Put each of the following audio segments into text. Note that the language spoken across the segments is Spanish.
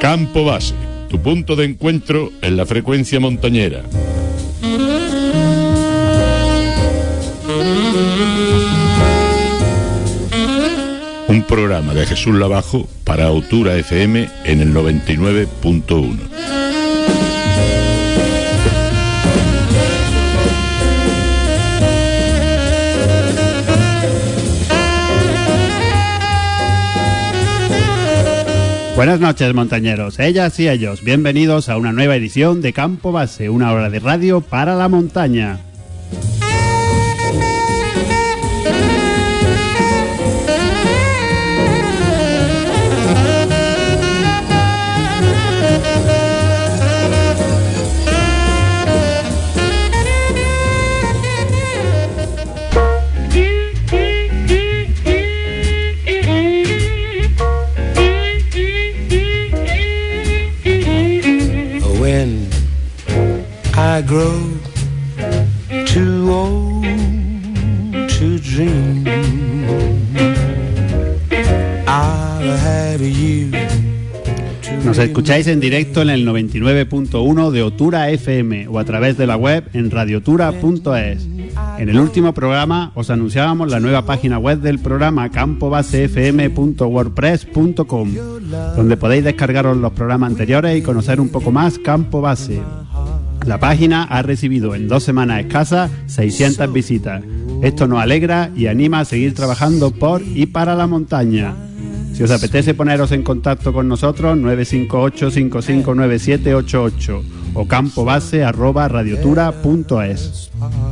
Campo Base, tu punto de encuentro en la frecuencia montañera. Un programa de Jesús Lavajo para Autura FM en el 99.1. Buenas noches, montañeros, ellas y ellos. Bienvenidos a una nueva edición de Campo Base, una hora de radio para la montaña. I grow too old to dream. I'll have you. Nos escucháis en directo en el 99.1 de Autura FM o a través de la web en radiotura.es. En el último programa os anunciábamos la nueva página web del programa campobasefm.wordpress.com, donde podéis descargaros los programas anteriores y conocer un poco más Campo Base. La página ha recibido en 2 semanas escasas 600 visitas. Esto nos alegra y anima a seguir trabajando por y para la montaña. Si os apetece poneros en contacto con nosotros, 958-559788 o campobase@radiotura.es.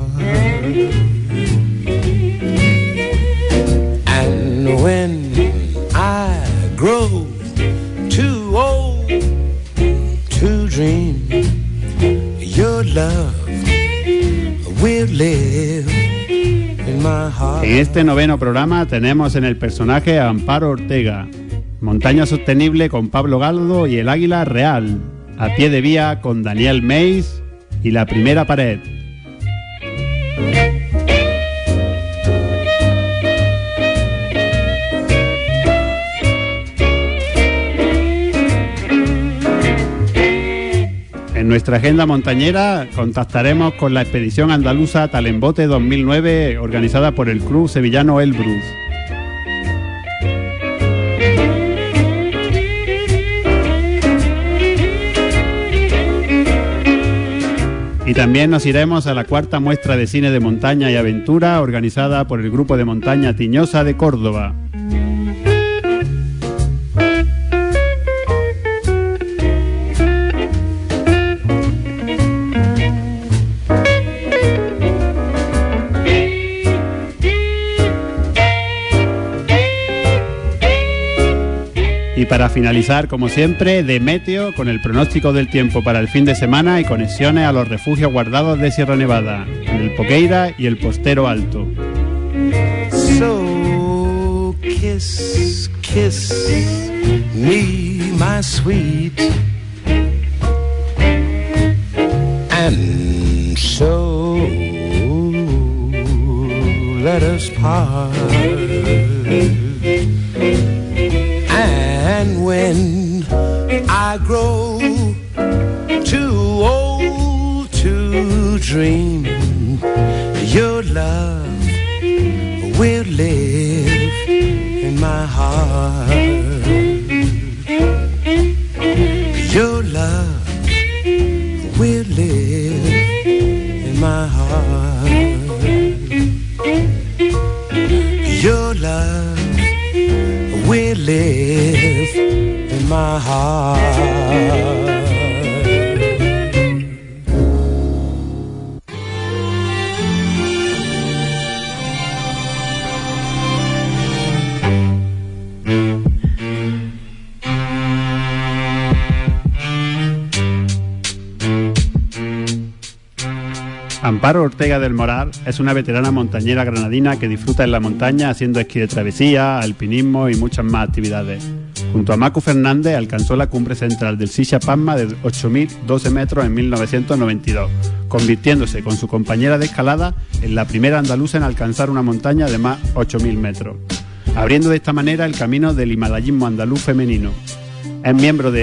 And when I grow too old to dream, your love will live in my heart. En este 9º programa tenemos en el personaje a Amparo Ortega, Montaña Sostenible con Pablo Galdo y el Águila Real, A Pie de Vía con Daniel Meis y La Primera Pared. En nuestra agenda montañera contactaremos con la expedición andaluza Talembote 2009 organizada por el club sevillano Elbrus. Y también nos iremos a la 4ª muestra de cine de montaña y aventura organizada por el grupo de montaña Tiñosa de Córdoba. Y para finalizar, como siempre, de Meteo, con el pronóstico del tiempo para el fin de semana y conexiones a los refugios guardados de Sierra Nevada, el Poqueira y el Postero Alto. So kiss, kiss me, my sweet, and so let us part. And when I grow too old to dream, your love will live in my heart. Your love will live in my heart. Your love will live in my heart. Amparo Ortega del Moral es una veterana montañera granadina que disfruta en la montaña haciendo esquí de travesía, alpinismo y muchas más actividades. Junto a Macu Fernández alcanzó la cumbre central del Sisha Pasma de 8.012 metros en 1992, convirtiéndose con su compañera de escalada en la primera andaluza en alcanzar una montaña de más 8.000 metros, abriendo de esta manera el camino del himalayismo andaluz femenino. Es miembro de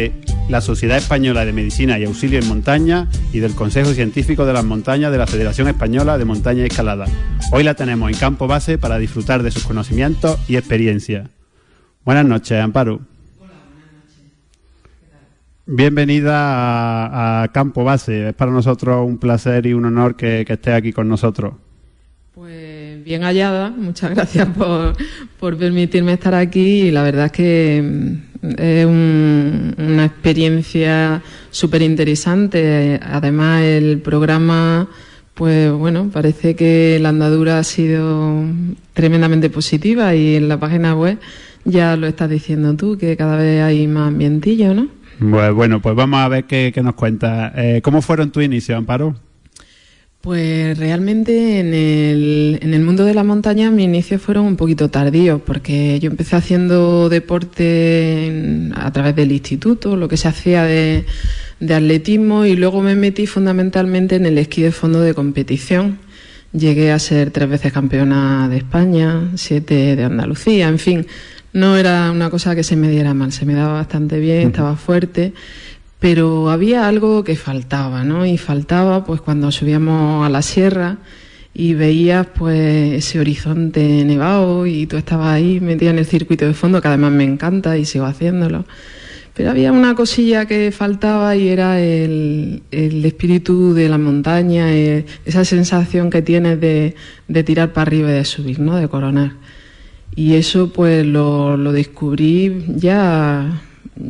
la Sociedad Española de Medicina y Auxilio en Montaña y del Consejo Científico de las Montañas de la Federación Española de Montaña y Escalada. Hoy la tenemos en Campo Base para disfrutar de sus conocimientos y experiencias. Buenas noches, Amparo. Hola, buenas noches. ¿Qué tal? Bienvenida a Campo Base. Es para nosotros un placer y un honor que estés aquí con nosotros. Pues bien hallada, muchas gracias por permitirme estar aquí y la verdad es que es una experiencia súper interesante. Además el programa, pues bueno, parece que la andadura ha sido tremendamente positiva y en la página web ya lo estás diciendo tú, que cada vez hay más ambientillo, ¿no? Bueno, pues vamos a ver qué nos cuentas. ¿Cómo fueron tus inicios, Amparo? Pues realmente en el mundo de la montaña mis inicios fueron un poquito tardíos porque yo empecé haciendo deporte a través del instituto, lo que se hacía de atletismo, y luego me metí fundamentalmente en el esquí de fondo de competición. Llegué a ser 3 veces campeona de España, 7 de Andalucía, en fin, no era una cosa que se me diera mal, se me daba bastante bien, estaba fuerte. Pero había algo que faltaba, ¿no? Y faltaba pues cuando subíamos a la sierra y veías pues ese horizonte nevado y tú estabas ahí metida en el circuito de fondo, que además me encanta y sigo haciéndolo. Pero había una cosilla que faltaba y era el espíritu de la montaña, esa sensación que tienes de tirar para arriba y de subir, ¿no? De coronar. Y eso pues lo descubrí ya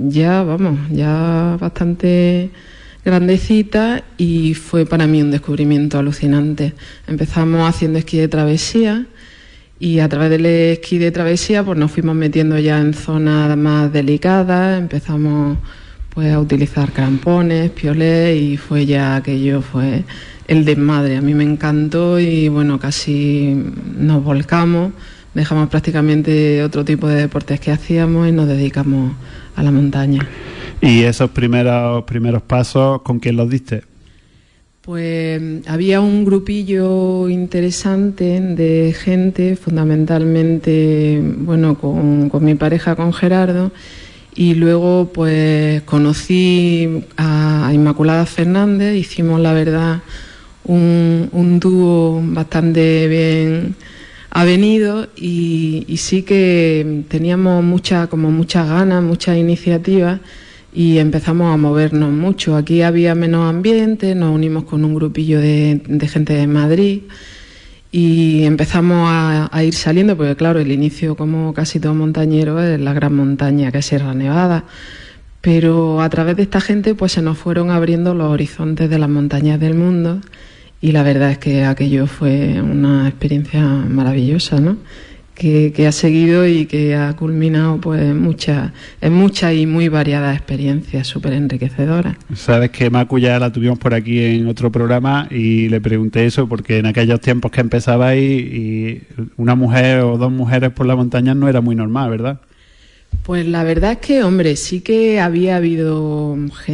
bastante grandecita y fue para mí un descubrimiento alucinante. Empezamos haciendo esquí de travesía y a través del esquí de travesía pues nos fuimos metiendo ya en zonas más delicadas, empezamos pues a utilizar crampones, piolés y fue el desmadre. A mí me encantó y bueno, casi nos volcamos, dejamos prácticamente otro tipo de deportes que hacíamos y nos dedicamos a la montaña. ¿Y esos primeros pasos con quién los diste? Pues había un grupillo interesante de gente, fundamentalmente, bueno, con mi pareja, con Gerardo, y luego pues conocí a Inmaculada Fernández, hicimos la verdad un dúo bastante bien avenido y sí que teníamos muchas ganas, muchas iniciativas y empezamos a movernos mucho. Aquí había menos ambiente, nos unimos con un grupillo de gente de Madrid y empezamos a ir saliendo, porque claro, el inicio, como casi todo montañero, es la gran montaña que es Sierra Nevada, pero a través de esta gente pues se nos fueron abriendo los horizontes de las montañas del mundo. Y la verdad es que aquello fue una experiencia maravillosa, ¿no? Que ha seguido y que ha culminado pues en muchas y muy variadas experiencias súper enriquecedoras. Sabes que Macu ya la tuvimos por aquí en otro programa y le pregunté eso porque en aquellos tiempos que empezabais y una mujer o 2 mujeres por la montaña no era muy normal, ¿verdad? Pues la verdad es que, hombre, sí que había habido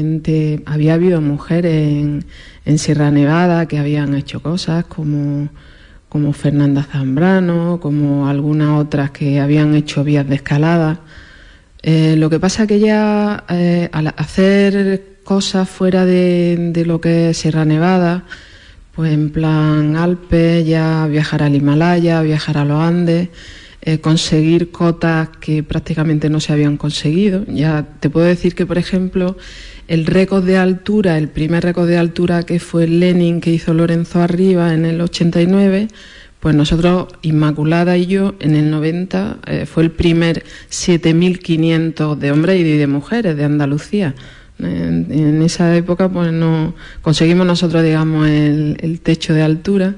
mujeres en Sierra Nevada que habían hecho cosas como Fernanda Zambrano, como algunas otras que habían hecho vías de escalada. Lo que pasa que ya al hacer cosas fuera de lo que es Sierra Nevada, pues en plan Alpes, ya viajar al Himalaya, viajar a los Andes, conseguir cotas que prácticamente no se habían conseguido. Ya te puedo decir que, por ejemplo, el récord de altura, el primer récord de altura que fue el Lenin que hizo Lorenzo Arriba en el 89, pues nosotros, Inmaculada y yo, en el 90, fue el primer 7.500 de hombres y de mujeres de Andalucía. En esa época pues no conseguimos nosotros, digamos, el techo de altura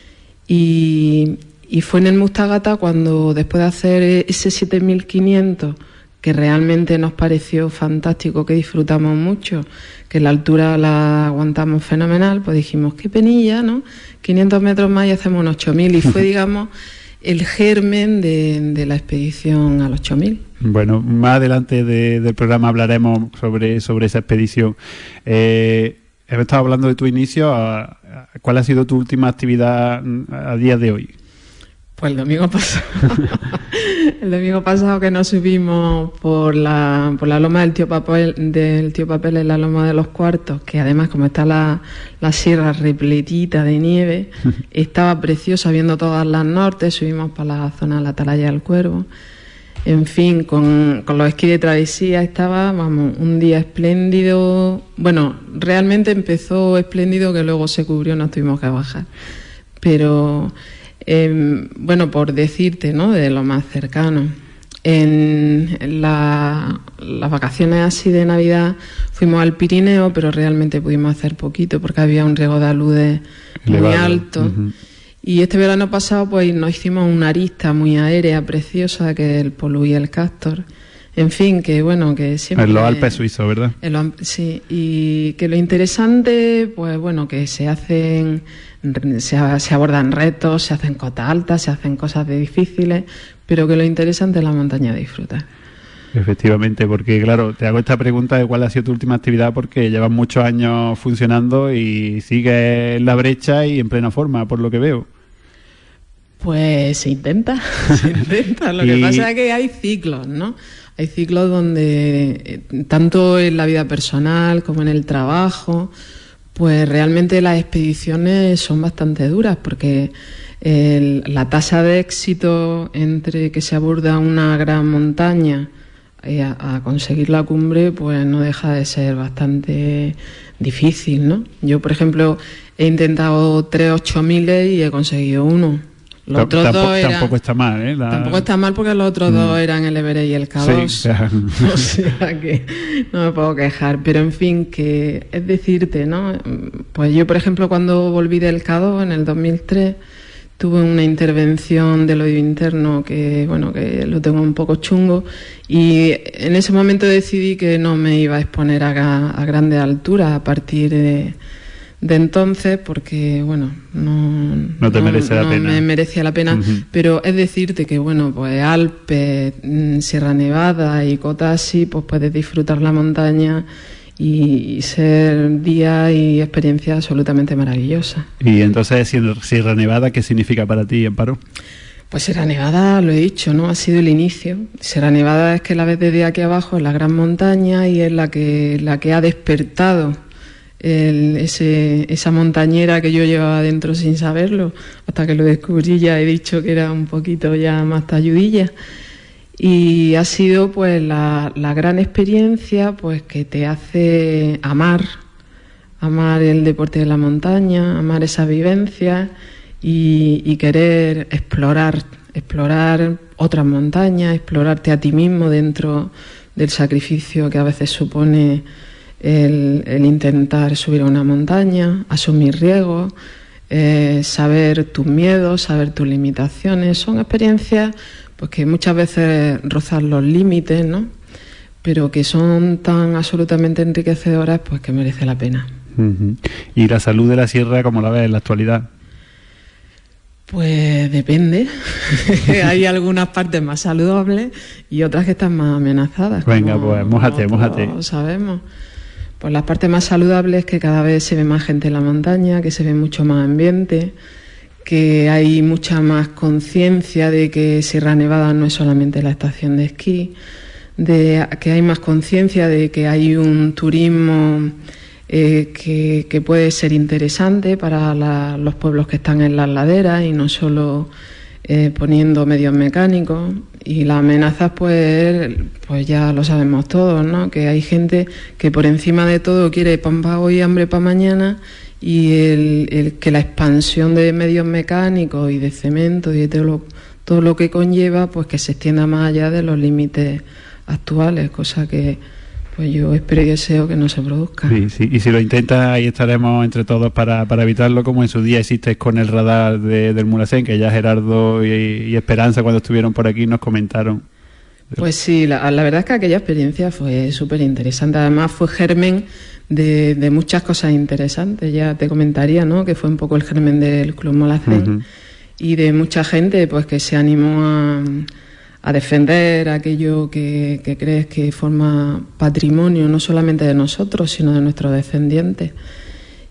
y fue en el Mustagata cuando, después de hacer ese 7.500, que realmente nos pareció fantástico, que disfrutamos mucho, que la altura la aguantamos fenomenal, pues dijimos, qué penilla, ¿no? 500 metros más y hacemos un 8.000, y fue, digamos, el germen de la expedición al 8.000. Bueno, más adelante del programa hablaremos sobre esa expedición. Hemos estado hablando de tu inicio. ¿Cuál ha sido tu última actividad a día de hoy? Pues el domingo pasado. El domingo pasado que nos subimos por la loma del Tío Papel en la loma de los Cuartos, que además como está la sierra repletita de nieve, estaba preciosa viendo todas las nortes, subimos para la zona de la Atalaya del Cuervo. En fin, con los esquís de travesía estaba, un día espléndido. Bueno, realmente empezó espléndido, que luego se cubrió, nos tuvimos que bajar. Pero, bueno, por decirte, ¿no?, de lo más cercano. En las vacaciones así de Navidad fuimos al Pirineo, pero realmente pudimos hacer poquito porque había un riego de aludes muy alto. Uh-huh. Y este verano pasado pues nos hicimos una arista muy aérea, preciosa, que es el Polú y el Castor. En fin, que bueno, que siempre... En los Alpes suizos, ¿verdad? Sí, y que lo interesante, pues bueno, que se abordan retos, se hacen cotas altas, se hacen cosas difíciles, pero que lo interesante es la montaña de disfrutar. Efectivamente, porque claro, te hago esta pregunta de cuál ha sido tu última actividad, porque llevas muchos años funcionando y sigues en la brecha y en plena forma, por lo que veo. Pues se intenta. Lo que pasa es que hay ciclos, ¿no? Hay ciclos donde, tanto en la vida personal como en el trabajo, pues realmente las expediciones son bastante duras, porque la tasa de éxito entre que se aborda una gran montaña a conseguir la cumbre, pues no deja de ser bastante difícil, ¿no? Yo, por ejemplo, he intentado 3 8000 y he conseguido 1. Los otros dos eran... Tampoco está mal, ¿eh? Tampoco está mal, porque los otros dos eran el Everest y el K2. Sí, o sea que no me puedo quejar. Pero en fin, que es decirte, ¿no? Pues yo, por ejemplo, cuando volví del K2 en el 2003, tuve una intervención del oído interno que, bueno, que lo tengo un poco chungo, y en ese momento decidí que no me iba a exponer a grandes alturas a partir de entonces, porque bueno, no te merece la pena. Me merecía la pena. Uh-huh. Pero es decirte que bueno, pues Alpes, Sierra Nevada y cotas así, pues puedes disfrutar la montaña y ser días y experiencias absolutamente maravillosas. Y entonces, Sierra Nevada, ¿qué significa para ti, Amparo? Pues Sierra Nevada, lo he dicho, ¿no? Ha sido el inicio. Sierra Nevada es que la ves desde aquí abajo, es la gran montaña, y es la que ha despertado esa montañera que yo llevaba dentro sin saberlo, hasta que lo descubrí. Ya he dicho que era un poquito ya más talludilla, y ha sido pues la gran experiencia, pues que te hace amar el deporte de la montaña, amar esa vivencia y querer explorar otras montañas, explorarte a ti mismo dentro del sacrificio que a veces supone el intentar subir a una montaña, asumir riesgos, saber tus miedos, saber tus limitaciones. Son experiencias pues que muchas veces rozan los límites, ¿no? Pero que son tan absolutamente enriquecedoras, pues que merece la pena. Uh-huh. ¿Y la salud de la sierra, cómo la ves en la actualidad? Pues depende. Hay algunas partes más saludables y otras que están más amenazadas. Venga, pues mójate. Sabemos. Pues las partes más saludables es que cada vez se ve más gente en la montaña, que se ve mucho más ambiente, que hay mucha más conciencia de que Sierra Nevada no es solamente la estación de esquí, de que hay más conciencia de que hay un turismo que puede ser interesante para los pueblos que están en las laderas, y no solo poniendo medios mecánicos. Y las amenazas, pues ya lo sabemos todos, ¿no? Que hay gente que por encima de todo quiere pan para hoy y hambre para mañana, y el que la expansión de medios mecánicos y de cemento y de todo lo que conlleva, pues que se extienda más allá de los límites actuales, cosa que pues yo espero y deseo que no se produzca. Sí. Y si lo intentas, ahí estaremos entre todos para evitarlo, como en su día hiciste con el radar del Mulhacén, que ya Gerardo y Esperanza, cuando estuvieron por aquí, nos comentaron. Pues sí, la verdad es que aquella experiencia fue súper interesante. Además fue germen de muchas cosas interesantes. Ya te comentaría, ¿no?, que fue un poco el germen del Club Mulhacén. Uh-huh. Y de mucha gente pues que se animó a defender aquello que crees que forma patrimonio no solamente de nosotros, sino de nuestros descendientes.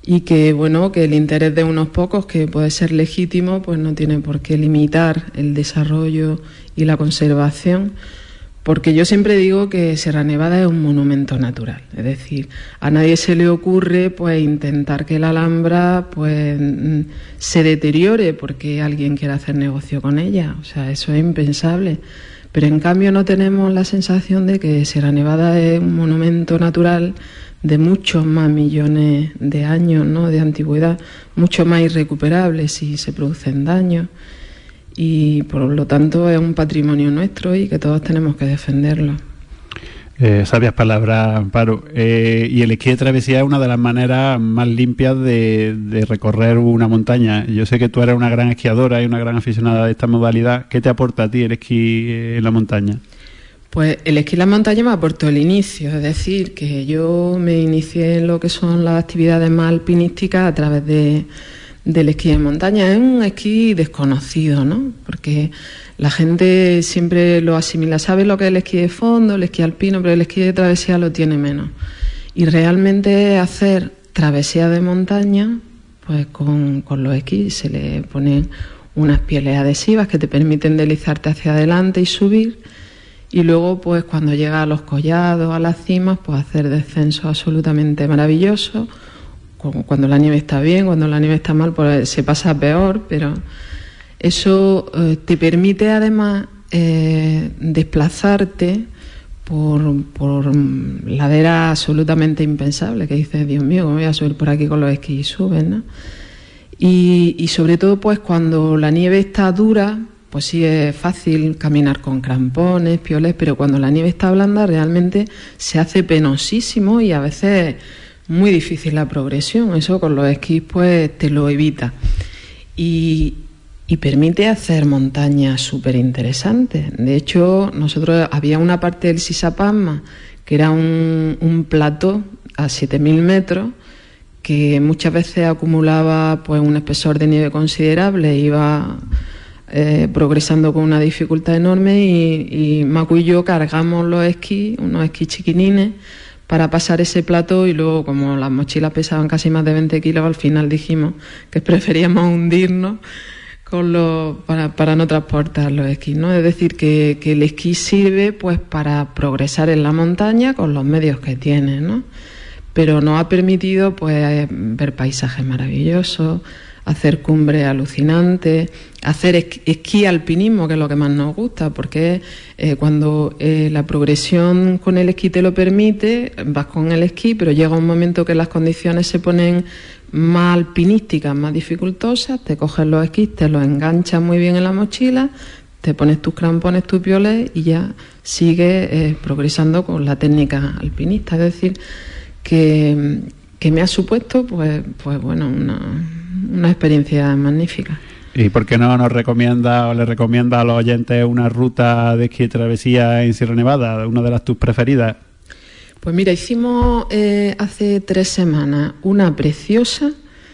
y que, bueno, que el interés de unos pocos, que puede ser legítimo, pues no tiene por qué limitar el desarrollo y la conservación, porque yo siempre digo que Sierra Nevada es un monumento natural, es decir, a nadie se le ocurre pues intentar que la Alhambra pues se deteriore porque alguien quiera hacer negocio con ella, o sea, eso es impensable. Pero en cambio no tenemos la sensación de que Sierra Nevada es un monumento natural de muchos más millones de años, ¿no?, de antigüedad, mucho más irrecuperable si se producen daños, y por lo tanto es un patrimonio nuestro y que todos tenemos que defenderlo. Sabias palabras, Amparo. Y el esquí de travesía es una de las maneras más limpias de recorrer una montaña. Yo sé que tú eres una gran esquiadora y una gran aficionada de esta modalidad. ¿Qué te aporta a ti el esquí en la montaña? Pues el esquí en la montaña me aportó el inicio, es decir, que yo me inicié en lo que son las actividades más alpinísticas a través del esquí en montaña. Es un esquí desconocido, ¿no? Porque la gente siempre lo asimila, sabe lo que es el esquí de fondo, el esquí alpino, pero el esquí de travesía lo tiene menos. Y realmente hacer travesía de montaña, pues con los esquís se le ponen unas pieles adhesivas que te permiten deslizarte hacia adelante y subir. Y luego, pues cuando llega a los collados, a las cimas, pues hacer descensos absolutamente maravillosos. Cuando la nieve está bien, cuando la nieve está mal, pues se pasa peor, pero eso te permite además desplazarte por laderas absolutamente impensables, que dices, Dios mío, ¿cómo voy a subir por aquí con los esquís? Y suben, ¿no? Y sobre todo, pues cuando la nieve está dura, pues sí es fácil caminar con crampones, pioles, pero cuando la nieve está blanda realmente se hace penosísimo y a veces muy difícil la progresión. Eso con los esquís pues te lo evita y permite hacer montañas súper interesantes. De hecho, nosotros había una parte del Sisapasma que era un plató a 7.000 metros que muchas veces acumulaba pues un espesor de nieve considerable, iba progresando con una dificultad enorme y Macu y yo cargamos los esquís, unos esquís chiquinines, para pasar ese plató, y luego como las mochilas pesaban casi más de 20 kilos, al final dijimos que preferíamos hundirnos para no transportar los esquís, ¿no? Es decir, que el esquí sirve pues para progresar en la montaña con los medios que tiene, ¿no? Pero nos ha permitido pues ver paisajes maravillosos, hacer cumbres alucinantes, hacer esquí alpinismo, que es lo que más nos gusta, porque cuando la progresión con el esquí te lo permite, vas con el esquí, pero llega un momento que las condiciones se ponen más alpinísticas, más dificultosas, te coges los esquís, te los enganchas muy bien en la mochila, te pones tus crampones, tus pioles y ya sigues progresando con la técnica alpinista. Es decir, que me ha supuesto pues bueno, una experiencia magnífica. ¿Y por qué no nos recomienda o le recomienda a los oyentes una ruta de esquí y travesía en Sierra Nevada, una de tus preferidas? Pues mira, hicimos hace 3 semanas una preciosa.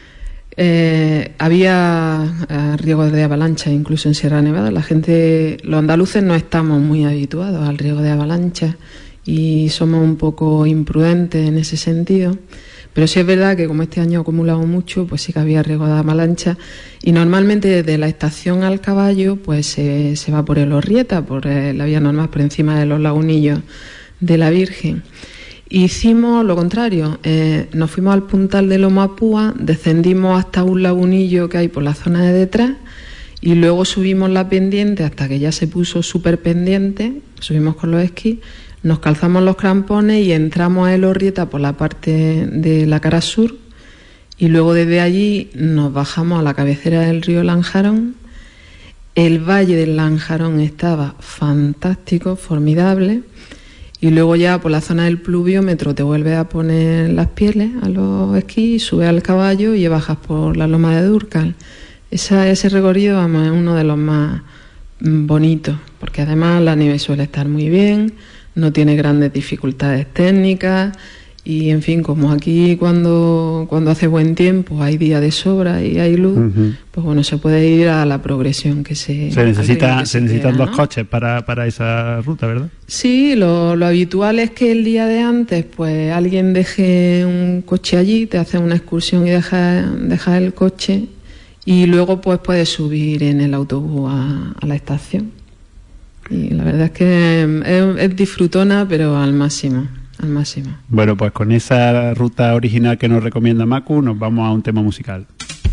Había riesgo de avalancha incluso en Sierra Nevada. Los andaluces no estamos muy habituados al riesgo de avalancha y somos un poco imprudentes en ese sentido. Pero sí es verdad que como este año ha acumulado mucho, pues sí que había riesgo de avalancha, y normalmente desde la estación al Caballo pues se va por el Orrieta, por la vía normal, por encima de los lagunillos de la Virgen. Hicimos lo contrario, nos fuimos al Puntal de Lomapúa, descendimos hasta un lagunillo que hay por la zona de detrás y luego subimos la pendiente hasta que ya se puso súper pendiente, subimos con los esquís, nos calzamos los crampones y entramos a El Orrieta por la parte de la cara sur, y luego desde allí nos bajamos a la cabecera del río Lanjarón. El valle del Lanjarón estaba fantástico, formidable, y luego ya por la zona del pluviómetro te vuelves a poner las pieles a los esquís, subes al Caballo y bajas por la loma de Dúrcal. Ese recorrido, vamos, es uno de los más bonitos, porque además la nieve suele estar muy bien, no tiene grandes dificultades técnicas Y en fin, como aquí cuando hace buen tiempo hay día de sobra y hay luz, pues bueno, se puede ir a la progresión que se necesitan 2 coches para esa ruta, ¿verdad? Sí, lo habitual es que el día de antes pues alguien deje un coche allí, te hace una excursión y deja el coche, y luego pues puedes subir en el autobús a la estación. Y la verdad es que es disfrutona, pero al máximo. Bueno, pues con esa ruta original que nos recomienda Macu, nos vamos a un tema musical.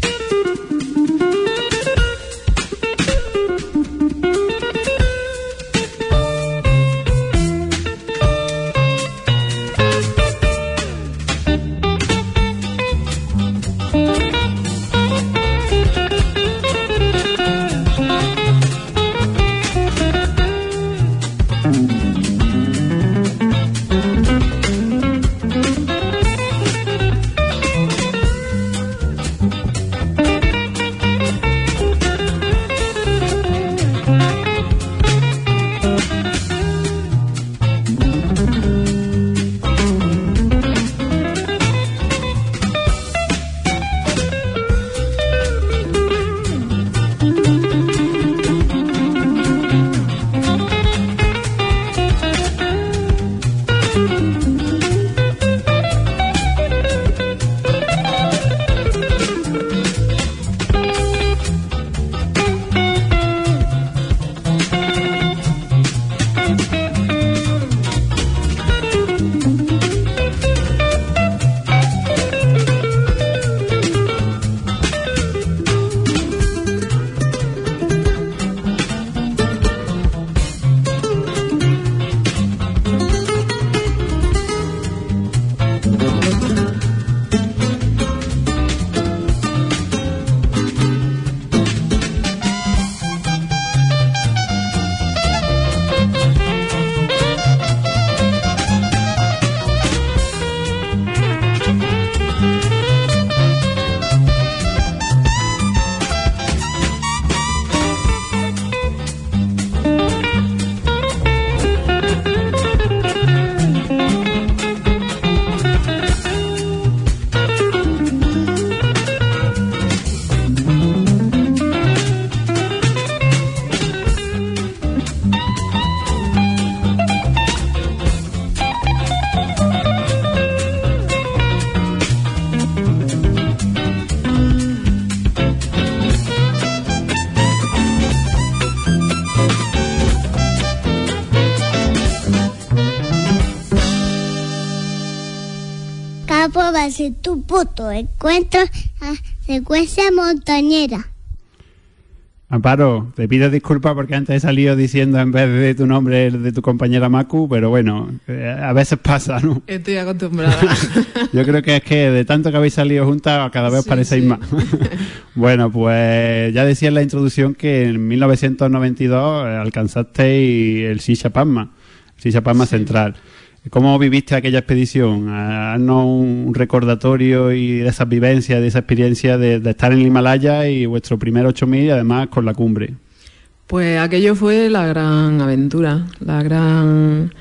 Va a ser tu puto encuentro a secuencia montañera. Amparo, te pido disculpas porque antes he salido diciendo en vez de tu nombre el de tu compañera Macu, pero bueno, a veces pasa, ¿no? Estoy acostumbrada. Yo creo que es que de tanto que habéis salido juntas, cada vez os parecéis más. Bueno, pues ya decía en la introducción que en 1992 alcanzasteis el Sisha Pasma Central. ¿Cómo viviste aquella expedición? Haznos un recordatorio y de esas vivencias, de esa experiencia de estar en el Himalaya y vuestro primer 8000 y además con la cumbre. Pues aquello fue la gran aventura, la gran...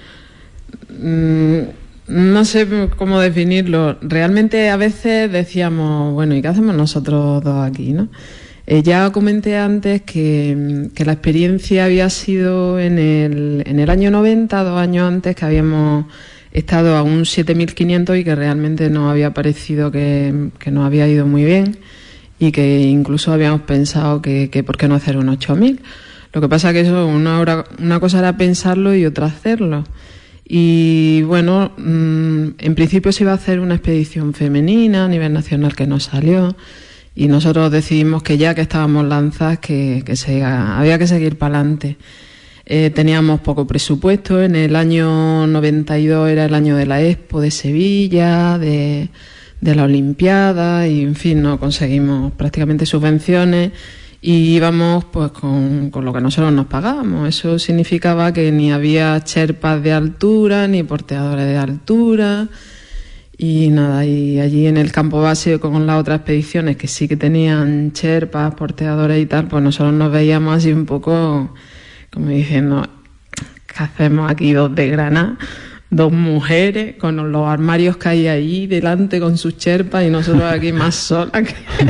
no sé cómo definirlo. Realmente a veces decíamos, bueno, ¿y qué hacemos nosotros dos aquí, no? Ya comenté antes que la experiencia había sido en el año 90, 2 años antes, que habíamos estado a un 7.500 y que realmente nos había parecido que nos había ido muy bien y que incluso habíamos pensado que por qué no hacer un 8.000. Lo que pasa que eso, una cosa era pensarlo y otra hacerlo. Y bueno, en principio se iba a hacer una expedición femenina a nivel nacional que no salió. Y nosotros decidimos que ya que estábamos lanzadas, que había que seguir para adelante. Teníamos poco presupuesto. En el año 92 era el año de la Expo de Sevilla, de la Olimpiada, y en fin, no conseguimos prácticamente subvenciones y íbamos pues con lo que nosotros nos pagábamos. Eso significaba que ni había sherpas de altura, ni porteadores de altura. Y nada, y allí en el campo base con las otras expediciones que sí que tenían sherpas, porteadores y tal, pues nosotros nos veíamos así un poco como diciendo, ¿qué hacemos aquí 2 de Granada? 2 mujeres con los armarios que hay ahí delante con sus cherpas y nosotros aquí más solas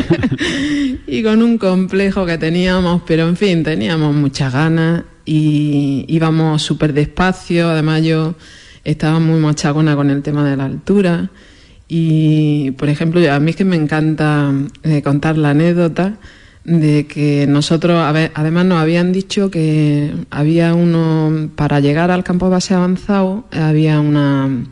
y con un complejo que teníamos, pero en fin, teníamos muchas ganas y íbamos súper despacio. Además yo estaba muy machacona con el tema de la altura y, por ejemplo, a mí es que me encanta contar la anécdota de que nosotros, además nos habían dicho que había para llegar al campo base avanzado, había unos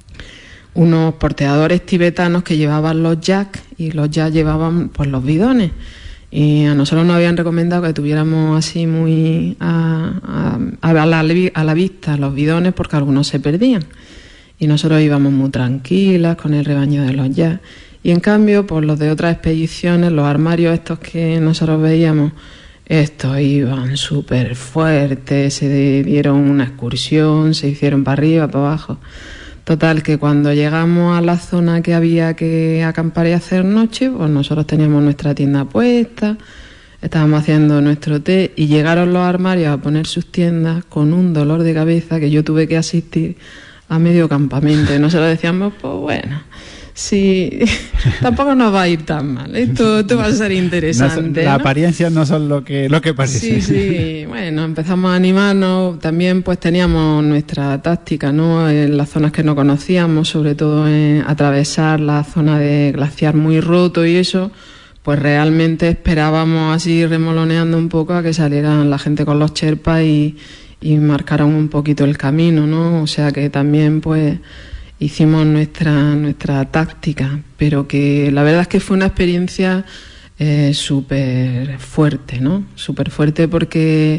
porteadores tibetanos que llevaban los jacks y los jacks llevaban pues los bidones. Y a nosotros nos habían recomendado que tuviéramos así muy a la vista los bidones porque algunos se perdían. Y nosotros íbamos muy tranquilas con el rebaño de los jacks. Y en cambio, pues los de otras expediciones, los armarios estos que nosotros veíamos, estos iban súper fuertes, se dieron una excursión, se hicieron para arriba, para abajo. Total, que cuando llegamos a la zona que había que acampar y hacer noche, pues nosotros teníamos nuestra tienda puesta, estábamos haciendo nuestro té y llegaron los armarios a poner sus tiendas con un dolor de cabeza que yo tuve que asistir a medio campamento. Y nosotros decíamos, pues bueno, sí, tampoco nos va a ir tan mal. Esto va a ser interesante. Las apariencias no son lo que parece. Sí, bueno, empezamos a animarnos. También pues teníamos nuestra táctica, ¿no? En las zonas que no conocíamos, sobre todo en atravesar la zona de glaciar muy roto y eso, pues realmente esperábamos así remoloneando un poco a que salieran la gente con los cherpas y marcaran un poquito el camino, ¿no? O sea que también pues hicimos nuestra táctica, pero que la verdad es que fue una experiencia súper fuerte, ¿no? Súper fuerte porque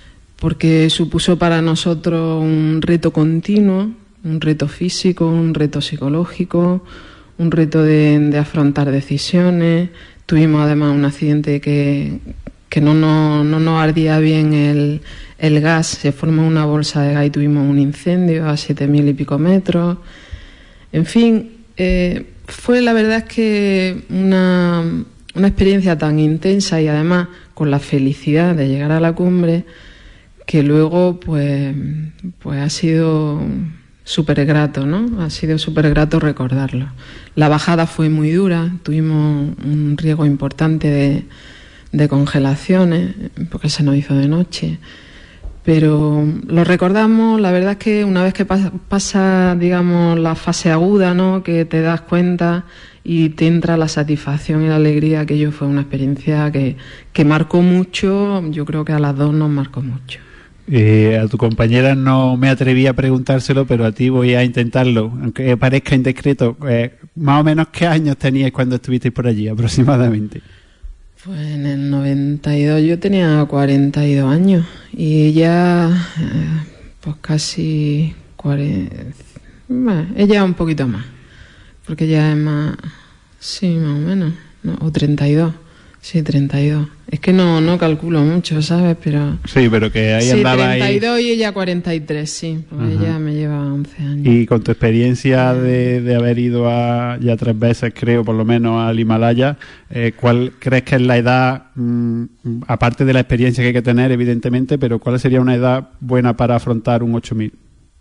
supuso para nosotros un reto continuo, un reto físico, un reto psicológico, un reto de afrontar decisiones. Tuvimos además un accidente que no nos ardía bien el gas, se formó una bolsa de gas y tuvimos un incendio a 7.000 y pico metros. En fin, fue la verdad es que una experiencia tan intensa y además con la felicidad de llegar a la cumbre que luego pues ha sido súper grato, ¿no? Ha sido súper grato recordarlo. La bajada fue muy dura, tuvimos un riesgo importante de congelaciones porque se nos hizo de noche. Pero lo recordamos, la verdad es que una vez que pasa, digamos, la fase aguda, ¿no? Que te das cuenta y te entra la satisfacción y la alegría, aquello fue una experiencia que marcó mucho, yo creo que a las dos nos marcó mucho. A tu compañera no me atreví a preguntárselo, pero a ti voy a intentarlo, aunque parezca indiscreto. Más o menos, ¿qué años teníais cuando estuvisteis por allí, aproximadamente? Pues en el 92 yo tenía 42 años y ella pues casi 40, bueno, ella un poquito más, porque ella es más, sí, más o menos, ¿no? O 32, sí, 32. Es que no calculo mucho, ¿sabes? Pero sí, pero que ahí andaba 32 ahí. Y ella 43, sí, porque ella me lleva 11 años. Y con tu experiencia de haber ido ya 3 veces, creo, por lo menos al Himalaya, ¿cuál crees que es la edad, aparte de la experiencia que hay que tener, evidentemente, pero cuál sería una edad buena para afrontar un 8000?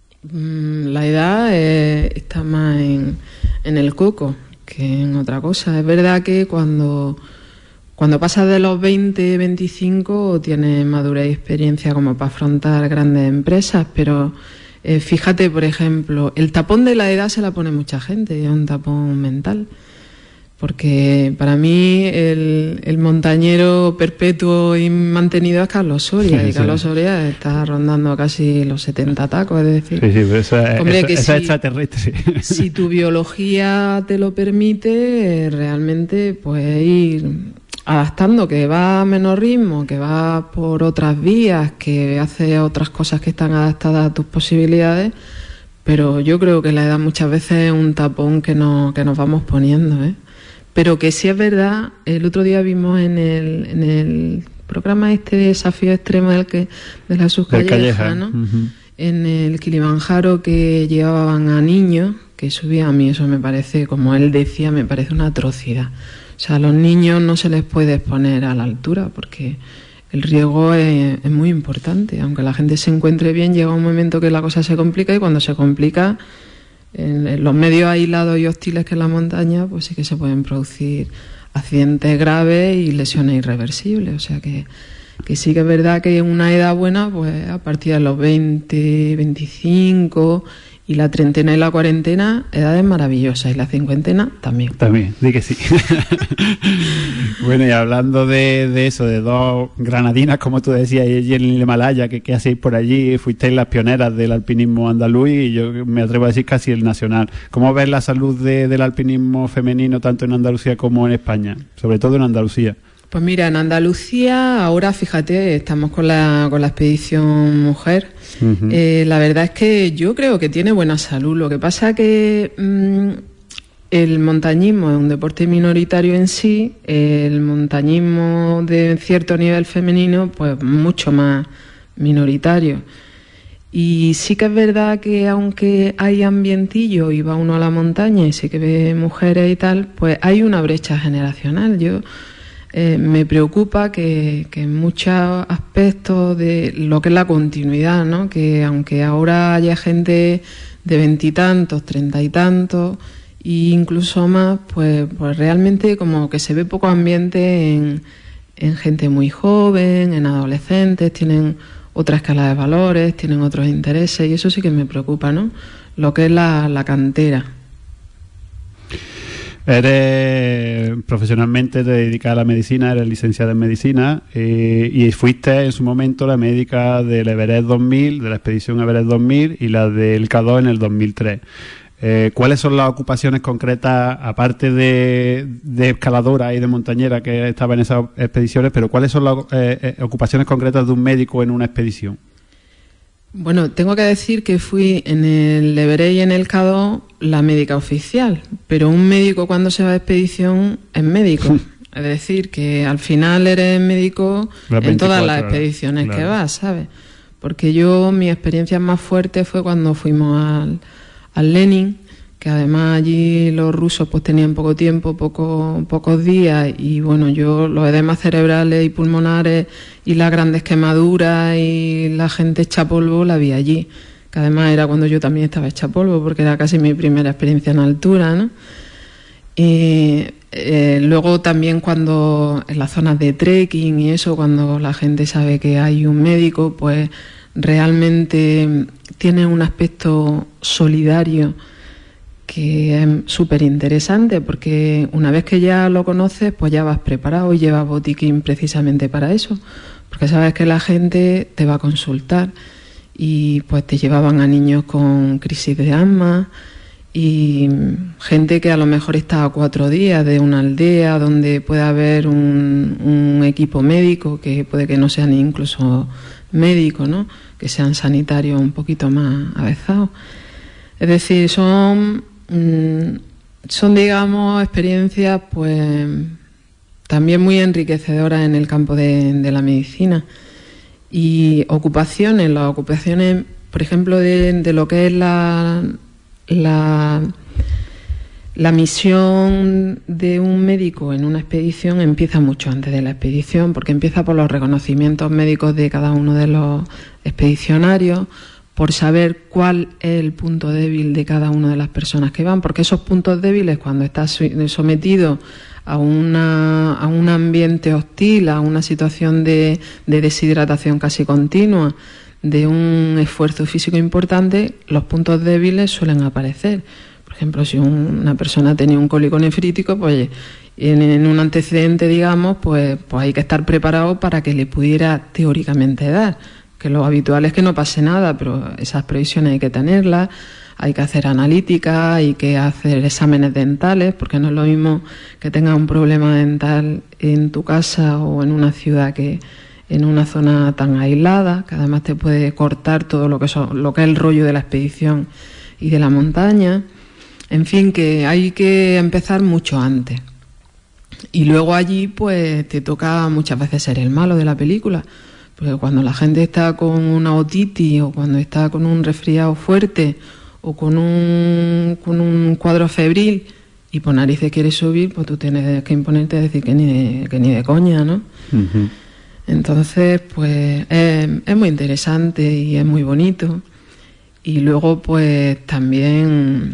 La edad está más en el coco que en otra cosa. Es verdad que cuando pasas de los 20, 25 tienes madurez y experiencia como para afrontar grandes empresas, pero fíjate, por ejemplo, el tapón de la edad se la pone mucha gente, es un tapón mental, porque para mí el montañero perpetuo y mantenido es Carlos Soria, y Carlos Soria está rondando casi los 70 tacos, es decir... Sí, pero eso es extraterrestre. Si tu biología te lo permite, realmente puedes ir adaptando, que va a menos ritmo, que va por otras vías, que hace otras cosas que están adaptadas a tus posibilidades, pero yo creo que la edad muchas veces es un tapón que nos vamos poniendo, ¿eh? Pero que sí es verdad, el otro día vimos en el programa este Desafío Extremo de la Subcalleja, ¿no? Uh-huh. En el Kilimanjaro, que llevaban a niños que subían. A mí eso me parece, como él decía, me parece una atrocidad. O sea, a los niños no se les puede exponer a la altura porque el riego es muy importante. Aunque la gente se encuentre bien, llega un momento que la cosa se complica, y cuando se complica, en los medios aislados y hostiles que es la montaña, pues sí que se pueden producir accidentes graves y lesiones irreversibles. O sea que sí que es verdad que una edad buena, pues a partir de los 20, 25... y la treintena y la cuarentena, edades maravillosas, y la cincuentena también. También, di que sí. Bueno, y hablando de eso, de dos granadinas, como tú decías, y en el Himalaya, ¿qué hacéis por allí? Fuisteis las pioneras del alpinismo andaluz, y yo me atrevo a decir casi el nacional. ¿Cómo ves la salud del alpinismo femenino, tanto en Andalucía como en España? Sobre todo en Andalucía. Pues mira, en Andalucía ahora, fíjate, estamos con la expedición mujer. Uh-huh. La verdad es que yo creo que tiene buena salud. Lo que pasa que el montañismo es un deporte minoritario en sí, el montañismo de cierto nivel femenino, pues mucho más minoritario. Y sí que es verdad que aunque hay ambientillo y va uno a la montaña y sí que ve mujeres y tal, pues hay una brecha generacional. Me preocupa que en muchos aspectos de lo que es la continuidad, ¿no? Que aunque ahora haya gente de 20 y tantos, 30 y tantos, e incluso más, pues realmente como que se ve poco ambiente en gente muy joven, en adolescentes, tienen otra escala de valores, tienen otros intereses, y eso sí que me preocupa, ¿no? Lo que es la cantera. Eres profesionalmente dedicada a la medicina, eres licenciada en medicina, y fuiste en su momento la médica del Everest 2000, de la expedición Everest 2000, y la del K2 en el 2003. ¿Cuáles son las ocupaciones concretas, aparte de escaladora y de montañera que estaba en esas expediciones, pero cuáles son las ocupaciones concretas de un médico en una expedición? Bueno, tengo que decir que fui en el Everest y en el K2 la médica oficial, pero un médico cuando se va de expedición es médico. Es decir, que al final eres médico en todas las expediciones que vas, ¿sabes? Porque mi experiencia más fuerte fue cuando fuimos al Lenin, que además allí los rusos pues tenían poco tiempo, pocos días, y bueno, yo los edemas cerebrales y pulmonares y las grandes quemaduras y la gente hecha polvo la vi allí, que además era cuando yo también estaba hecha polvo, porque era casi mi primera experiencia en altura, ¿no? Y luego también cuando en las zonas de trekking y eso, cuando la gente sabe que hay un médico, pues realmente tiene un aspecto solidario que es súper interesante, porque una vez que ya lo conoces, pues ya vas preparado y llevas botiquín precisamente para eso, porque sabes que la gente te va a consultar, y pues te llevaban a niños con crisis de asma y gente que a lo mejor está a 4 días de una aldea donde puede haber un equipo médico, que puede que no sean incluso médicos, ¿no? Que sean sanitarios un poquito más avezados. Es decir, son digamos experiencias pues también muy enriquecedoras en el campo de la medicina. Y las ocupaciones, por ejemplo, de lo que es la misión de un médico en una expedición, empieza mucho antes de la expedición, porque empieza por los reconocimientos médicos de cada uno de los expedicionarios, por saber cuál es el punto débil de cada una de las personas que van, porque esos puntos débiles, cuando estás sometido a un ambiente hostil, a una situación de deshidratación casi continua, de un esfuerzo físico importante, los puntos débiles suelen aparecer. Por ejemplo, si una persona tenía un cólico nefrítico, pues en un antecedente, digamos, pues hay que estar preparado para que le pudiera teóricamente dar. Que lo habitual es que no pase nada, pero esas previsiones hay que tenerlas, hay que hacer analítica, hay que hacer exámenes dentales, porque no es lo mismo que tengas un problema dental en tu casa o en una ciudad que en una zona tan aislada, que además te puede cortar todo lo que es el rollo de la expedición y de la montaña. En fin, que hay que empezar mucho antes. Y luego allí pues te toca muchas veces ser el malo de la película. Porque cuando la gente está con una otitis o cuando está con un resfriado fuerte o con un cuadro febril y por narices quiere subir, pues tú tienes que imponerte a decir que ni de coña, ¿no? Uh-huh. Entonces, pues es muy interesante y es muy bonito. Y luego, pues también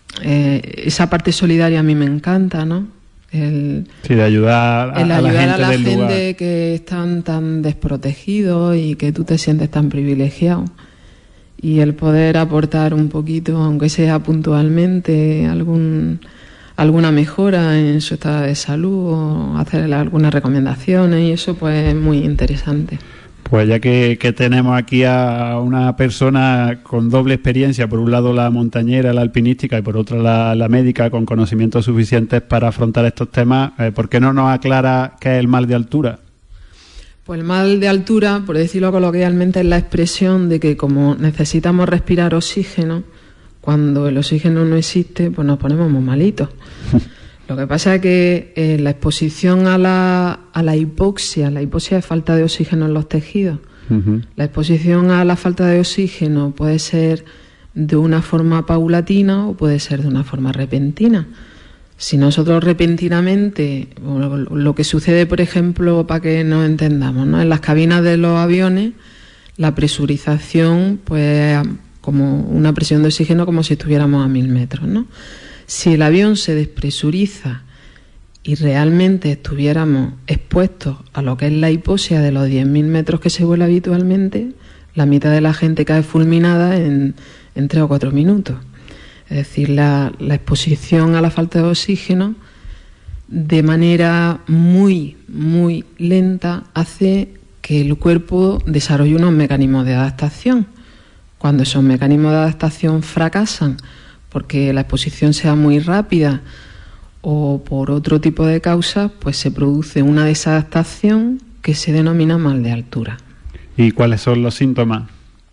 esa parte solidaria a mí me encanta, ¿no? Sí, de ayudar a la gente que están tan desprotegidos y que tú te sientes tan privilegiado. Y el poder aportar un poquito, aunque sea puntualmente, alguna mejora en su estado de salud o hacerle algunas recomendaciones, y eso pues es muy interesante. Pues ya que tenemos aquí a una persona con doble experiencia, por un lado la montañera, la alpinística, y por otro la médica, con conocimientos suficientes para afrontar estos temas, ¿por qué no nos aclara qué es el mal de altura? Pues el mal de altura, por decirlo coloquialmente, es la expresión de que como necesitamos respirar oxígeno, cuando el oxígeno no existe, pues nos ponemos muy malitos. Lo que pasa es que la exposición a la hipoxia es falta de oxígeno en los tejidos. Uh-huh. La exposición a la falta de oxígeno puede ser de una forma paulatina o puede ser de una forma repentina. Si nosotros repentinamente, lo que sucede, por ejemplo, para que nos entendamos, ¿no? En las cabinas de los aviones, la presurización, pues como una presión de oxígeno como si estuviéramos a 1000 metros, ¿no? Si el avión se despresuriza y realmente estuviéramos expuestos a lo que es la hipoxia de los 10.000 metros que se vuela habitualmente, la mitad de la gente cae fulminada en 3 o 4 minutos. Es decir, la exposición a la falta de oxígeno de manera muy, muy lenta hace que el cuerpo desarrolle unos mecanismos de adaptación. Cuando esos mecanismos de adaptación fracasan porque la exposición sea muy rápida o por otro tipo de causas, pues se produce una desadaptación que se denomina mal de altura. ¿Y cuáles son los síntomas?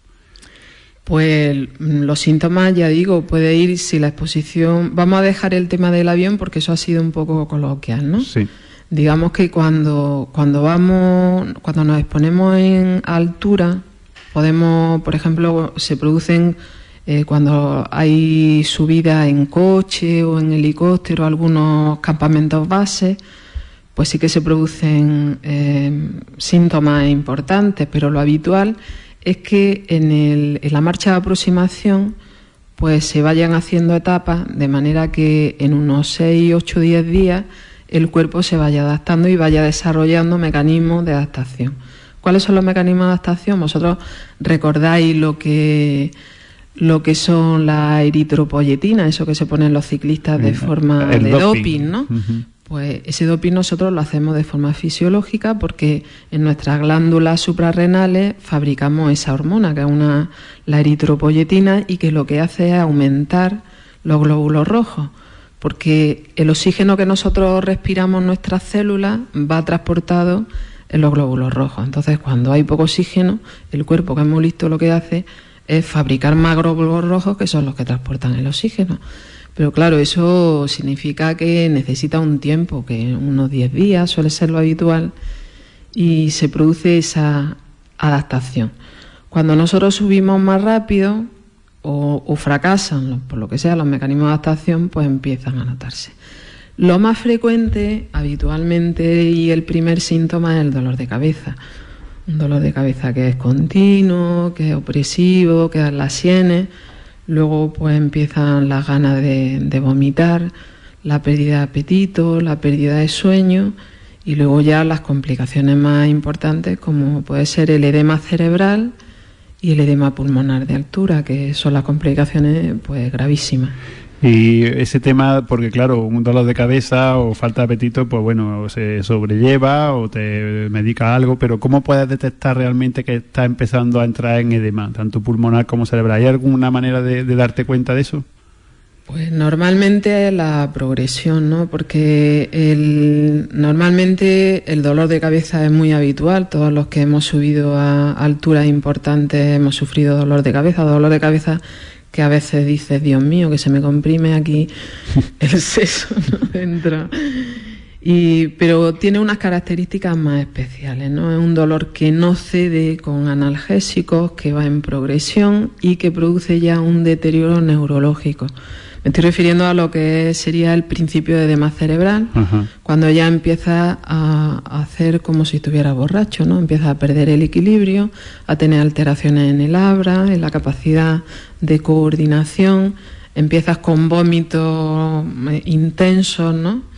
Pues los síntomas, ya digo, puede ir si la exposición... Vamos a dejar el tema del avión porque eso ha sido un poco coloquial, ¿no? Sí. Digamos que cuando nos exponemos en altura, podemos, por ejemplo, se producen... cuando hay subida en coche o en helicóptero, algunos campamentos base, pues sí que se producen síntomas importantes, pero lo habitual es que en la marcha de aproximación pues se vayan haciendo etapas, de manera que en unos 6, 8, 10 días el cuerpo se vaya adaptando y vaya desarrollando mecanismos de adaptación. ¿Cuáles son los mecanismos de adaptación? Vosotros recordáis lo que son la eritropoyetina, eso que se ponen los ciclistas de forma de doping, ¿no? Uh-huh. Pues ese doping nosotros lo hacemos de forma fisiológica porque en nuestras glándulas suprarrenales fabricamos esa hormona, que es la eritropoyetina, y que lo que hace es aumentar los glóbulos rojos, porque el oxígeno que nosotros respiramos en nuestras células va transportado en los glóbulos rojos. Entonces, cuando hay poco oxígeno, el cuerpo, que es muy listo, lo que hace es fabricar más glóbulos rojos, que son los que transportan el oxígeno. Pero claro, eso significa que necesita un tiempo, que unos 10 días suele ser lo habitual, y se produce esa adaptación. Cuando nosotros subimos más rápido o fracasan, por lo que sea, los mecanismos de adaptación, pues empiezan a notarse. Lo más frecuente, habitualmente, y el primer síntoma es el dolor de cabeza. Un dolor de cabeza que es continuo, que es opresivo, que da en las sienes. Luego pues empiezan las ganas de vomitar, la pérdida de apetito, la pérdida de sueño, y luego ya las complicaciones más importantes, como puede ser el edema cerebral y el edema pulmonar de altura, que son las complicaciones pues gravísimas. Y ese tema, porque claro, un dolor de cabeza o falta de apetito, pues bueno, se sobrelleva o te medica algo, pero ¿cómo puedes detectar realmente que está empezando a entrar en edema, tanto pulmonar como cerebral? ¿Hay alguna manera de darte cuenta de eso? Pues normalmente la progresión, ¿no? Porque normalmente el dolor de cabeza es muy habitual. Todos los que hemos subido a alturas importantes hemos sufrido dolor de cabeza que a veces dices, Dios mío, que se me comprime aquí el seso, ¿no? Dentro. Pero tiene unas características más especiales, ¿no? Es un dolor que no cede con analgésicos, que va en progresión y que produce ya un deterioro neurológico. Me estoy refiriendo a lo que sería el principio de edema cerebral, cuando ya empieza a hacer como si estuviera borracho, ¿no? Empieza a perder el equilibrio, a tener alteraciones en el habla, en la capacidad de coordinación, empiezas con vómitos intensos, ¿no?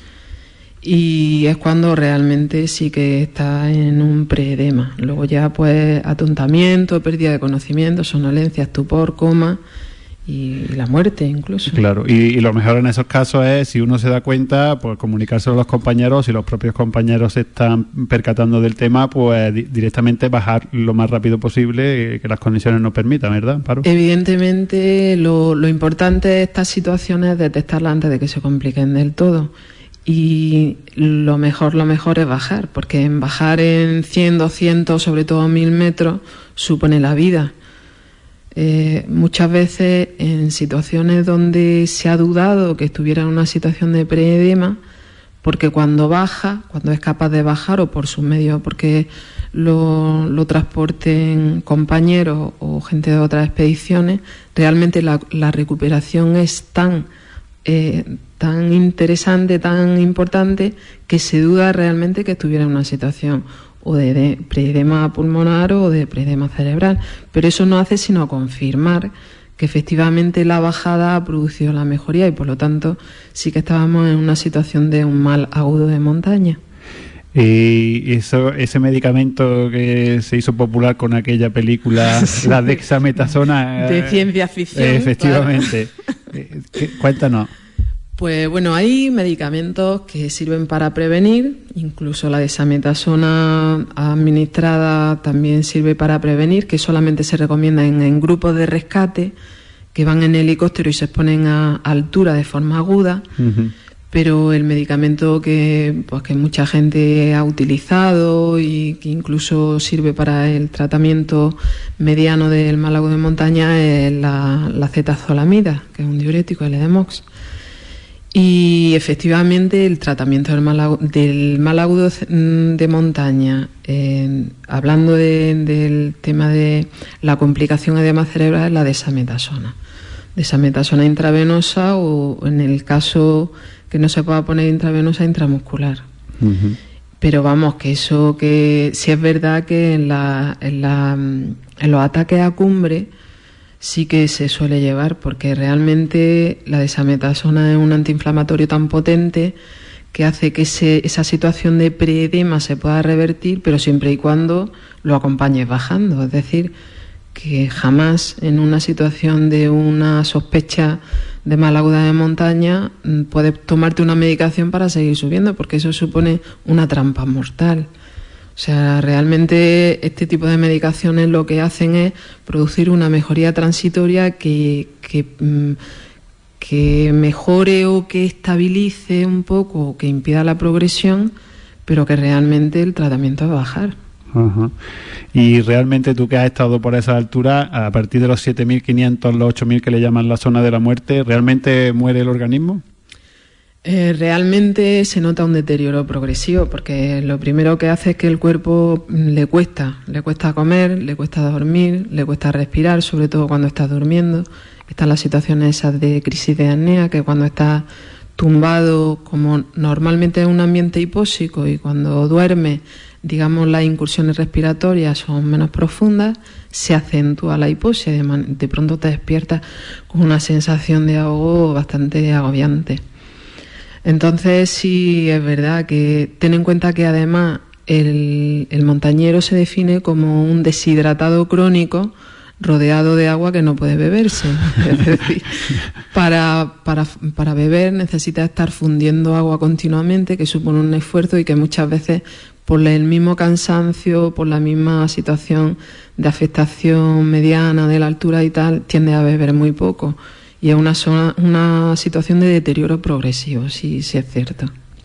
Y es cuando realmente sí que está en un preedema. Luego ya pues atontamiento, pérdida de conocimiento, somnolencia, estupor, coma y la muerte incluso. Claro, y lo mejor en esos casos es, si uno se da cuenta, pues comunicárselo a los compañeros. Si los propios compañeros se están percatando del tema, pues directamente bajar lo más rápido posible, que las condiciones nos permitan, ¿verdad, Amparo? Evidentemente lo importante de estas situaciones es detectarlas antes de que se compliquen del todo. Y lo mejor es bajar, porque bajar en 100, 200, sobre todo 1000 metros, supone la vida. Muchas veces en situaciones donde se ha dudado que estuviera en una situación de preedema, porque cuando es capaz de bajar o por sus medios, porque lo transporten compañeros o gente de otras expediciones, realmente la recuperación es tan interesante, tan importante, que se duda realmente que estuviera en una situación o de preedema pulmonar o de preedema cerebral. Pero eso no hace sino confirmar que efectivamente la bajada ha producido la mejoría y por lo tanto sí que estábamos en una situación de un mal agudo de montaña. Y ese medicamento que se hizo popular con aquella película, la dexametasona, de ciencia ficción. Efectivamente. Claro. Cuéntanos. Pues bueno, hay medicamentos que sirven para prevenir, incluso la dexametasona administrada también sirve para prevenir, que solamente se recomienda en grupos de rescate que van en helicóptero y se exponen a altura de forma aguda. Pero el medicamento que mucha gente ha utilizado y que incluso sirve para el tratamiento mediano del mal agudo de montaña es la cetazolamida, que es un diurético, el Edemox. Y efectivamente el tratamiento del mal agudo de montaña, hablando del tema de la complicación edema cerebral, es la dexametasona intravenosa o, en el caso que no se pueda poner intravenosa, intramuscular. Pero vamos, que eso, que sí es verdad que en los ataques a cumbre sí que se suele llevar, porque realmente la dexametasona es un antiinflamatorio tan potente que hace que esa situación de preedema se pueda revertir, pero siempre y cuando lo acompañes bajando. Es decir, que jamás en una situación de una sospecha de mal aguda de montaña puedes tomarte una medicación para seguir subiendo, porque eso supone una trampa mortal. O sea, realmente este tipo de medicaciones lo que hacen es producir una mejoría transitoria que mejore o que estabilice un poco o que impida la progresión, pero que realmente el tratamiento es bajar. Y realmente tú, que has estado por esa altura, a partir de los 7.500, los 8.000 que le llaman la zona de la muerte, ¿realmente muere el organismo? Realmente se nota un deterioro progresivo, porque lo primero que hace es que el cuerpo le cuesta comer, le cuesta dormir, le cuesta respirar, sobre todo cuando estás durmiendo. Están las situaciones esas de crisis de apnea, que cuando estás tumbado, como normalmente es un ambiente hipóxico, y cuando duermes, digamos, las incursiones respiratorias son menos profundas, se acentúa la hipoxia y de pronto te despiertas con una sensación de ahogo bastante agobiante. Entonces sí es verdad que ten en cuenta que además el montañero se define como un deshidratado crónico rodeado de agua que no puede beberse. Es decir, para beber necesita estar fundiendo agua continuamente, que supone un esfuerzo y que muchas veces por el mismo cansancio, por la misma situación de afectación mediana de la altura y tal, tiende a beber muy poco. Y es una situación de deterioro progresivo, sí es cierto.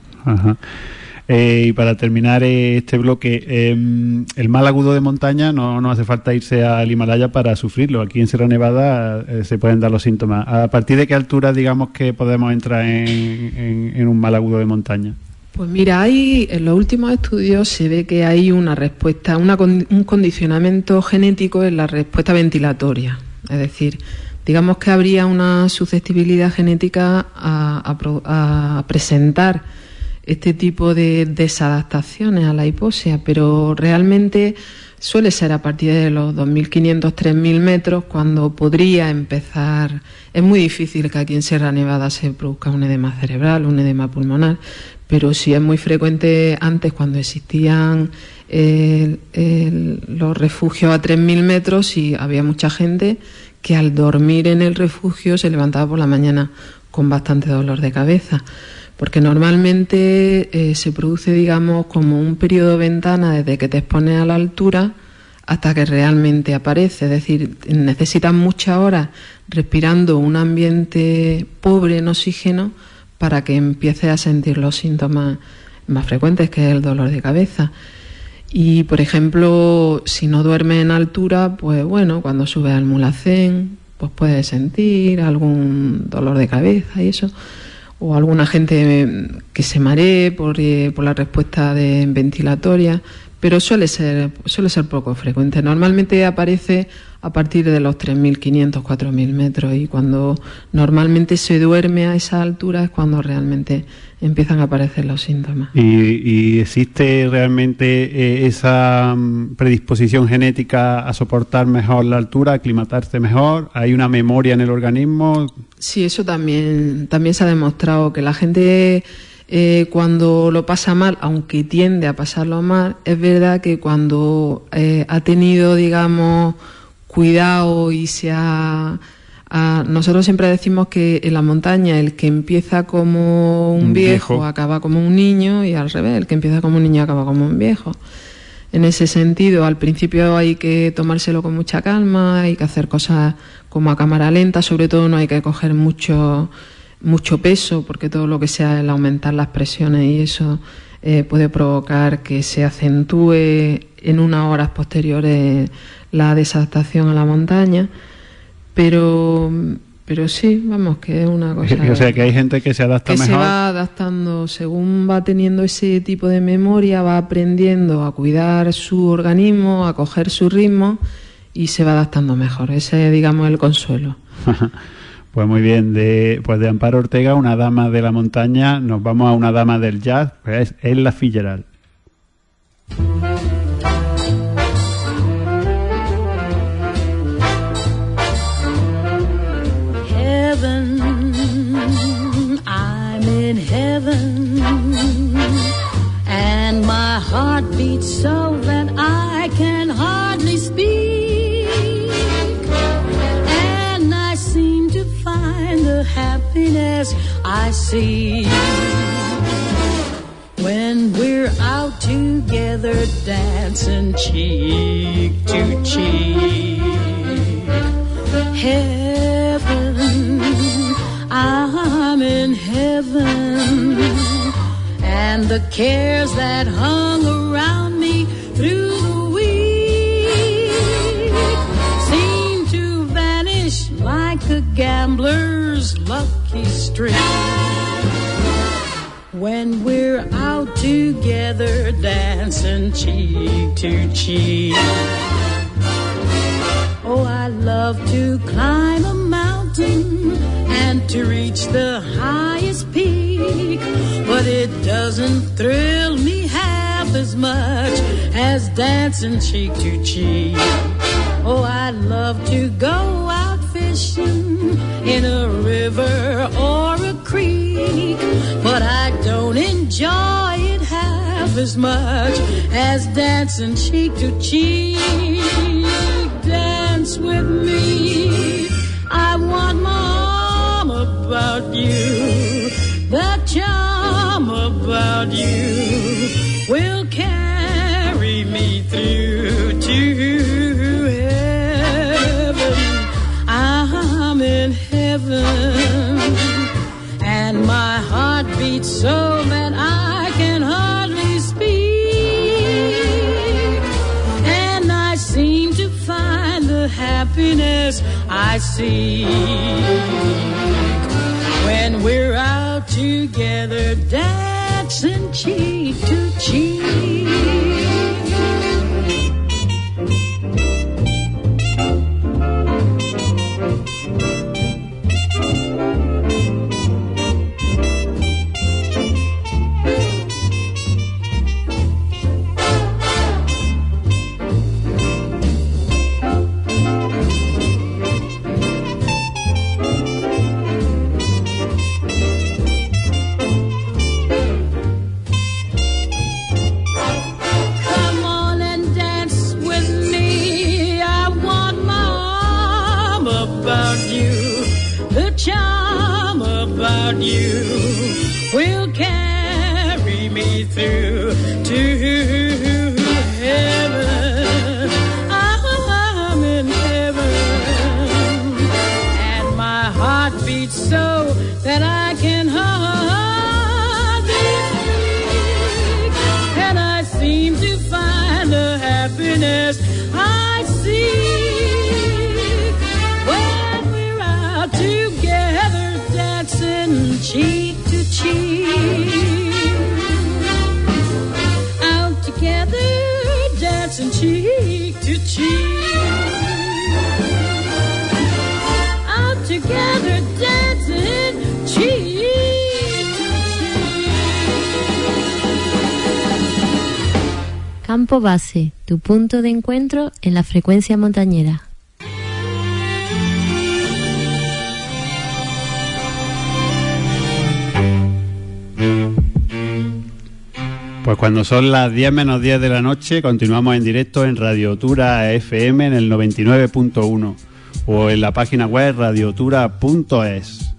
Y para terminar este bloque, el mal agudo de montaña no hace falta irse al Himalaya para sufrirlo. Aquí en Sierra Nevada se pueden dar los síntomas. ¿A partir de qué altura, digamos, que podemos entrar en un mal agudo de montaña? Pues mira, en los últimos estudios se ve que hay una respuesta, un condicionamiento genético en la respuesta ventilatoria. Es decir, digamos que habría una susceptibilidad genética a presentar este tipo de desadaptaciones a la hipoxia, pero realmente suele ser a partir de los 2.500, 3.000 metros cuando podría empezar. Es muy difícil que aquí en Sierra Nevada se produzca un edema cerebral, un edema pulmonar, pero sí es muy frecuente antes, cuando existían los refugios a 3.000 metros, y había mucha gente que al dormir en el refugio se levantaba por la mañana con bastante dolor de cabeza, porque normalmente se produce, digamos, como un periodo de ventana desde que te expones a la altura hasta que realmente aparece. Es decir, necesitas muchas horas respirando un ambiente pobre en oxígeno para que empieces a sentir los síntomas más frecuentes, que es el dolor de cabeza. Y, por ejemplo, si no duermes en altura, pues bueno, cuando subes al Mulhacén, pues puedes sentir algún dolor de cabeza y eso, o alguna gente que se maree por la respuesta ventilatoria, pero suele ser poco frecuente. Normalmente aparece a partir de los 3.500, 4.000 metros, y cuando normalmente se duerme a esa altura es cuando realmente empiezan a aparecer los síntomas. ¿Y existe realmente esa predisposición genética a soportar mejor la altura, a aclimatarse mejor? ¿Hay una memoria en el organismo? Sí, eso también se ha demostrado, que la gente cuando lo pasa mal, aunque tiende a pasarlo mal, es verdad que cuando ha tenido, digamos, cuidado y nosotros siempre decimos que en la montaña el que empieza como un viejo acaba como un niño, y al revés, el que empieza como un niño acaba como un viejo. En ese sentido, al principio hay que tomárselo con mucha calma, hay que hacer cosas como a cámara lenta, sobre todo no hay que coger mucho peso, porque todo lo que sea el aumentar las presiones y eso puede provocar que se acentúe en unas horas posteriores la desadaptación a la montaña, pero sí, vamos, que es una cosa... O sea, que hay gente que se adapta mejor. Que se va adaptando según va teniendo ese tipo de memoria, va aprendiendo a cuidar su organismo, a coger su ritmo, y se va adaptando mejor. Ese es, digamos, el consuelo. Pues muy bien, de Amparo Ortega, una dama de la montaña, nos vamos a una dama del jazz, pues es Ella Fitzgerald. Heaven, I'm in heaven, and my heart beats so that I can hardly speak, and I seem to find the happiness I see when we're out together dancing cheek to cheek. Heaven, I'm in heaven, and the cares that hung around me through the week seem to vanish like a gambler's lucky streak when we're out together dancing cheek to cheek. Oh, I love to climb a mountain and to reach the highest peak, but it doesn't thrill me half as much as dancing cheek to cheek. Oh, I love to go out fishing in a river or a creek, but I don't enjoy it half as much as dancing cheek to cheek. Dance with me, I want my arm about you, the charm about you will carry me through to heaven. I'm in heaven, and my heart beats so that I can hardly speak, and I seem to find the happiness I seek when we're out together dancing dancing cheek to cheek. Campo Base, tu punto de encuentro en la frecuencia montañera. Pues cuando son las 10 menos 10 de la noche, continuamos en directo en Radiotura FM en el 99.1 o en la página web radiotura.es.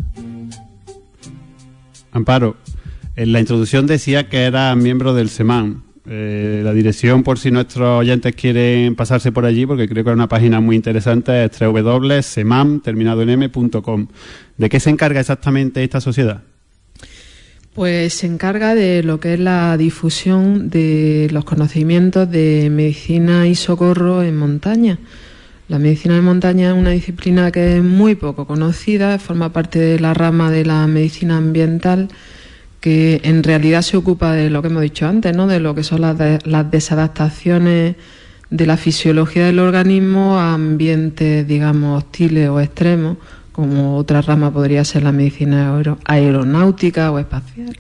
Amparo, en la introducción decía que era miembro del SEMAM. La dirección, por si nuestros oyentes quieren pasarse por allí, porque creo que es una página muy interesante, es www.semam.com. ¿De qué se encarga exactamente esta sociedad? Pues se encarga de lo que es la difusión de los conocimientos de medicina y socorro en montaña. La medicina de montaña es una disciplina que es muy poco conocida, forma parte de la rama de la medicina ambiental, que en realidad se ocupa de lo que hemos dicho antes, ¿no? De lo que son las desadaptaciones de la fisiología del organismo a ambientes, digamos, hostiles o extremos, como otra rama podría ser la medicina aeronáutica o espacial.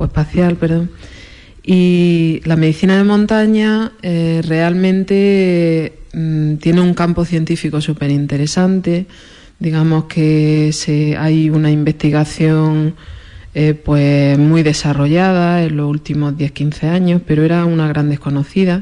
Y la medicina de montaña realmente tiene un campo científico súper interesante. Digamos que hay una investigación pues muy desarrollada en los últimos 10-15 años, pero era una gran desconocida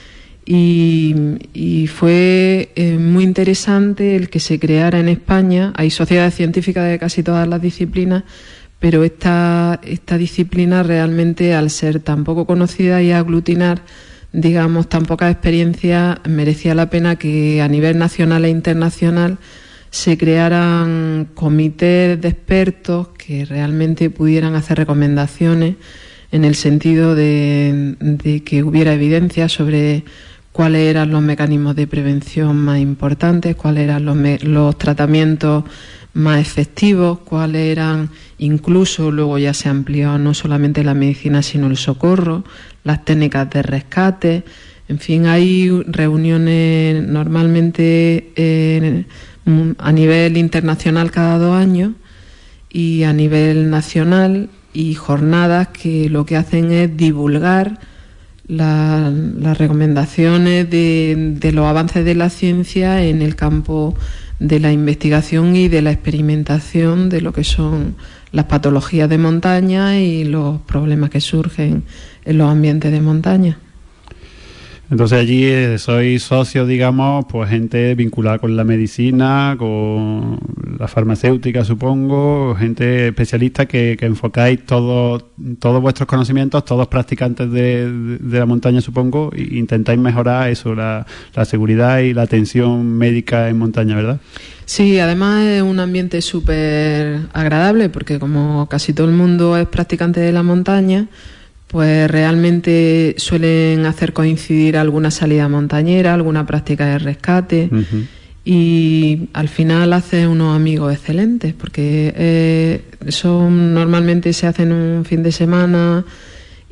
y fue muy interesante el que se creara en España. Hay sociedades científicas de casi todas las disciplinas, pero esta disciplina realmente, al ser tan poco conocida y aglutinar, digamos, tan poca experiencia, merecía la pena que a nivel nacional e internacional se crearan comités de expertos que realmente pudieran hacer recomendaciones en el sentido de que hubiera evidencia sobre cuáles eran los mecanismos de prevención más importantes, cuáles eran los tratamientos más efectivos, cuáles eran, incluso luego ya se amplió no solamente la medicina sino el socorro, las técnicas de rescate. En fin, hay reuniones normalmente a nivel internacional cada 2 años y a nivel nacional, y jornadas que lo que hacen es divulgar las recomendaciones de los avances de la ciencia en el campo de la investigación y de la experimentación de lo que son las patologías de montaña y los problemas que surgen en los ambientes de montaña. Entonces allí sois socios, digamos, pues gente vinculada con la medicina, con la farmacéutica, supongo, gente especialista que enfocáis todos vuestros conocimientos, todos practicantes de la montaña, supongo, e intentáis mejorar eso, la seguridad y la atención médica en montaña, ¿verdad? Sí, además es un ambiente súper agradable porque como casi todo el mundo es practicante de la montaña, pues realmente suelen hacer coincidir alguna salida montañera, alguna práctica de rescate, y al final hace unos amigos excelentes porque normalmente se hacen un fin de semana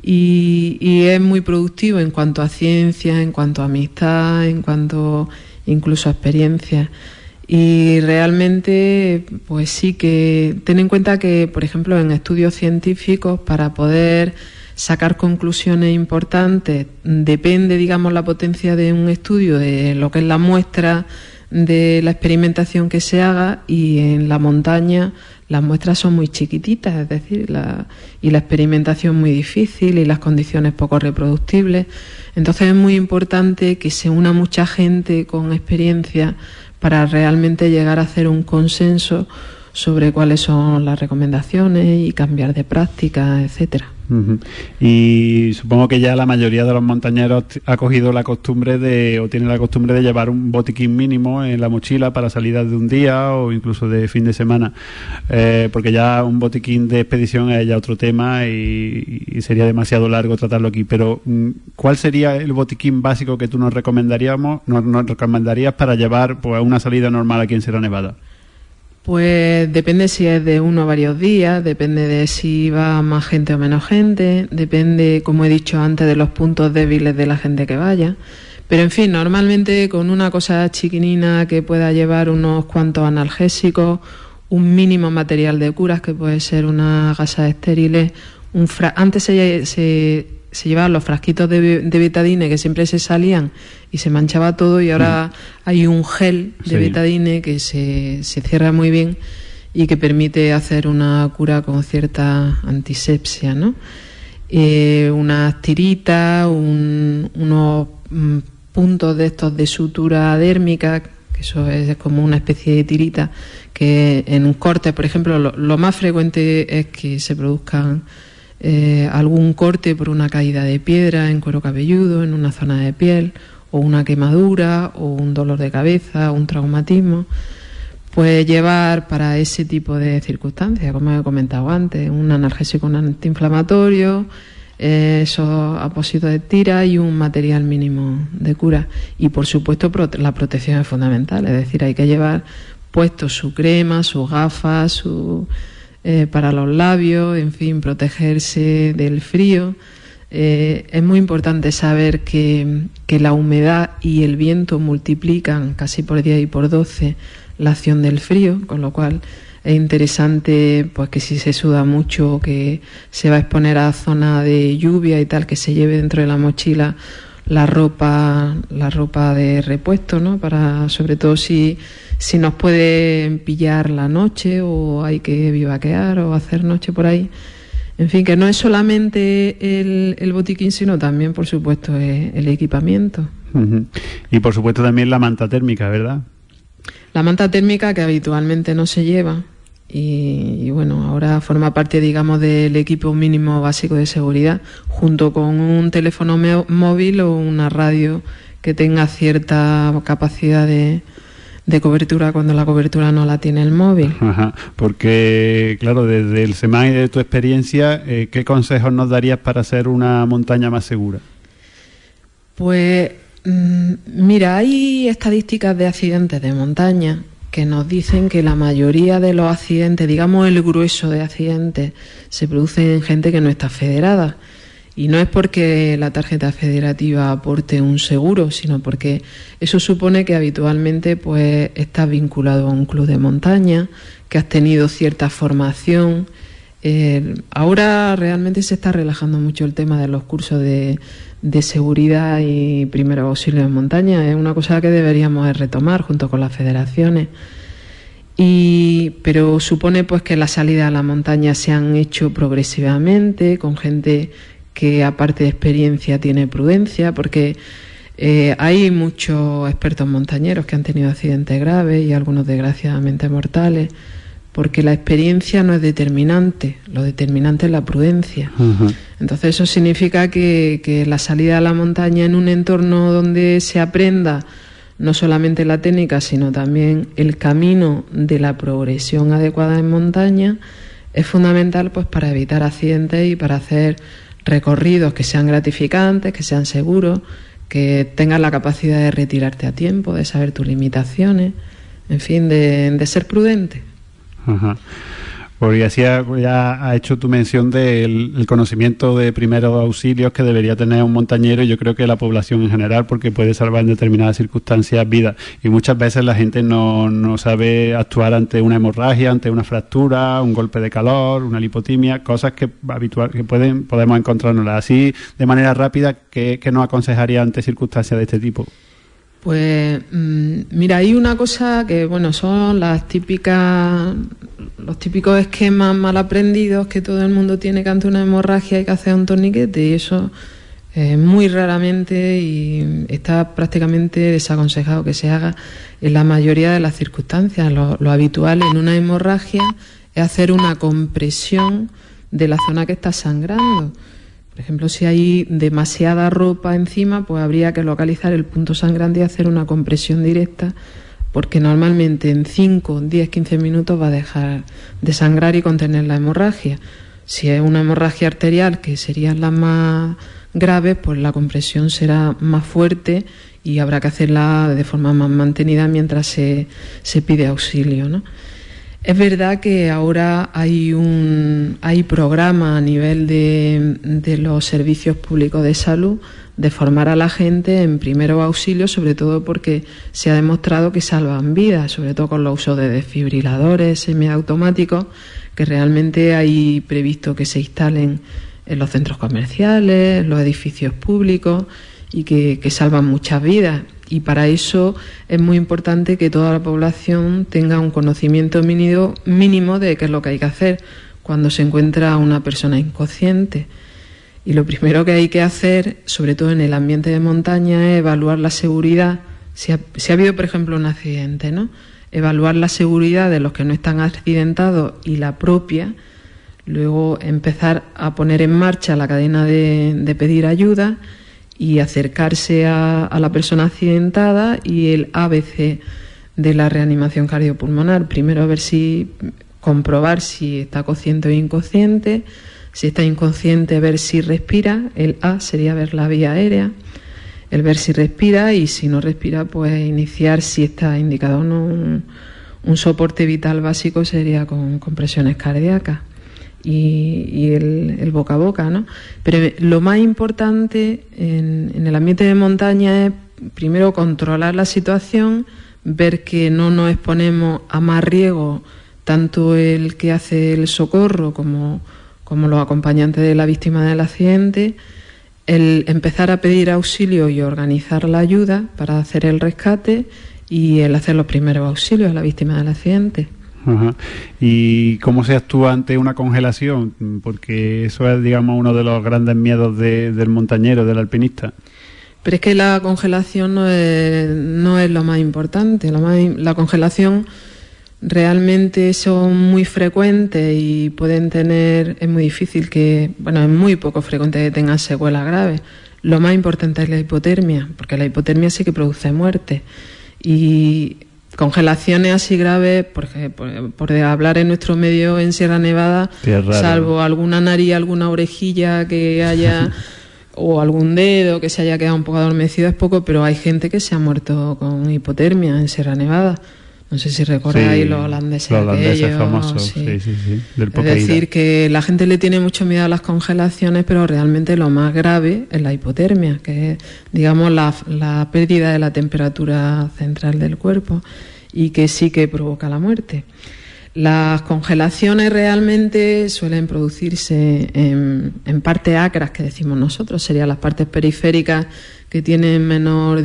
y es muy productivo en cuanto a ciencia, en cuanto a amistad, en cuanto incluso a experiencia. Y realmente, pues sí que ten en cuenta que, por ejemplo, en estudios científicos, para poder sacar conclusiones importantes, depende, digamos, la potencia de un estudio, de lo que es la muestra, de la experimentación que se haga, y en la montaña las muestras son muy chiquititas, es decir, la experimentación muy difícil y las condiciones poco reproductibles. Entonces es muy importante que se una mucha gente con experiencia para realmente llegar a hacer un consenso sobre cuáles son las recomendaciones y cambiar de práctica, etcétera. Uh-huh. Y supongo que ya la mayoría de los montañeros ha cogido la costumbre o tiene la costumbre de llevar un botiquín mínimo en la mochila para salidas de un día o incluso de fin de semana, porque ya un botiquín de expedición es ya otro tema y sería demasiado largo tratarlo aquí. Pero ¿cuál sería el botiquín básico que tú nos recomendarías para llevar pues, a una salida normal aquí en Sierra Nevada? Pues depende si es de uno o varios días, depende de si va más gente o menos gente, depende, como he dicho antes, de los puntos débiles de la gente que vaya. Pero en fin, normalmente con una cosa chiquinina que pueda llevar unos cuantos analgésicos, un mínimo material de curas que puede ser unas gasas estériles, antes se llevaban los frasquitos de betadine que siempre se salían y se manchaba todo, y ahora hay un gel de betadine que se cierra muy bien y que permite hacer una cura con cierta antisepsia, ¿no? Unas tiritas, unos puntos de estos de sutura dérmica, que eso es como una especie de tirita que en un corte, por ejemplo, lo más frecuente es que se produzcan algún corte por una caída de piedra en cuero cabelludo, en una zona de piel, o una quemadura, o un dolor de cabeza, un traumatismo. Pues llevar para ese tipo de circunstancias, como he comentado antes, un analgésico, un antiinflamatorio, esos apósitos de tira y un material mínimo de cura. Y por supuesto la protección es fundamental, es decir, hay que llevar puesto su crema, sus gafas, para los labios, en fin, protegerse del frío. Es muy importante saber que la humedad y el viento multiplican casi por 10 y por 12 la acción del frío, con lo cual es interesante pues que si se suda mucho o que se va a exponer a zona de lluvia y tal, que se lleve dentro de la mochila la ropa de repuesto, ¿no? Para, sobre todo si nos puede pillar la noche o hay que bivaquear o hacer noche por ahí. En fin, que no es solamente el botiquín, sino también, por supuesto, el equipamiento. Uh-huh. Y, por supuesto, también la manta térmica, ¿verdad? La manta térmica, que habitualmente no se lleva y bueno, ahora forma parte, digamos, del equipo mínimo básico de seguridad, junto con un teléfono móvil o una radio que tenga cierta capacidad de cobertura cuando la cobertura no la tiene el móvil. Ajá, porque claro, desde el SEMAN y de tu experiencia, ¿qué consejos nos darías para hacer una montaña más segura? Pues mira, hay estadísticas de accidentes de montaña que nos dicen que la mayoría de los accidentes, digamos el grueso de accidentes, se producen en gente que no está federada. Y no es porque la tarjeta federativa aporte un seguro, sino porque eso supone que habitualmente pues estás vinculado a un club de montaña, que has tenido cierta formación. Ahora realmente se está relajando mucho el tema de los cursos de seguridad y primeros auxilios en montaña. Es una cosa que deberíamos retomar junto con las federaciones. Pero supone pues que las salidas a la montaña se han hecho progresivamente, con gente que aparte de experiencia tiene prudencia, porque hay muchos expertos montañeros que han tenido accidentes graves y algunos desgraciadamente mortales, porque la experiencia no es determinante, lo determinante es la prudencia. Uh-huh. Entonces eso significa que la salida a la montaña en un entorno donde se aprenda no solamente la técnica, sino también el camino de la progresión adecuada en montaña, es fundamental pues para evitar accidentes y para hacer recorridos que sean gratificantes, que sean seguros, que tengas la capacidad de retirarte a tiempo, de saber tus limitaciones, en fin, de ser prudente. Ajá. Porque ya ha hecho tu mención del conocimiento de primeros auxilios que debería tener un montañero, y yo creo que la población en general, porque puede salvar en determinadas circunstancias vidas. Y muchas veces la gente no sabe actuar ante una hemorragia, ante una fractura, un golpe de calor, una lipotimia, cosas que podemos encontrarnos así de manera rápida. ¿Qué nos aconsejaría ante circunstancias de este tipo? Pues mira, hay una cosa que, bueno, son los típicos esquemas mal aprendidos que todo el mundo tiene, que ante una hemorragia hay que hacer un torniquete, y eso muy raramente, y está prácticamente desaconsejado que se haga en la mayoría de las circunstancias. Lo habitual en una hemorragia es hacer una compresión de la zona que está sangrando. Por ejemplo, si hay demasiada ropa encima, pues habría que localizar el punto sangrante y hacer una compresión directa, porque normalmente en 5, 10, 15 minutos va a dejar de sangrar y contener la hemorragia. Si es una hemorragia arterial, que serían las más graves, pues la compresión será más fuerte y habrá que hacerla de forma más mantenida mientras se pide auxilio, ¿no? Es verdad que ahora hay programas a nivel de los servicios públicos de salud de formar a la gente en primeros auxilios, sobre todo porque se ha demostrado que salvan vidas, sobre todo con los usos de desfibriladores semiautomáticos, que realmente hay previsto que se instalen en los centros comerciales, en los edificios públicos, y que salvan muchas vidas. Y para eso es muy importante que toda la población tenga un conocimiento mínimo de qué es lo que hay que hacer cuando se encuentra una persona inconsciente. Y lo primero que hay que hacer, sobre todo en el ambiente de montaña, es evaluar la seguridad. Si ha habido, por ejemplo, un accidente, ¿no? Evaluar la seguridad de los que no están accidentados y la propia. Luego empezar a poner en marcha la cadena de pedir ayuda y acercarse a la persona accidentada, y el ABC de la reanimación cardiopulmonar. Primero comprobar si está consciente o inconsciente. Si está inconsciente, ver si respira. El A sería ver la vía aérea, el ver si respira, y si no respira, pues iniciar, si está indicado o no, un soporte vital básico, sería con compresiones cardíacas y el boca a boca, ¿no? Pero lo más importante en el ambiente de montaña es primero controlar la situación, ver que no nos exponemos a más riesgo, tanto el que hace el socorro como los acompañantes de la víctima del accidente, el empezar a pedir auxilio y organizar la ayuda para hacer el rescate, y el hacer los primeros auxilios a la víctima del accidente. Ajá. ¿Y cómo se actúa ante una congelación? Porque eso es, digamos, uno de los grandes miedos del montañero, del alpinista. Pero es que la congelación no es lo más importante. La congelación realmente son muy frecuentes y pueden tener, es muy difícil es muy poco frecuente que tengan secuelas graves. Lo más importante es la hipotermia, porque la hipotermia sí que produce muerte. Y congelaciones así graves, por hablar en nuestro medio en Sierra Nevada, salvo alguna nariz, alguna orejilla que haya o algún dedo que se haya quedado un poco adormecido, es poco, pero hay gente que se ha muerto con hipotermia en Sierra Nevada. No sé si recordáis los holandeses famosos, sí, del Poqueira. Es decir, que la gente le tiene mucho miedo a las congelaciones, pero realmente lo más grave es la hipotermia, que es, digamos, la pérdida de la temperatura central del cuerpo, y que sí que provoca la muerte. Las congelaciones realmente suelen producirse en partes acras, que decimos nosotros, serían las partes periféricas que tienen menor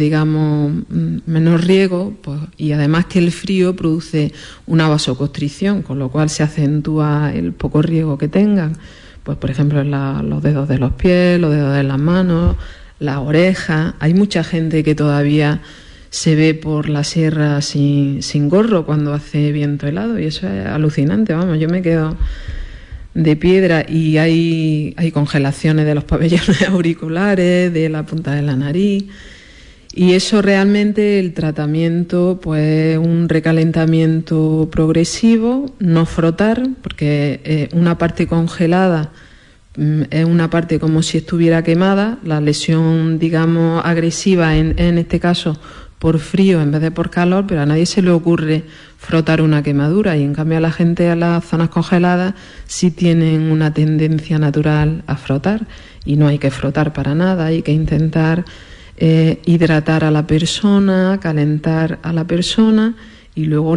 riego, pues, y además que el frío produce una vasoconstricción, con lo cual se acentúa el poco riego que tengan. Pues, por ejemplo, en los dedos de los pies, los dedos de las manos, las orejas. Hay mucha gente que todavía se ve por la sierra sin gorro cuando hace viento helado, y eso es alucinante, vamos, yo me quedo de piedra. Y hay congelaciones de los pabellones auriculares, de la punta de la nariz, y eso realmente el tratamiento, pues un recalentamiento progresivo, no frotar, porque una parte congelada es una parte como si estuviera quemada. La lesión, digamos, agresiva en este caso por frío en vez de por calor, pero a nadie se le ocurre frotar una quemadura, y en cambio a la gente a las zonas congeladas sí tienen una tendencia natural a frotar, y no hay que frotar para nada, hay que intentar hidratar a la persona, calentar a la persona y luego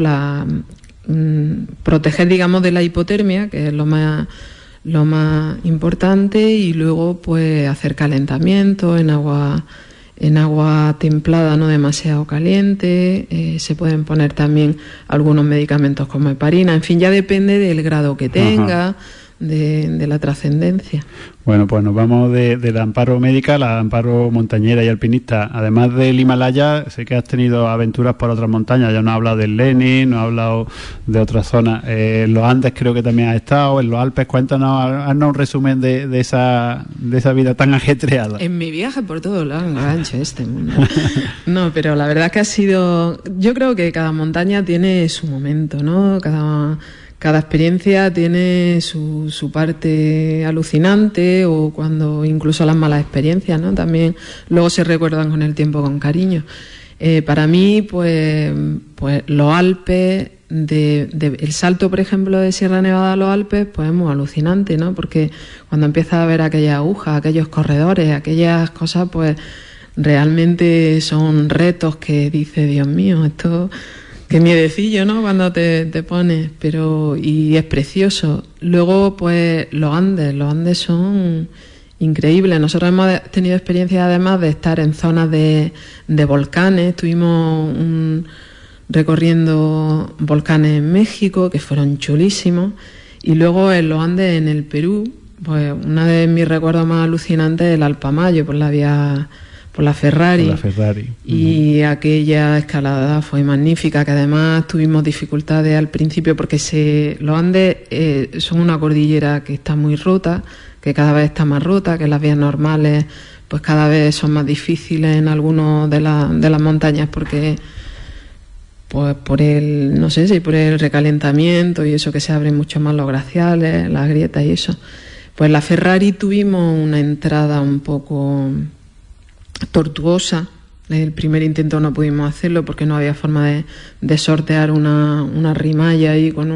proteger, digamos, de la hipotermia, que es lo más importante, y luego pues hacer calentamiento en agua templada, no demasiado caliente. Se pueden poner también algunos medicamentos como heparina, en fin, ya depende del grado que tenga, de la trascendencia. Bueno, pues nos vamos de la amparo médica a la amparo montañera y alpinista. Además del Himalaya, sé que has tenido aventuras por otras montañas. Ya nos has hablado del Lenin, nos has hablado de otras zonas. En los Andes creo que también has estado, en los Alpes. Cuéntanos, haznos un resumen de esa vida tan ajetreada. En mi viaje por todo lo ancho este mundo. No, pero la verdad es que ha sido... Yo creo que cada montaña tiene su momento, ¿no? Cada experiencia tiene su parte alucinante, o cuando incluso las malas experiencias, ¿no? También luego se recuerdan con el tiempo con cariño. Para mí, pues los Alpes, el salto, por ejemplo, de Sierra Nevada a los Alpes, pues es muy alucinante, ¿no? Porque cuando empiezas a ver aquellas agujas, aquellos corredores, aquellas cosas, pues realmente son retos que dices, Dios mío, esto... Qué miedecillo, ¿no? Cuando te pones, y es precioso. Luego, pues, los Andes son increíbles. Nosotros hemos tenido experiencia, además, de estar en zonas de volcanes. Estuvimos recorriendo volcanes en México, que fueron chulísimos. Y luego en los Andes, en el Perú, pues, uno de mis recuerdos más alucinantes es el Alpamayo, por la Ferrari. Y aquella escalada fue magnífica, que además tuvimos dificultades al principio porque los Andes son una cordillera que está muy rota, que cada vez está más rota, que las vías normales pues cada vez son más difíciles en algunas de las montañas, porque pues por el recalentamiento y eso, que se abren mucho más los glaciales, las grietas y eso. Pues la Ferrari tuvimos una entrada un poco tortuosa. El primer intento no pudimos hacerlo porque no había forma de sortear una rimalla ahí con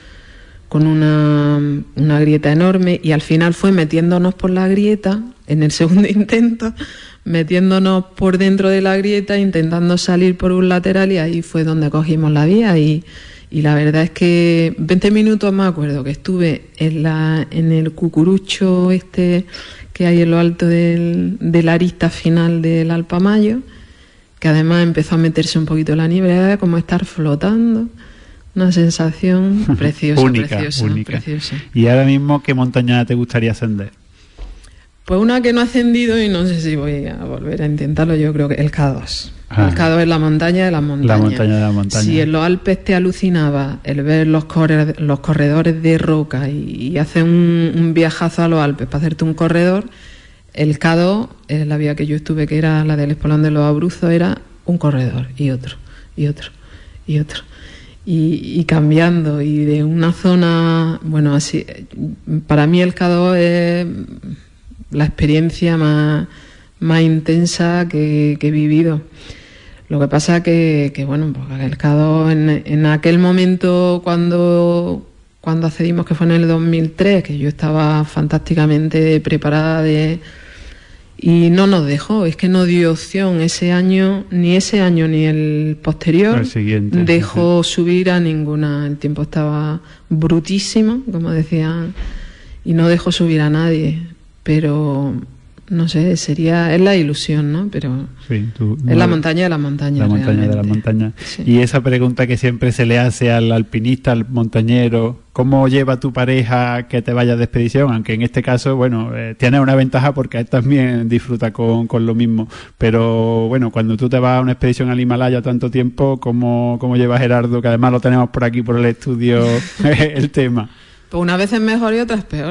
una grieta enorme, y al final fue metiéndonos por la grieta en el segundo intento, metiéndonos por dentro de la grieta, intentando salir por un lateral, y ahí fue donde cogimos la vía. Y la verdad es que 20 minutos me acuerdo que estuve en el cucurucho que hay en lo alto de la arista final del Alpamayo, que además empezó a meterse un poquito la nieve, era como estar flotando, una sensación preciosa, única. Preciosa. ¿Y ahora mismo qué montaña te gustaría ascender? Pues una que no he ascendido y no sé si voy a volver a intentarlo, yo creo que el K2. El K2 es la montaña de las montañas. La montaña de las montañas. Si en los Alpes te alucinaba el ver los corredores de roca y hacer un viajazo a los Alpes para hacerte un corredor, el K2, la vía que yo estuve, que era la del Espolón de los Abruzos, era un corredor y otro, y otro, y otro. Y cambiando, y de una zona, bueno, así, para mí el K2 es la experiencia más intensa que he vivido. Lo que pasa que bueno, pues el K2 en aquel momento cuando accedimos, que fue en el 2003, que yo estaba fantásticamente preparada y no nos dejó, es que no dio opción ese año ni el posterior, el siguiente, dejó subir a ninguna. El tiempo estaba brutísimo, como decían, y no dejó subir a nadie. Pero no sé, es la ilusión, ¿no? Pero sí, es la montaña de las montañas. La montaña de las montañas. Sí. Y esa pregunta que siempre se le hace al alpinista, al montañero, ¿cómo lleva tu pareja que te vayas de expedición? Aunque en este caso, bueno, tienes una ventaja porque él también disfruta con lo mismo. Pero bueno, cuando tú te vas a una expedición al Himalaya tanto tiempo, ¿cómo lleva Gerardo? Que además lo tenemos por aquí, por el estudio, el tema. Pues unas veces mejor y otras peor.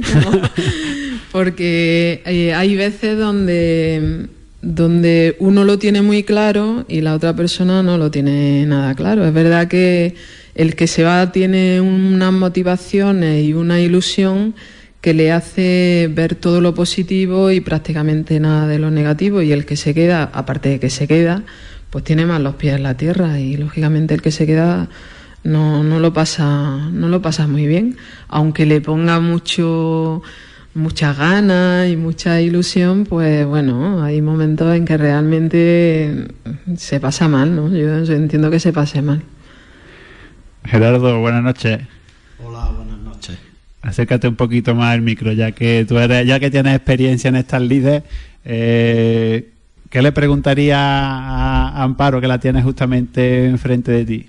Porque hay veces donde uno lo tiene muy claro y la otra persona no lo tiene nada claro. Es verdad que el que se va tiene unas motivaciones y una ilusión que le hace ver todo lo positivo y prácticamente nada de lo negativo, y el que se queda, aparte de que se queda, pues tiene más los pies en la tierra, y lógicamente el que se queda no lo pasa muy bien, aunque le ponga muchas ganas y mucha ilusión. Pues bueno, hay momentos en que realmente se pasa mal, ¿no? Yo entiendo que se pase mal. Gerardo, buenas noches. Hola, buenas noches. Acércate un poquito más al micro, ya que tienes experiencia en estas lides. ¿Qué le preguntaría a Amparo, que la tienes justamente enfrente de ti?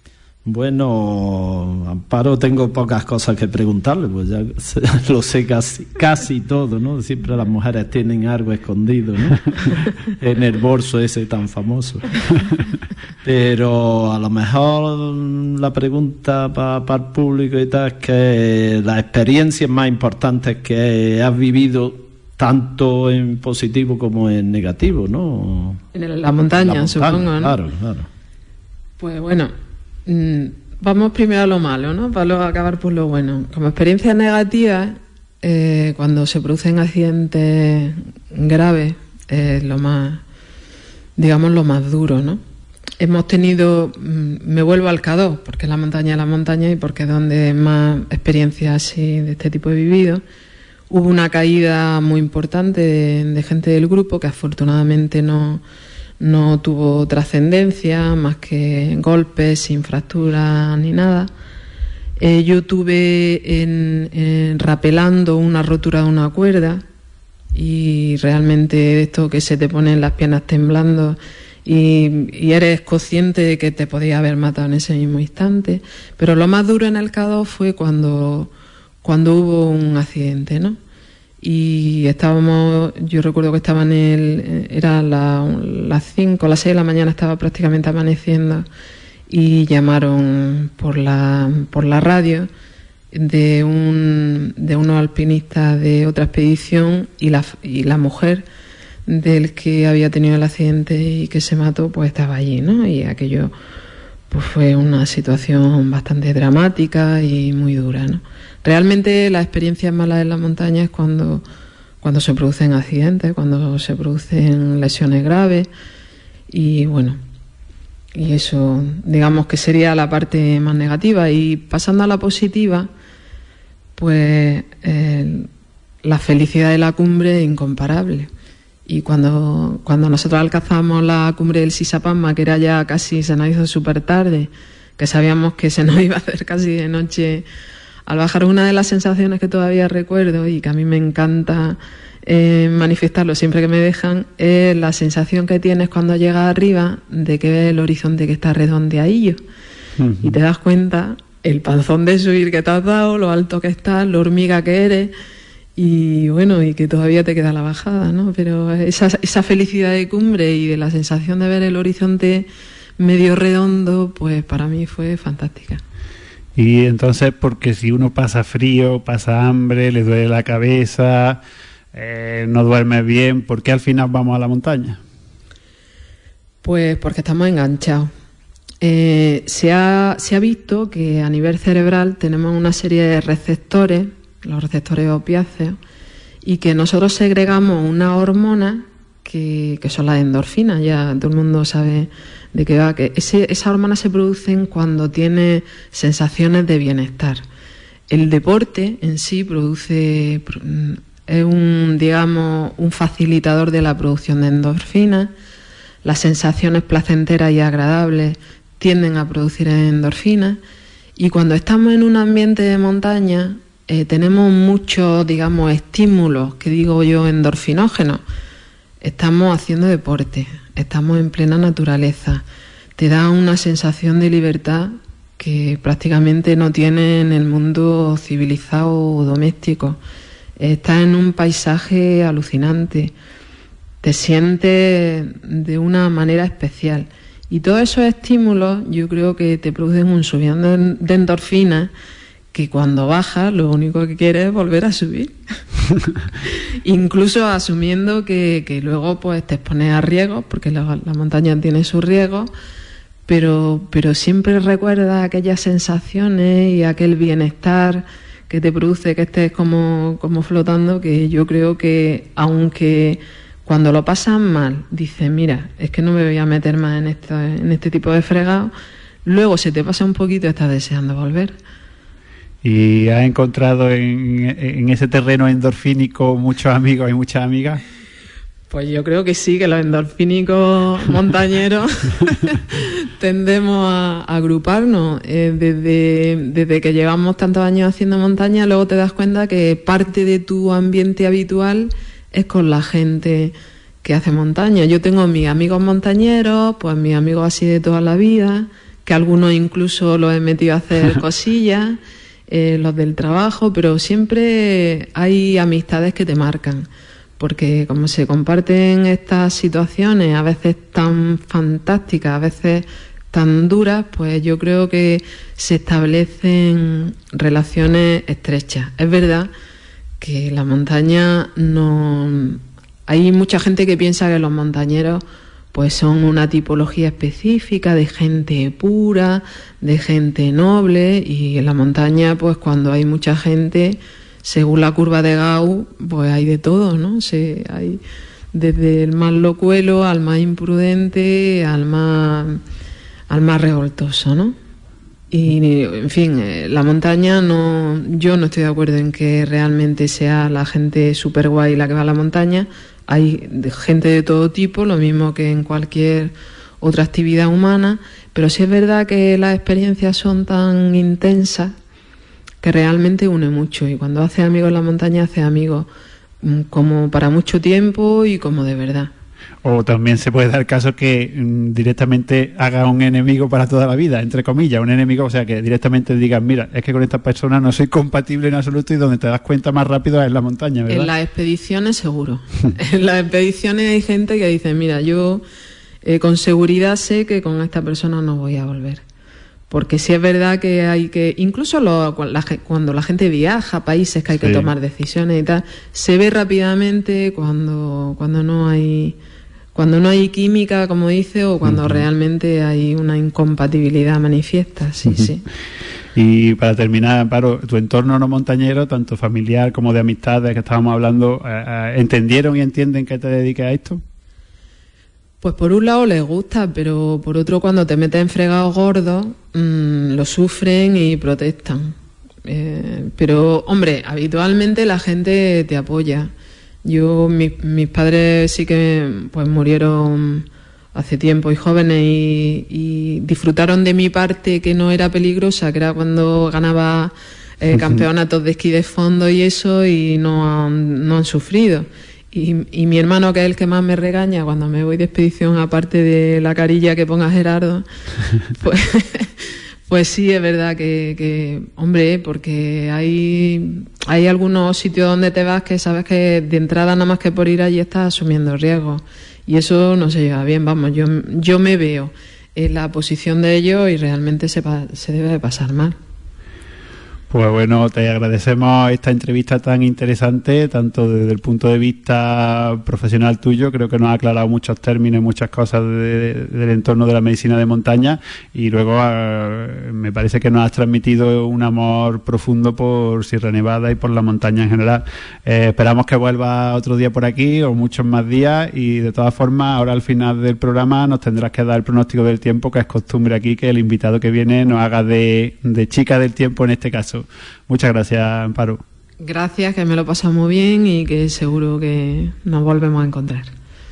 Bueno, Amparo, tengo pocas cosas que preguntarle, pues ya lo sé casi todo, ¿no? Siempre las mujeres tienen algo escondido, ¿no? En el bolso ese tan famoso. Pero a lo mejor la pregunta para el público y tal es que las experiencias más importantes que has vivido, tanto en positivo como en negativo, ¿no? En la montaña, supongo, ¿no? Claro. Pues bueno, vamos primero a lo malo, ¿no? Para luego acabar por lo bueno. Como experiencias negativas, cuando se producen accidentes graves, lo más duro, ¿no? Hemos tenido, me vuelvo al K2, porque la montaña es la montaña y porque es donde más experiencias así de este tipo he vivido. Hubo una caída muy importante de gente del grupo, que afortunadamente no tuvo trascendencia, más que golpes, sin fracturas ni nada. Yo tuve rapelando una rotura de una cuerda, y realmente esto que se te ponen las piernas temblando y eres consciente de que te podías haber matado en ese mismo instante. Pero lo más duro en el K2 fue cuando hubo un accidente, ¿no? Y yo recuerdo que estaban eran las 5, las 6 de la mañana, estaba prácticamente amaneciendo, y llamaron por la radio de unos alpinistas de otra expedición, y la mujer del que había tenido el accidente y que se mató, pues estaba allí, ¿no? Y aquello pues fue una situación bastante dramática y muy dura, ¿no? Realmente las experiencias malas en la montaña es cuando se producen accidentes, cuando se producen lesiones graves, y bueno, y eso digamos que sería la parte más negativa. Y pasando a la positiva, pues la felicidad de la cumbre es incomparable. Y cuando nosotros alcanzamos la cumbre del Sisapamma, que era ya casi, se nos hizo súper tarde, que sabíamos que se nos iba a hacer casi de noche, al bajar, una de las sensaciones que todavía recuerdo y que a mí me encanta manifestarlo siempre que me dejan, es la sensación que tienes cuando llegas arriba de que ves el horizonte que está redondeadillo. Uh-huh. Y te das cuenta el panzón de subir que te has dado, lo alto que estás, lo hormiga que eres, y bueno, y que todavía te queda la bajada, ¿no? Pero esa felicidad de cumbre y de la sensación de ver el horizonte medio redondo, pues para mí fue fantástica. Y entonces, porque si uno pasa frío, pasa hambre, le duele la cabeza, no duerme bien, ¿por qué al final vamos a la montaña? Pues porque estamos enganchados. Se ha visto que a nivel cerebral tenemos una serie de receptores, los receptores opiáceos, y que nosotros segregamos una hormona que son las endorfinas. Ya todo el mundo sabe de qué va, que esas hormonas se producen cuando tienes sensaciones de bienestar. El deporte en sí es un facilitador de la producción de endorfinas. Las sensaciones placenteras y agradables tienden a producir endorfinas, y cuando estamos en un ambiente de montaña tenemos muchos, estímulos, que digo yo, endorfinógenos. Estamos haciendo deporte, estamos en plena naturaleza, te da una sensación de libertad que prácticamente no tiene en el mundo civilizado o doméstico. Estás en un paisaje alucinante, te sientes de una manera especial, y todos esos estímulos yo creo que te producen un subidón de endorfinas, que cuando bajas lo único que quieres es volver a subir. Incluso asumiendo que luego pues te expones a riesgos, porque la montaña tiene sus riesgos, pero siempre recuerdas aquellas sensaciones y aquel bienestar que te produce que estés como flotando, que yo creo que aunque Cuando lo pasan mal, dices, mira, es que no me voy a meter más en este tipo de fregado. Luego se te pasa un poquito y estás deseando volver. ¿Y has encontrado en ese terreno endorfínico muchos amigos y muchas amigas? Pues yo creo que sí, que los endorfínicos montañeros tendemos a agruparnos. Desde que llevamos tantos años haciendo montaña, luego te das cuenta que parte de tu ambiente habitual es con la gente que hace montaña. Yo tengo mis amigos montañeros, pues mis amigos así de toda la vida, que algunos incluso los he metido a hacer cosillas, los del trabajo, pero siempre hay amistades que te marcan, porque como se comparten estas situaciones, a veces tan fantásticas, a veces tan duras, pues yo creo que se establecen relaciones estrechas. Es verdad que la montaña no... Hay mucha gente que piensa que los montañeros pues son una tipología específica de gente pura, de gente noble, y en la montaña pues cuando hay mucha gente, según la curva de Gauss, pues hay de todo, ¿no? Hay desde el más locuelo al más imprudente, al más revoltoso, ¿no? Y, en fin, la montaña yo no estoy de acuerdo en que realmente sea la gente súper guay la que va a la montaña. Hay gente de todo tipo, lo mismo que en cualquier otra actividad humana, pero sí es verdad que las experiencias son tan intensas que realmente une mucho. Y cuando haces amigos en la montaña, haces amigos como para mucho tiempo y como de verdad. O también se puede dar el caso que directamente haga un enemigo para toda la vida, entre comillas, un enemigo, o sea, que directamente digas, mira, es que con esta persona no soy compatible en absoluto, y donde te das cuenta más rápido es en la montaña, ¿verdad? En las expediciones seguro. En las expediciones hay gente que dice, mira, yo con seguridad sé que con esta persona no voy a volver. Porque sí es verdad que hay que, incluso cuando la gente viaja a países que hay que tomar decisiones y tal, se ve rápidamente cuando no hay química, como dice, o cuando realmente hay una incompatibilidad manifiesta, sí. Y para terminar, Amparo, tu entorno no montañero, tanto familiar como de amistades que estábamos hablando, ¿entendieron y entienden que te dediques a esto? Pues por un lado les gusta, pero por otro, cuando te metes en fregados gordos, lo sufren y protestan. Pero, hombre, habitualmente la gente te apoya. Mis padres sí que pues murieron hace tiempo y jóvenes, y disfrutaron de mi parte, que no era peligrosa, que era cuando ganaba campeonatos de esquí de fondo y eso, y no han sufrido. Y mi hermano, que es el que más me regaña cuando me voy de expedición, aparte de la carilla que ponga Gerardo, pues sí, es verdad que hombre, porque hay algunos sitios donde te vas que sabes que de entrada, nada más que por ir allí, estás asumiendo riesgos, y eso no se lleva bien. Vamos, yo me veo en la posición de ellos y realmente se debe de pasar mal. Pues bueno, te agradecemos esta entrevista tan interesante, tanto desde el punto de vista profesional tuyo. Creo que nos ha aclarado muchos términos, muchas cosas del entorno de la medicina de montaña, y luego me parece que nos has transmitido un amor profundo por Sierra Nevada y por la montaña en general. Esperamos que vuelvas otro día por aquí, o muchos más días, y de todas formas, ahora al final del programa nos tendrás que dar el pronóstico del tiempo, que es costumbre aquí que el invitado que viene nos haga de chica del tiempo en este caso. Muchas gracias, Amparo. Gracias, que me lo he pasado muy bien y que seguro que nos volvemos a encontrar.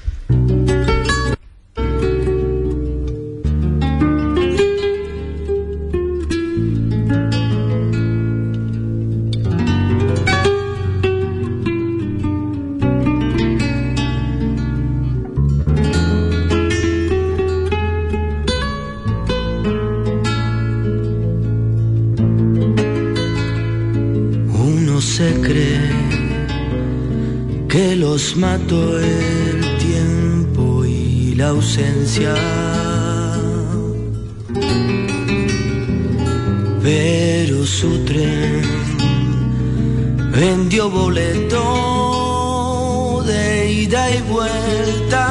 Los mató el tiempo y la ausencia, pero su tren vendió boleto de ida y vuelta.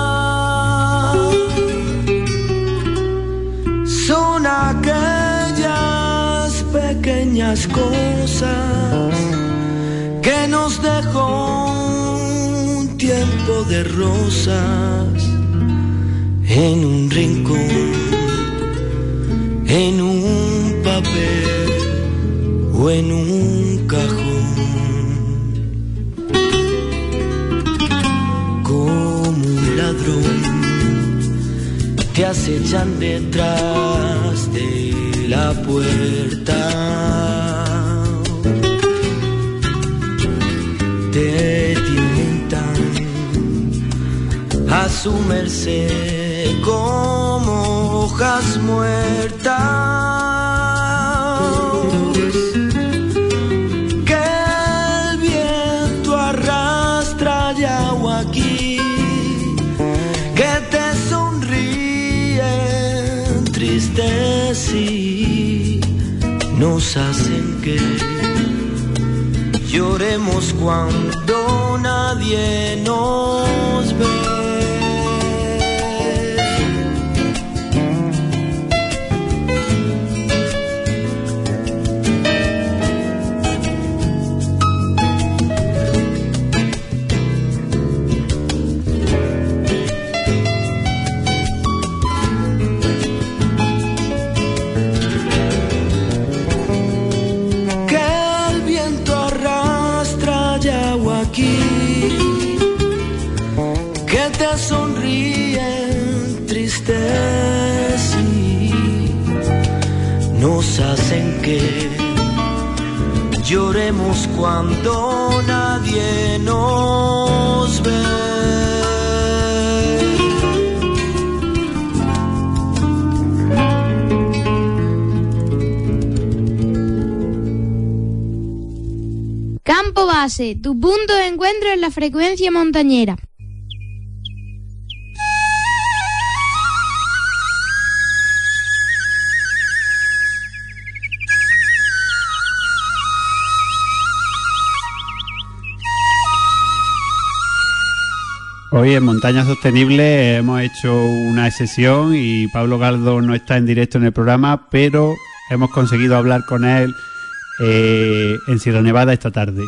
Son aquellas pequeñas cosas que nos dejó tiempo campo de rosas, en un rincón, en un papel o en un cajón, como un ladrón te acechan detrás de la puerta, te tientan a su merced como hojas muertas que el viento arrastra y agua aquí, que te sonríen tristes y nos hacen que lloremos cuando nadie nos ve. Sonríen tristes y nos hacen que lloremos cuando nadie nos ve. Campo Base, tu punto de encuentro en la frecuencia montañera. Hoy en Montaña Sostenible hemos hecho una sesión y Pablo Galdo no está en directo en el programa, pero hemos conseguido hablar con él en Sierra Nevada esta tarde.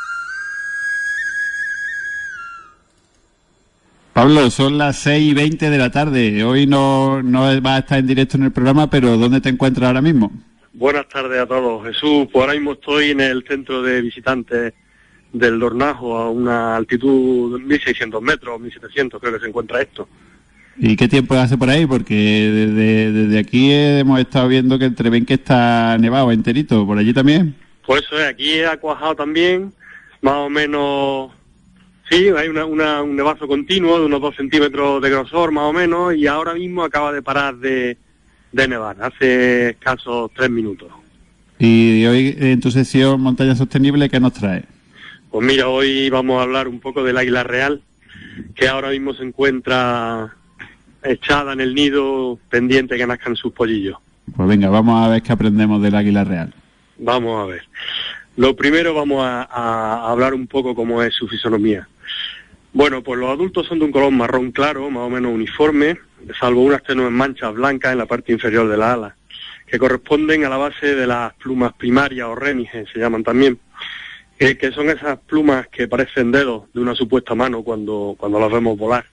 Pablo, son las 6:20 de la tarde. Hoy no vas a estar en directo en el programa, pero ¿dónde te encuentras ahora mismo? Buenas tardes a todos. Jesús, pues ahora mismo estoy en el centro de visitantes del Dornajo, a una altitud de 1.600 metros, 1.700 creo que se encuentra esto. ¿Y qué tiempo hace por ahí? Porque desde aquí hemos estado viendo que el Trebenque está nevado enterito. ¿Por allí también? Pues eso es, aquí ha cuajado también, más o menos, sí, hay un nevazo continuo de unos 2 centímetros de grosor más o menos, y ahora mismo acaba de parar de nevar, hace escasos 3 minutos. ¿Y hoy en tu sesión Montaña Sostenible qué nos trae? Pues mira, hoy vamos a hablar un poco del águila real, que ahora mismo se encuentra echada en el nido, pendiente que nazcan sus pollillos. Pues venga, vamos a ver qué aprendemos del águila real. Vamos a ver. Lo primero vamos a hablar un poco cómo es su fisonomía. Bueno, pues los adultos son de un color marrón claro, más o menos uniforme, salvo unas tenues manchas blancas en la parte inferior de la ala, que corresponden a la base de las plumas primarias o remiges, se llaman también. Que son esas plumas que parecen dedos de una supuesta mano cuando las vemos volar.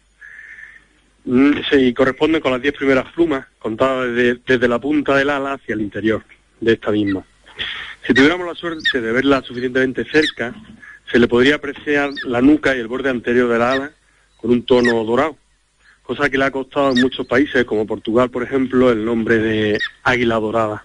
Sí, corresponden con las 10 primeras plumas, contadas desde la punta del ala hacia el interior de esta misma. Si tuviéramos la suerte de verla suficientemente cerca, se le podría apreciar la nuca y el borde anterior del ala con un tono dorado, cosa que le ha costado en muchos países, como Portugal, por ejemplo, el nombre de águila dorada.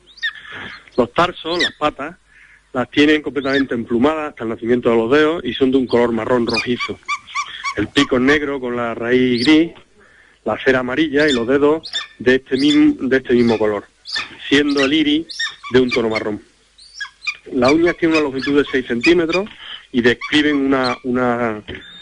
Los tarsos, las patas, las tienen completamente emplumadas hasta el nacimiento de los dedos y son de un color marrón rojizo. El pico es negro con la raíz gris, la cera amarilla y los dedos de este mismo color, siendo el iris de un tono marrón. Las uñas tienen una longitud de 6 centímetros y describen una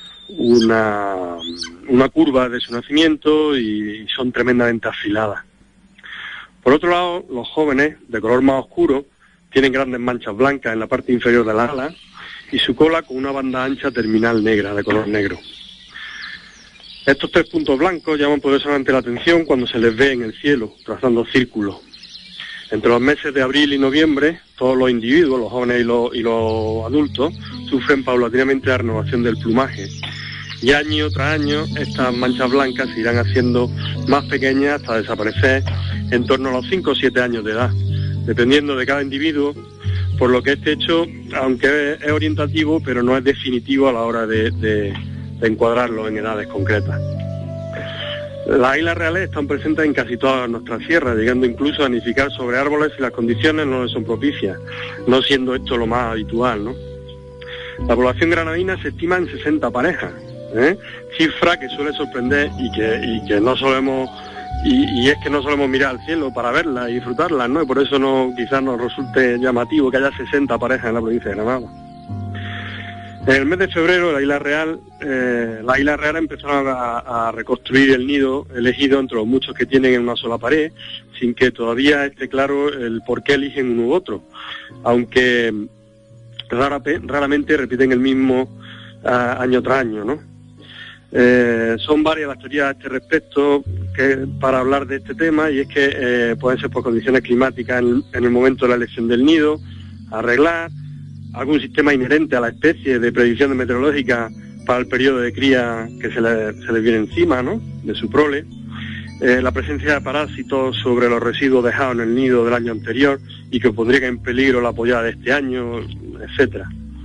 curva de su nacimiento y son tremendamente afiladas. Por otro lado, los jóvenes, de color más oscuro, tienen grandes manchas blancas en la parte inferior del ala y su cola con una banda ancha terminal negra, de color negro. Estos 3 puntos blancos llaman poderosamente la atención cuando se les ve en el cielo, trazando círculos. Entre los meses de abril y noviembre, todos los individuos, los jóvenes y los adultos, sufren paulatinamente la renovación del plumaje. y año tras año estas manchas blancas se irán haciendo más pequeñas hasta desaparecer en torno a los 5 o 7 años de edad, dependiendo de cada individuo, por lo que este hecho, aunque es orientativo, pero no es definitivo a la hora de encuadrarlo en edades concretas. Las águilas reales están presentes en casi todas nuestras sierras, llegando incluso a nidificar sobre árboles si las condiciones no les son propicias, no siendo esto lo más habitual, ¿no? La población granadina se estima en 60 parejas, cifra que suele sorprender y que no solemos, y es que no solemos mirar al cielo para verlas y disfrutarlas, ¿no? Y por eso quizás nos resulte llamativo que haya 60 parejas en la provincia de Granada. En el mes de febrero, las águilas reales empezaron a reconstruir el nido elegido entre los muchos que tienen en una sola pared, sin que todavía esté claro el por qué eligen uno u otro, aunque raramente repiten el mismo año tras año, ¿no? Son varias las teorías a este respecto para hablar de este tema, y es que pueden ser por condiciones climáticas en el momento de la elección del nido, arreglar, algún sistema inherente a la especie de predicción meteorológica para el periodo de cría que se le viene encima, ¿no?, de su prole, la presencia de parásitos sobre los residuos dejados en el nido del año anterior y que pondrían en peligro la pollada de este año, etcétera.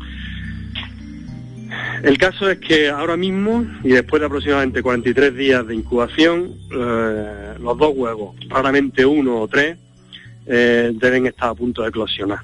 El caso es que ahora mismo, y después de aproximadamente 43 días de incubación, los 2 huevos, raramente 1 o 3, deben estar a punto de eclosionar.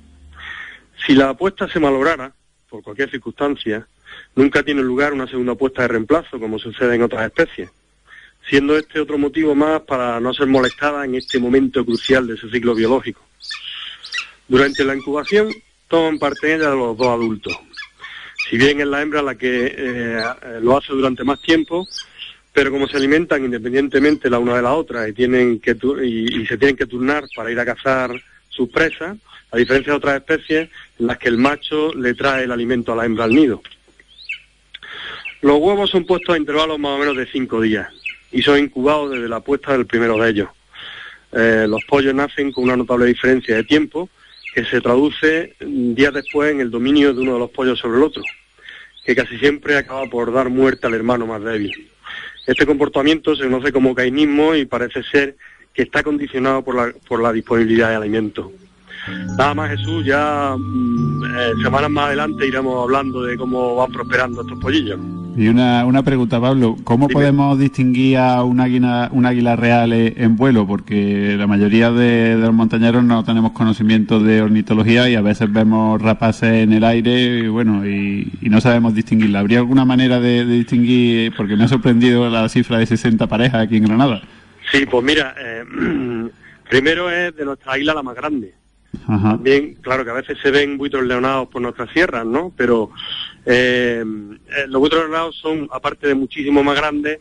Si la puesta se malograra, por cualquier circunstancia, nunca tiene lugar una segunda puesta de reemplazo, como sucede en otras especies, siendo este otro motivo más para no ser molestada en este momento crucial de su ciclo biológico. Durante la incubación toman parte ella de los 2 adultos. Si bien es la hembra la que lo hace durante más tiempo, pero como se alimentan independientemente la una de la otra y se tienen que turnar para ir a cazar sus presas, a diferencia de otras especies en las que el macho le trae el alimento a la hembra al nido. Los huevos son puestos a intervalos más o menos de 5 días y son incubados desde la puesta del primero de ellos. Los pollos nacen con una notable diferencia de tiempo que se traduce días después en el dominio de uno de los pollos sobre el otro, que casi siempre acaba por dar muerte al hermano más débil. Este comportamiento se conoce como cainismo y parece ser que está condicionado por la disponibilidad de alimentos. Nada más, Jesús, ya semanas más adelante iremos hablando de cómo van prosperando estos pollillos. Y una pregunta, Pablo, ¿cómo Dime. podemos distinguir a un águila real en vuelo? Porque la mayoría de los montañeros no tenemos conocimiento de ornitología y a veces vemos rapaces en el aire y no sabemos distinguirla. ¿Habría alguna manera de distinguir? Porque me ha sorprendido la cifra de 60 parejas aquí en Granada. Sí, pues mira, primero es de nuestra águila la más grande. Ajá. También, claro que a veces se ven buitres leonados por nuestras sierras, ¿no? Pero los buitres leonados son, aparte de muchísimo más grandes,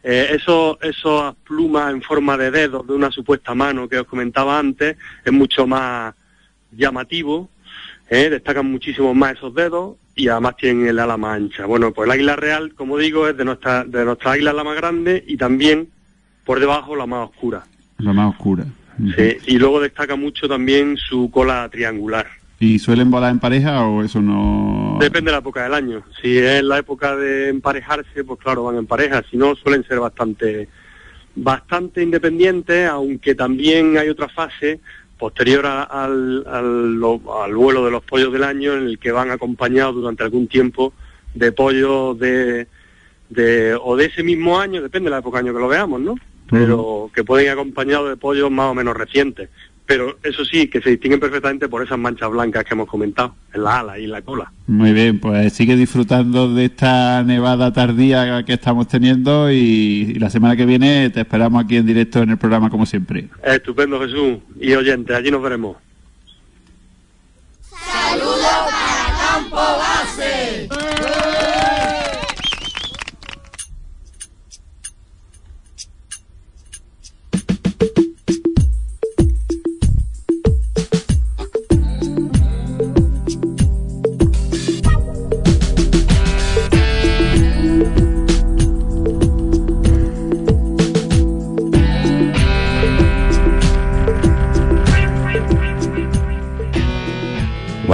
esas plumas en forma de dedos de una supuesta mano que os comentaba antes, es mucho más llamativo, destacan muchísimo más esos dedos y además tienen el ala más ancha. Bueno, pues el águila real, como digo, es de nuestra águila la más grande y también por debajo la más oscura. La más oscura. Sí, y luego destaca mucho también su cola triangular. ¿Y suelen volar en pareja o eso no...? Depende de la época del año. Si es la época de emparejarse, pues claro, van en pareja. Si no, suelen ser bastante independientes, aunque también hay otra fase posterior al vuelo de los pollos del año en el que van acompañados durante algún tiempo de pollos de ese mismo año, depende de la época del año que lo veamos, ¿no? Pero que pueden ir acompañados de pollos más o menos recientes. Pero eso sí, que se distinguen perfectamente por esas manchas blancas que hemos comentado, en la ala y en la cola. Muy bien, pues sigue disfrutando de esta nevada tardía que estamos teniendo y la semana que viene te esperamos aquí en directo en el programa como siempre. Estupendo, Jesús. Y oyentes, allí nos veremos. ¡Saludos para Campo Base!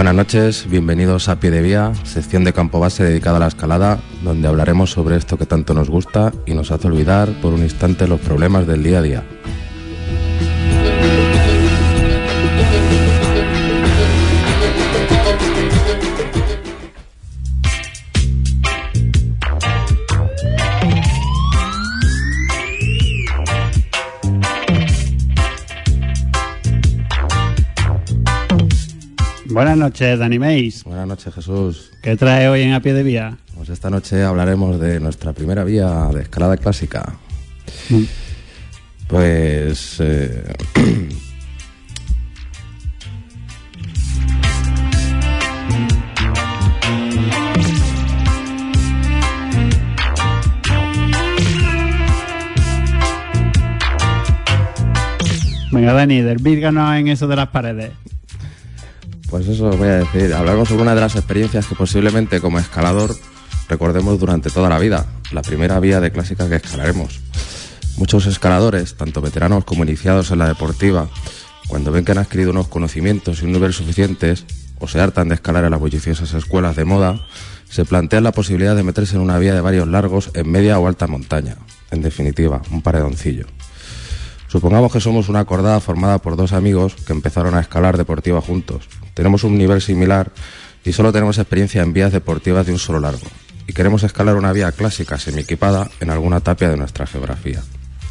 Buenas noches, bienvenidos a Pie de Vía, sección de campo base dedicada a la escalada, donde hablaremos sobre esto que tanto nos gusta y nos hace olvidar por un instante los problemas del día a día. Buenas noches, Dani Meis. Buenas noches, Jesús. ¿Qué trae hoy en A Pie de Vía? Pues esta noche hablaremos de nuestra primera vía de escalada clásica. Pues... Venga, Dani, desvírganos en eso de las paredes. Pues eso voy a decir, hablaremos sobre una de las experiencias que posiblemente como escalador recordemos durante toda la vida, la primera vía de clásica que escalaremos. Muchos escaladores, tanto veteranos como iniciados en la deportiva, cuando ven que han adquirido unos conocimientos y un nivel suficientes, o se hartan de escalar en las bulliciosas escuelas de moda, se plantean la posibilidad de meterse en una vía de varios largos en media o alta montaña, en definitiva, un paredoncillo. Supongamos que somos una cordada formada por dos amigos que empezaron a escalar deportiva juntos. Tenemos un nivel similar y solo tenemos experiencia en vías deportivas de un solo largo. Y queremos escalar una vía clásica semi-equipada en alguna tapia de nuestra geografía.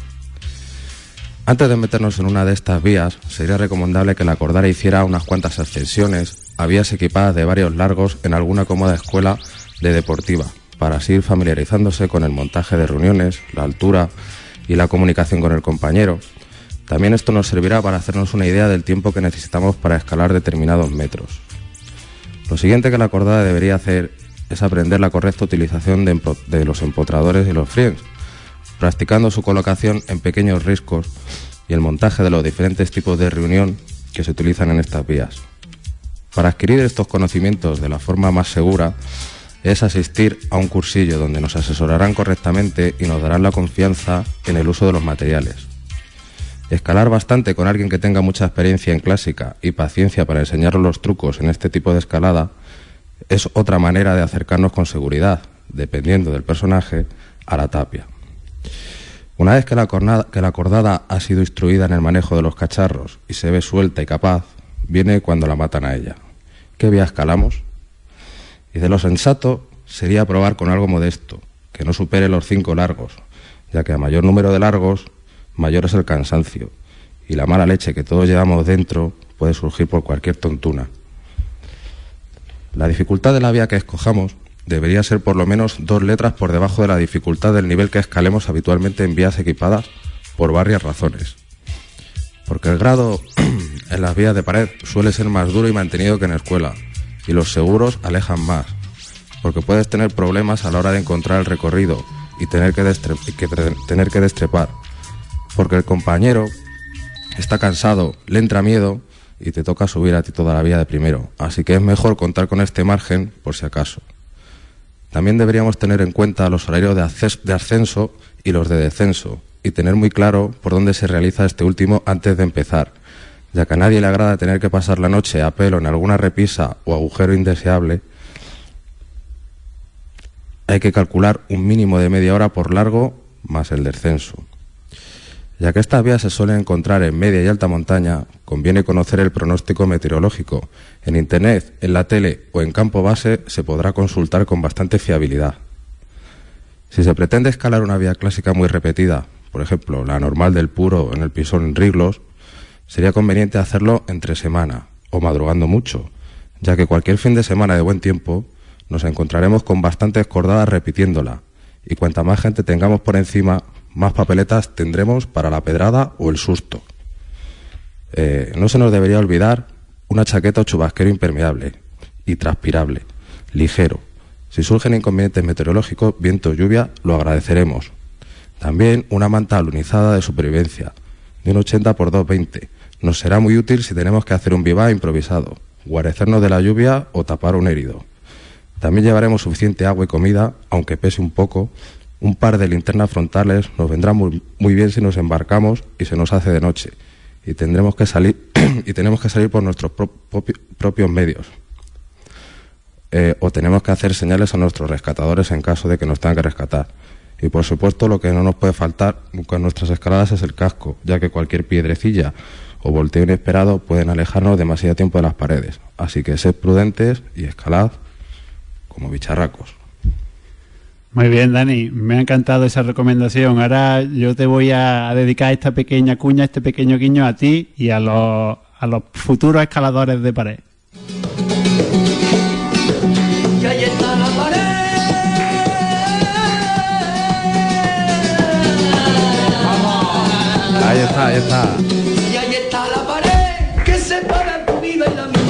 Antes de meternos en una de estas vías, sería recomendable que la cordada hiciera unas cuantas ascensiones a vías equipadas de varios largos en alguna cómoda escuela de deportiva, para así ir familiarizándose con el montaje de reuniones, la altura y la comunicación con el compañero. También esto nos servirá para hacernos una idea del tiempo que necesitamos para escalar determinados metros. Lo siguiente que la cordada debería hacer es aprender la correcta utilización de los empotradores y los friends, practicando su colocación en pequeños riscos y el montaje de los diferentes tipos de reunión que se utilizan en estas vías. Para adquirir estos conocimientos de la forma más segura es asistir a un cursillo donde nos asesorarán correctamente y nos darán la confianza en el uso de los materiales. Escalar bastante con alguien que tenga mucha experiencia en clásica y paciencia para enseñarnos los trucos en este tipo de escalada es otra manera de acercarnos con seguridad, dependiendo del personaje, a la tapia. Una vez que la cordada ha sido instruida en el manejo de los cacharros y se ve suelta y capaz, viene cuando la matan a ella. ¿Qué vía escalamos? Y de lo sensato sería probar con algo modesto, que no supere los 5 largos, ya que a mayor número de largos, mayor es el cansancio, y la mala leche que todos llevamos dentro puede surgir por cualquier tontuna. La dificultad de la vía que escojamos debería ser por lo menos 2 letras por debajo de la dificultad del nivel que escalemos habitualmente en vías equipadas por varias razones. Porque el grado en las vías de pared suele ser más duro y mantenido que en escuela, y los seguros alejan más, porque puedes tener problemas a la hora de encontrar el recorrido y tener que destrepar, porque el compañero está cansado, le entra miedo y te toca subir a ti toda la vía de primero, así que es mejor contar con este margen por si acaso. También deberíamos tener en cuenta los horarios de ascenso y los de descenso, y tener muy claro por dónde se realiza este último antes de empezar, ya que a nadie le agrada tener que pasar la noche a pelo en alguna repisa o agujero indeseable. Hay que calcular un mínimo de media hora por largo más el descenso. Ya que estas vías se suelen encontrar en media y alta montaña, conviene conocer el pronóstico meteorológico. En internet, en la tele o en campo base se podrá consultar con bastante fiabilidad. Si se pretende escalar una vía clásica muy repetida, por ejemplo, la normal del Puro en el Pisón en Riglos, sería conveniente hacerlo entre semana o madrugando mucho, ya que cualquier fin de semana de buen tiempo nos encontraremos con bastantes cordadas repitiéndola, y cuanta más gente tengamos por encima, más papeletas tendremos para la pedrada o el susto. No se nos debería olvidar una chaqueta o chubasquero impermeable y transpirable, ligero. Si surgen inconvenientes meteorológicos, viento o lluvia, lo agradeceremos. También una manta alunizada de supervivencia, de un 80 por 220. Nos será muy útil si tenemos que hacer un vivac improvisado, guarecernos de la lluvia o tapar un herido. También llevaremos suficiente agua y comida, aunque pese un poco. Un par de linternas frontales nos vendrá muy bien si nos embarcamos y se nos hace de noche, y tenemos que salir por nuestros propios medios. o tenemos que hacer señales a nuestros rescatadores en caso de que nos tengan que rescatar. Y por supuesto lo que no nos puede faltar nunca en nuestras escaladas es el casco, ya que cualquier piedrecilla o volteo inesperado pueden alejarnos demasiado tiempo de las paredes. Así que sed prudentes y escalad como bicharracos. Muy bien, Dani, me ha encantado esa recomendación. Ahora yo te voy a dedicar esta pequeña cuña, este pequeño guiño a ti y a los futuros escaladores de pared. Y ahí está la pared. Vamos. Ahí está. Y ahí está la pared que separa tu vida y la mía.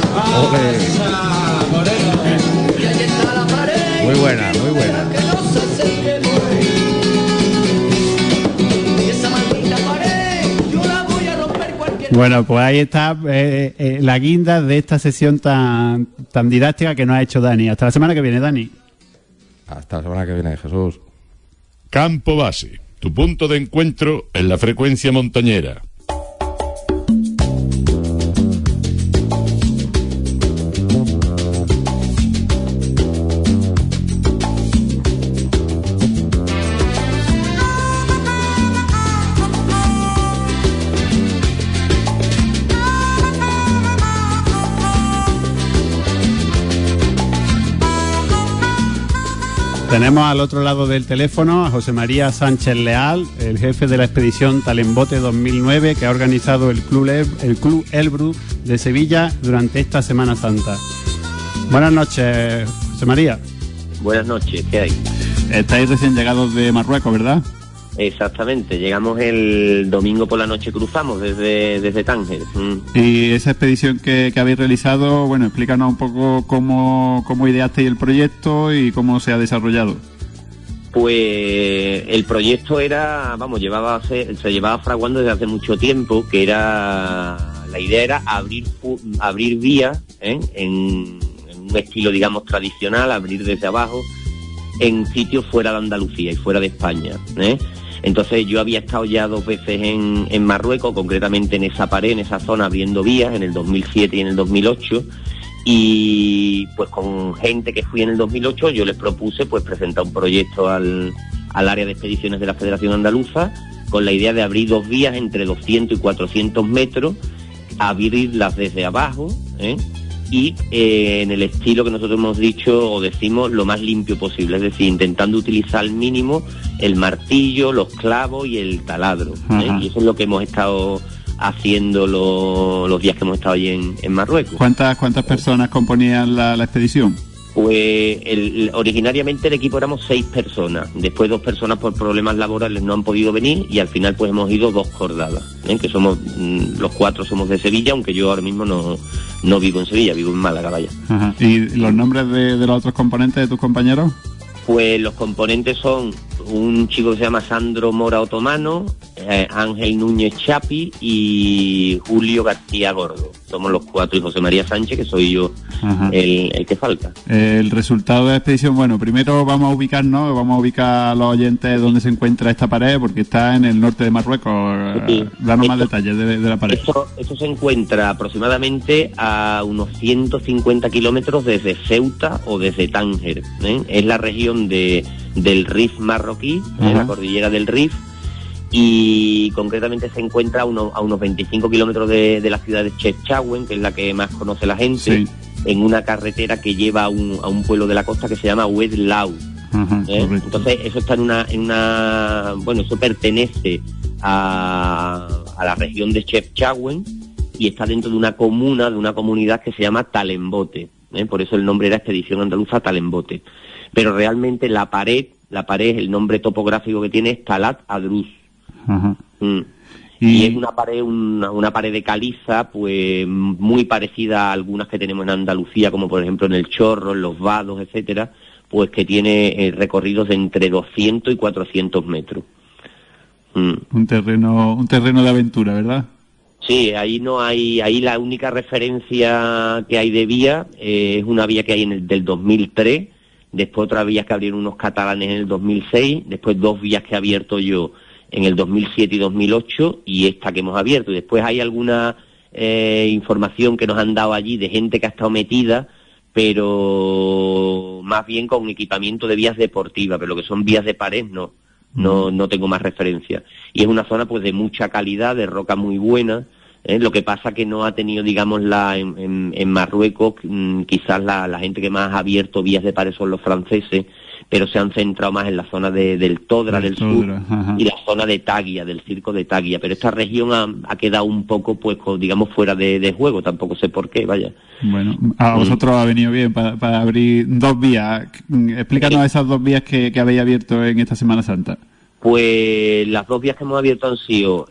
Y ahí está la pared. Muy buena. Que no se acerque y esa maldita pared yo la voy a romper cualquier. Bueno, pues ahí está la guinda de esta sesión tan didáctica que nos ha hecho Dani. Hasta la semana que viene, Dani. Hasta la semana que viene, Jesús. Campo Base, tu punto de encuentro en la frecuencia montañera. Tenemos al otro lado del teléfono a José María Sánchez Leal, el jefe de la expedición Talembote 2009, que ha organizado el Club Elbrus de Sevilla durante esta Semana Santa. Buenas noches, José María. Buenas noches, ¿qué hay? Estáis recién llegados de Marruecos, ¿verdad? Exactamente, llegamos el domingo por la noche, cruzamos desde Tánger. Y esa expedición que habéis realizado, bueno, explícanos un poco cómo ideasteis el proyecto y cómo se ha desarrollado. Pues el proyecto era, se llevaba fraguando desde hace mucho tiempo, que era, la idea era abrir vías, en un estilo, digamos, tradicional, abrir desde abajo, en sitios fuera de Andalucía y fuera de España, Entonces yo había estado ya 2 veces en Marruecos, concretamente en esa pared, en esa zona, abriendo vías, en el 2007 y en el 2008, y pues con gente que fui en el 2008 yo les propuse pues presentar un proyecto al área de expediciones de la Federación Andaluza, con la idea de abrir 2 vías entre 200 y 400 metros, abrirlas desde abajo, y en el estilo que nosotros hemos dicho o decimos lo más limpio posible, es decir, intentando utilizar al mínimo el martillo, los clavos y el taladro, y eso es lo que hemos estado haciendo los días que hemos estado allí en Marruecos. ¿Cuántas personas componían la expedición? Pues originariamente el equipo éramos 6 personas, después 2 personas por problemas laborales no han podido venir y al final pues hemos ido 2 cordadas, que somos los 4 somos de Sevilla, aunque yo ahora mismo no vivo en Sevilla, vivo en Málaga, vaya. Ajá. ¿Y los nombres de los otros componentes de tus compañeros? Pues los componentes son un chico que se llama Sandro Mora Otomano, Ángel Núñez Chapi y Julio García Gordo. Somos los 4 y José María Sánchez, que soy yo el que falta. El resultado de la expedición, bueno, primero vamos a ubicar a los oyentes dónde se encuentra esta pared, porque está en el norte de Marruecos. Sí. Danos más detalles de la pared. Esto se encuentra aproximadamente a unos 150 kilómetros desde Ceuta o desde Tánger. Es la región del Rif marroquí, la cordillera del Rif, y concretamente se encuentra a unos 25 kilómetros de la ciudad de Chefchaouen, que es la que más conoce la gente, en una carretera que lleva a un pueblo de la costa que se llama Oued Lau. Entonces eso está bueno, eso pertenece a la región de Chefchaouen y está dentro de una comunidad que se llama Talembote, por eso el nombre era Expedición Andaluza Talembote. Pero realmente la pared, el nombre topográfico que tiene es Talat Adruz. Y es una pared de caliza, pues muy parecida a algunas que tenemos en Andalucía, como por ejemplo en El Chorro, en Los Vados, etcétera, pues que tiene recorridos de entre 200 y 400 metros. Un terreno de aventura, ¿verdad? Sí, ahí la única referencia que hay de vía es una vía que hay del 2003, después otra vía que abrieron unos catalanes en el 2006, después 2 vías que he abierto yo en el 2007 y 2008 y esta que hemos abierto. Y después hay alguna información que nos han dado allí de gente que ha estado metida, pero más bien con equipamiento de vías deportivas, pero lo que son vías de pared no tengo más referencia. Y es una zona pues de mucha calidad, de roca muy buena. Lo que pasa que no ha tenido, digamos, en Marruecos, quizás la gente que más ha abierto vías de pared son los franceses, pero se han centrado más en la zona del Todra, del sur, ajá, y la zona de Taguia, del circo de Taguia. Pero esta región ha quedado un poco, pues, digamos, fuera de juego, tampoco sé por qué, vaya. Bueno, a vosotros ha venido bien para abrir 2 vías. Explícanos esas 2 vías que habéis abierto en esta Semana Santa. Pues las 2 vías que hemos abierto han sido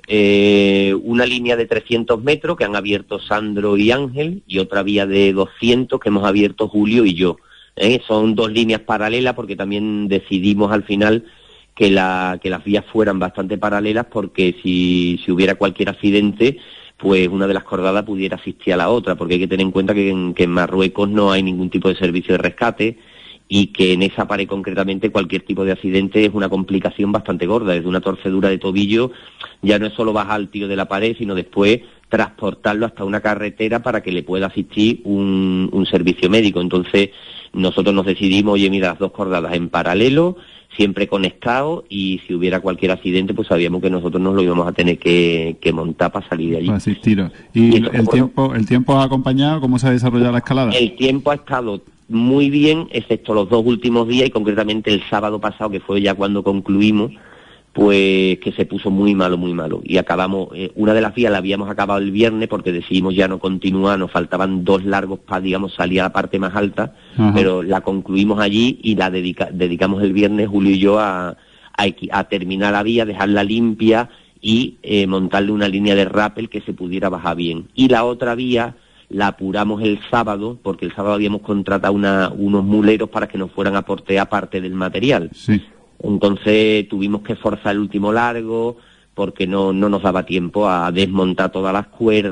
una línea de 300 metros que han abierto Sandro y Ángel, y otra vía de 200 que hemos abierto Julio y yo. Son 2 líneas paralelas porque también decidimos al final que las vías fueran bastante paralelas, porque si hubiera cualquier accidente, pues una de las cordadas pudiera asistir a la otra, porque hay que tener en cuenta que en Marruecos no hay ningún tipo de servicio de rescate, y que en esa pared concretamente cualquier tipo de accidente es una complicación bastante gorda. Desde una torcedura de tobillo ya no es solo bajar al tío de la pared, sino después transportarlo hasta una carretera para que le pueda asistir un servicio médico. Entonces nosotros nos decidimos, oye, mira, las 2 cordadas en paralelo, siempre conectados, y si hubiera cualquier accidente, pues sabíamos que nosotros nos lo íbamos a tener que montar para salir de allí. Para asistiros. ¿Y el tiempo ha acompañado? ¿Cómo se ha desarrollado la escalada? El tiempo ha estado muy bien, excepto los 2 últimos días, y concretamente el sábado pasado, que fue ya cuando concluimos, pues que se puso muy malo, y acabamos, una de las vías la habíamos acabado el viernes porque decidimos ya no continuar, nos faltaban 2 largos para, digamos, salir a la parte más alta, ajá, pero la concluimos allí y la dedicamos el viernes, Julio y yo, a terminar la vía, dejarla limpia y montarle una línea de rappel que se pudiera bajar bien. Y la otra vía la apuramos el sábado, porque el sábado habíamos contratado unos muleros para que nos fueran a portear parte del material. Sí. Entonces tuvimos que forzar el último largo, porque no nos daba tiempo a desmontar todas las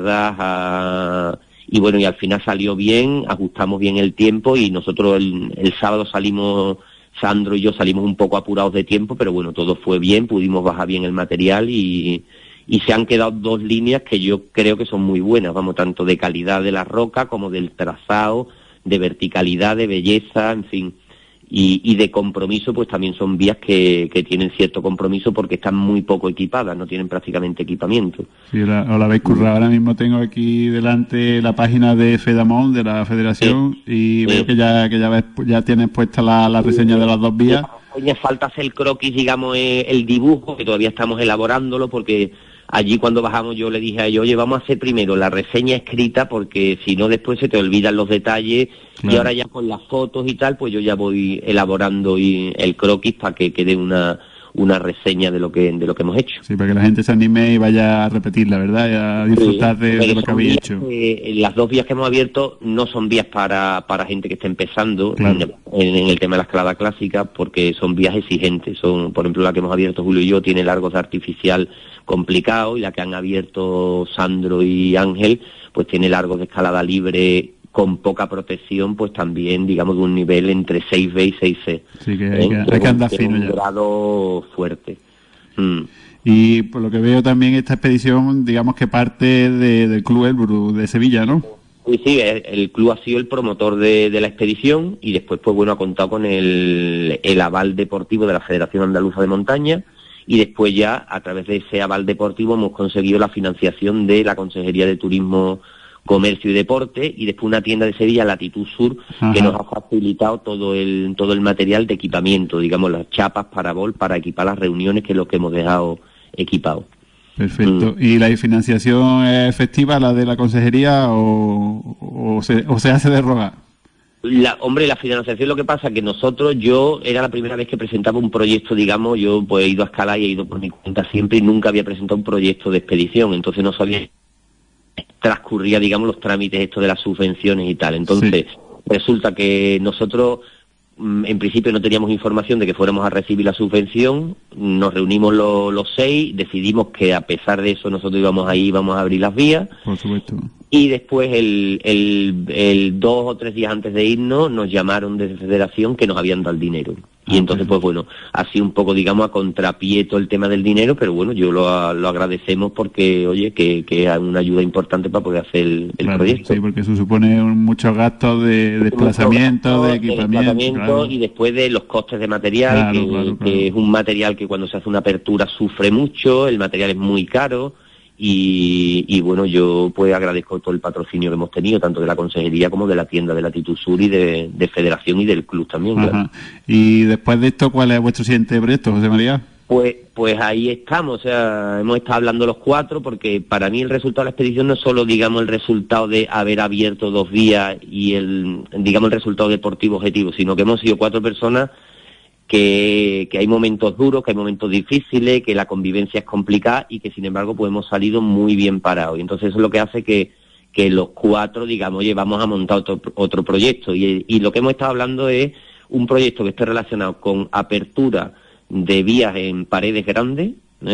cuerdas, y bueno, y al final salió bien, ajustamos bien el tiempo, y nosotros el sábado salimos, Sandro y yo salimos un poco apurados de tiempo, pero bueno, todo fue bien, pudimos bajar bien el material, y se han quedado 2 líneas que yo creo que son muy buenas, vamos, tanto de calidad de la roca como del trazado, de verticalidad, de belleza, en fin, y de compromiso, pues también son vías que tienen cierto compromiso porque están muy poco equipadas, no tienen prácticamente equipamiento. Sí, os la habéis currado. Ahora mismo tengo aquí delante la página de FEDAMON, de la Federación, y veo que ya tienes puesta la reseña de las 2 vías. Hoy falta hacer el croquis, digamos, el dibujo, que todavía estamos elaborándolo, porque allí cuando bajamos yo le dije a ellos, oye, vamos a hacer primero la reseña escrita, porque si no después se te olvidan los detalles, claro. Y ahora ya con las fotos y tal, pues yo ya voy elaborando el croquis para que quede una reseña de lo que hemos hecho. Sí, para que la gente se anime y vaya a repetirla, ¿verdad? Y a disfrutar de lo que habéis hecho. Las 2 vías que hemos abierto no son vías para gente que está empezando, claro, en el tema de la escalada clásica, porque son vías exigentes. Son, por ejemplo, la que hemos abierto Julio y yo tiene largos de artificial complicados, y la que han abierto Sandro y Ángel pues tiene largos de escalada libre con poca protección, pues también, digamos, de un nivel entre 6B y 6C. Sí, que hay que andar fino ya. Un grado fuerte. Y por lo que veo también esta expedición, digamos que parte del Club Elbrú de Sevilla, ¿no? Sí, el club ha sido el promotor de la expedición, y después, pues bueno, ha contado con el aval deportivo de la Federación Andaluza de Montaña, y después ya, a través de ese aval deportivo, hemos conseguido la financiación de la Consejería de Turismo, Comercio y Deporte, y después una tienda de Sevilla, Latitud Sur, ajá, que nos ha facilitado todo el material de equipamiento, digamos, las chapas para equipar las reuniones, que es lo que hemos dejado equipado. Perfecto. ¿Y la financiación es efectiva, la de la consejería, o se hace de rogar? Hombre, la financiación, lo que pasa que nosotros, yo era la primera vez que presentaba un proyecto, digamos, yo pues he ido a escalar y he ido por mi cuenta siempre, y nunca había presentado un proyecto de expedición, entonces no sabía transcurría, digamos, los trámites estos de las subvenciones y tal. Entonces, sí, resulta que nosotros, en principio, no teníamos información de que fuéramos a recibir la subvención, nos reunimos los 6, decidimos que a pesar de eso nosotros íbamos a abrir las vías. Por supuesto. Y después, el 2 o 3 días antes de irnos, nos llamaron desde Federación que nos habían dado el dinero. Y entonces, pues bueno, así un poco, digamos, a contrapié todo el tema del dinero, pero bueno, yo lo agradecemos porque, oye, que es una ayuda importante para poder hacer el proyecto. Sí, porque eso supone muchos gastos de desplazamiento, de equipamiento. Claro. Y después de los costes de material, claro. Que es un material que cuando se hace una apertura sufre mucho, el material es muy caro. Y bueno, yo pues agradezco todo el patrocinio que hemos tenido, tanto de la consejería como de la tienda de Latitud Sur y de Federación y del club también. Claro. Y después de esto, ¿cuál es vuestro siguiente proyecto, José María? Pues ahí estamos, o sea, hemos estado hablando los 4, porque para mí el resultado de la expedición no es solo, digamos, el resultado de haber abierto 2 vías y el resultado deportivo objetivo, sino que hemos sido 4 personas que hay momentos duros, que hay momentos difíciles, que la convivencia es complicada y que sin embargo pues hemos salido muy bien parados. Y entonces eso es lo que hace que los 4, digamos, oye, vamos a montar otro proyecto. Y lo que hemos estado hablando es un proyecto que esté relacionado con apertura de vías en paredes grandes,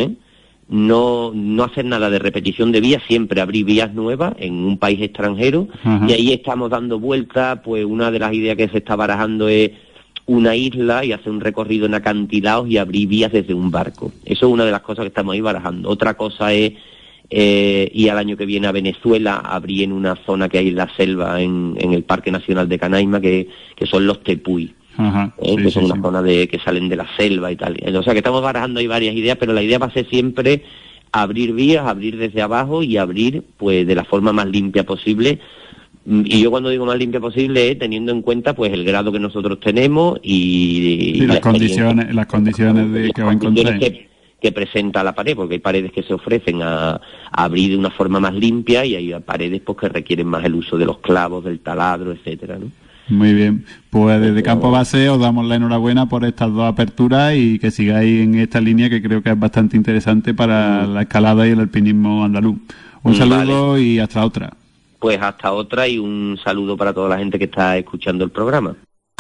no hacer nada de repetición de vías, siempre abrir vías nuevas en un país extranjero. Y ahí estamos dando vueltas, pues una de las ideas que se está barajando es una isla y hacer un recorrido en acantilados y abrir vías desde un barco. Eso es una de las cosas que estamos ahí barajando. Otra cosa es ir al año que viene a Venezuela, abrir en una zona que hay en la selva, en el Parque Nacional de Canaima, que son los tepuy, que son una zona que salen de la selva y tal. O sea que estamos barajando ahí varias ideas, pero la idea va a ser siempre abrir vías, abrir desde abajo y abrir pues de la forma más limpia posible. Y yo cuando digo más limpia posible es teniendo en cuenta pues el grado que nosotros tenemos y las condiciones de que va a encontrar que presenta la pared, porque hay paredes que se ofrecen a abrir de una forma más limpia y hay paredes pues que requieren más el uso de los clavos, del taladro, etcétera, ¿no? Muy bien, pues desde Campo Base os damos la enhorabuena por estas 2 aperturas y que sigáis en esta línea que creo que es bastante interesante para la escalada y el alpinismo andaluz. Un saludo y hasta otra. Pues hasta otra y un saludo para toda la gente que está escuchando el programa.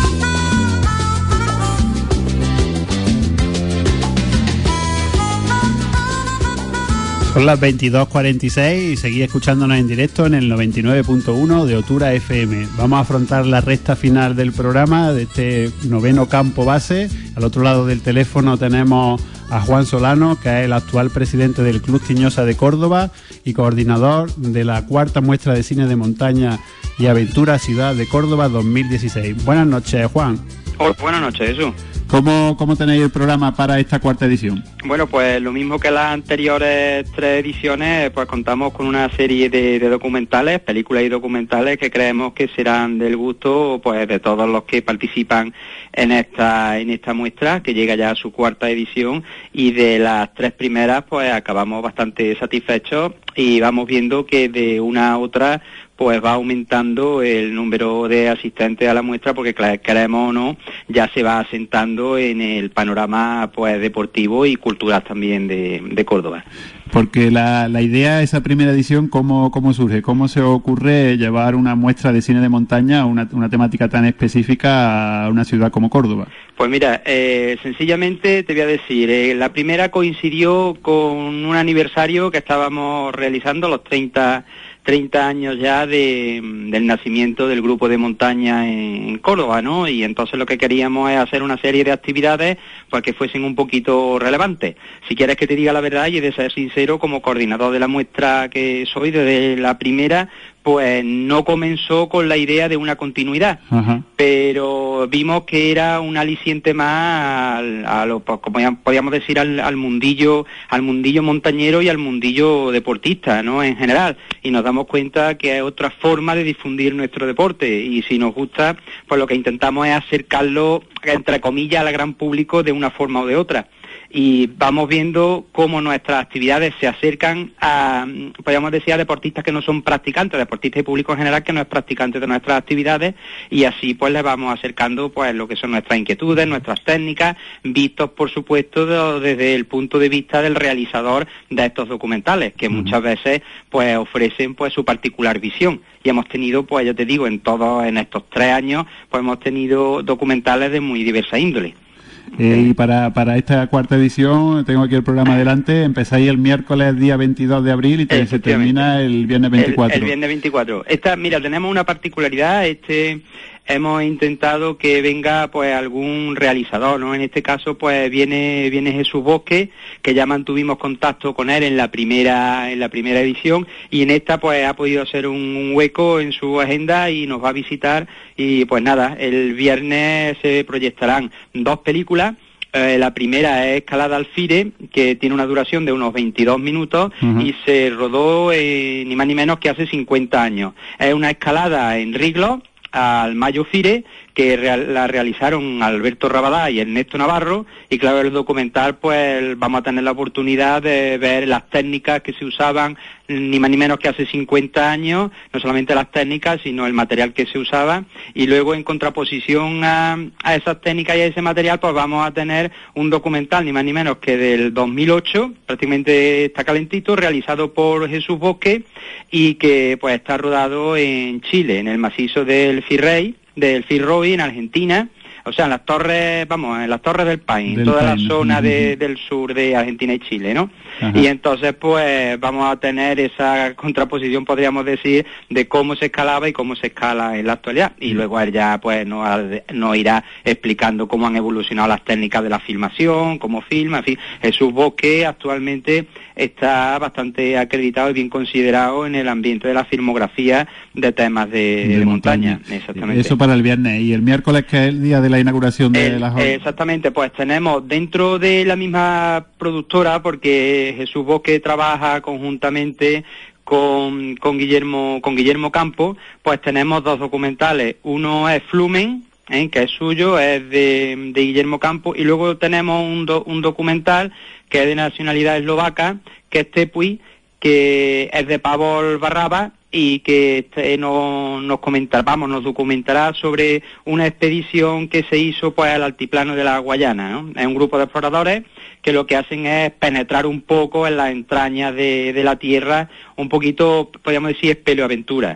Son las 22:46 y seguís escuchándonos en directo en el 99.1 de Otura FM. Vamos a afrontar la recta final del programa de este 9º Campo Base. Al otro lado del teléfono tenemos a Juan Solano, que es el actual presidente del Club Tiñosa de Córdoba y coordinador de la 4ª muestra de cine de montaña y aventura Ciudad de Córdoba 2016. Buenas noches, Juan. Hola, buenas noches, Jesús. ¿Cómo tenéis el programa para esta 4ª edición? Bueno, pues lo mismo que las anteriores 3 ediciones, pues contamos con una serie de documentales, películas y documentales que creemos que serán del gusto pues de todos los que participan en esta muestra, que llega ya a su 4ª edición, y de las 3 primeras pues acabamos bastante satisfechos y vamos viendo que de una a otra pues va aumentando el número de asistentes a la muestra, porque queremos o no, ya se va asentando en el panorama pues deportivo y cultural también de Córdoba. Porque la idea, esa primera edición, ¿cómo surge? ¿Cómo se ocurre llevar una muestra de cine de montaña, una temática tan específica a una ciudad como Córdoba? Pues mira, sencillamente te voy a decir, la primera coincidió con un aniversario que estábamos realizando, los 30 años ya del nacimiento del grupo de montaña en Córdoba, ¿no? Y entonces lo que queríamos es hacer una serie de actividades pues que fuesen un poquito relevantes. Si quieres que te diga la verdad y he de ser sincero, como coordinador de la muestra que soy desde la primera, pues no comenzó con la idea de una continuidad, pero vimos que era un aliciente más a lo, como podríamos decir, al mundillo montañero y al mundillo deportista, ¿no? En general, y nos damos cuenta que hay otra forma de difundir nuestro deporte, y si nos gusta, pues lo que intentamos es acercarlo, entre comillas, al gran público de una forma o de otra. Y vamos viendo cómo nuestras actividades se acercan a, podríamos decir, a deportistas que no son practicantes, deportistas y público en general que no es practicante de nuestras actividades, y así pues les vamos acercando pues lo que son nuestras inquietudes, nuestras técnicas, vistos por supuesto desde el punto de vista del realizador de estos documentales, que muchas veces pues ofrecen pues su particular visión. Y hemos tenido, pues ya te digo, en estos 3 años, pues hemos tenido documentales de muy diversa índole. Y para esta cuarta edición, tengo aquí el programa delante, empezáis el miércoles día 22 de abril y se termina el viernes 24. El viernes 24. Mira, tenemos una particularidad, hemos intentado que venga pues algún realizador, ¿no? En este caso pues viene Jesús Bosque, que ya mantuvimos contacto con él en la primera edición, y en esta pues ha podido hacer un hueco en su agenda y nos va a visitar. Y pues nada, el viernes se proyectarán 2 películas. La primera es Escalada al Fire, que tiene una duración de unos 22 minutos y se rodó ni más ni menos que hace 50 años. Es una escalada en Riglos al Mayo Fire, que la realizaron Alberto Rabadá y Ernesto Navarro, y claro, el documental pues vamos a tener la oportunidad de ver las técnicas que se usaban ni más ni menos que hace 50 años, no solamente las técnicas, sino el material que se usaba, y luego en contraposición a esas técnicas y a ese material, pues vamos a tener un documental ni más ni menos que del 2008, prácticamente está calentito, realizado por Jesús Bosque, y que pues está rodado en Chile, en el macizo del Firroy, en Argentina, o sea, en las torres del Paine, en toda la zona del sur de Argentina y Chile, ¿no? Ajá. Y entonces, pues, vamos a tener esa contraposición, podríamos decir, de cómo se escalaba y cómo se escala en la actualidad. Y luego él ya, pues, nos irá explicando cómo han evolucionado las técnicas de la filmación, cómo filma, en fin. Jesús Bosque actualmente está bastante acreditado y bien considerado en el ambiente de la filmografía de temas de montaña. Exactamente. Eso para el viernes. ¿Y el miércoles, que es el día de la inauguración de la jornada? Exactamente, pues tenemos dentro de la misma productora, porque Jesús Bosque trabaja conjuntamente con Guillermo Campo, pues tenemos 2 documentales. Uno es Flumen, que es suyo, es de Guillermo Campo, y luego tenemos un documental que es de nacionalidad eslovaca, que es Tepuy, que es de Pavol Barraba, y que nos documentará sobre una expedición que se hizo pues al altiplano de la Guayana, ¿no? Es un grupo de exploradores que lo que hacen es penetrar un poco en las entrañas de la tierra, un poquito, podríamos decir, espeleoaventura.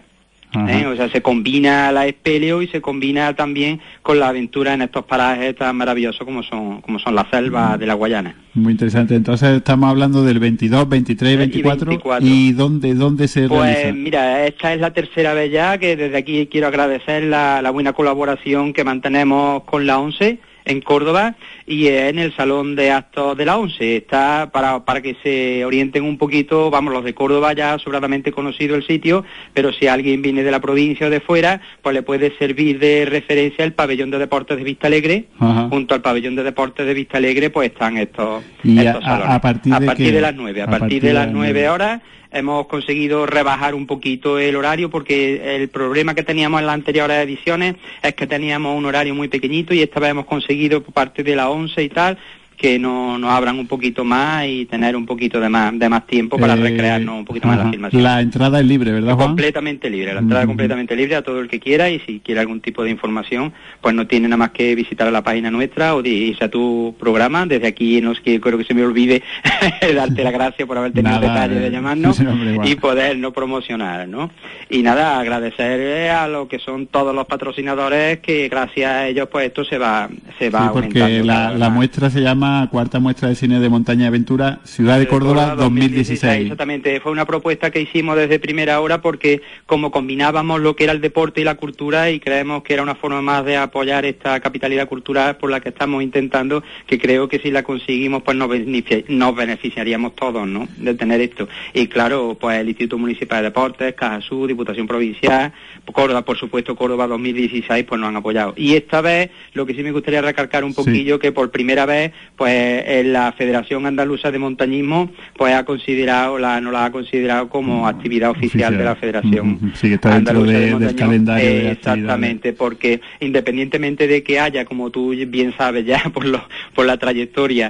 O sea, se combina la espeleo y se combina también con la aventura en estos parajes tan maravillosos como son las selvas de la Guayana. Muy interesante. Entonces estamos hablando del 22, 23 y 24. ¿Y dónde se realiza? Pues mira, esta es la tercera vez ya que desde aquí quiero agradecer la buena colaboración que mantenemos con la ONCE en Córdoba, y en el Salón de Actos de la ONCE. Está para que se orienten un poquito, los de Córdoba ya sobradamente conocido el sitio, pero si alguien viene de la provincia o de fuera, pues le puede servir de referencia el pabellón de deportes de Vista Alegre. Ajá. Junto al pabellón de deportes de Vista Alegre pues están estos salones. A partir de las 9, a partir de las 9 horas. Hemos conseguido rebajar un poquito el horario, porque el problema que teníamos en las anteriores ediciones es que teníamos un horario muy pequeñito, y esta vez hemos conseguido por parte de la ONCE y tal que nos abran un poquito más y tener un poquito de más tiempo para recrearnos un poquito más la filmación. La entrada es libre, ¿verdad, Juan? Completamente libre, la entrada es completamente libre a todo el que quiera, y si quiere algún tipo de información, pues no tiene nada más que visitar la página nuestra o irse a tu programa. Desde aquí creo que se me olvide darte las gracias por haber tenido el detalle de llamarnos y podernos promocionar, ¿no? Y nada, agradecer a lo que son todos los patrocinadores, que gracias a ellos pues esto se va aumentando. Porque la muestra se llama Cuarta Muestra de Cine de Montaña y Aventura, Ciudad de Córdoba 2016. Exactamente, fue una propuesta que hicimos desde primera hora, porque como combinábamos lo que era el deporte y la cultura, y creemos que era una forma más de apoyar esta capitalidad cultural por la que estamos intentando, que creo que si la conseguimos pues nos beneficiaríamos todos, ¿no?, de tener esto. Y claro, pues el Instituto Municipal de Deportes, Caja Sur, Diputación Provincial, Córdoba, por supuesto, Córdoba 2016, pues nos han apoyado. Y esta vez, lo que sí me gustaría recalcar un poquillo, que por primera vez pues la Federación Andaluza de Montañismo pues nos la ha considerado como actividad oficial de la Federación. Sí, que está dentro del calendario de exactamente, porque independientemente de que haya, como tú bien sabes ya por la trayectoria,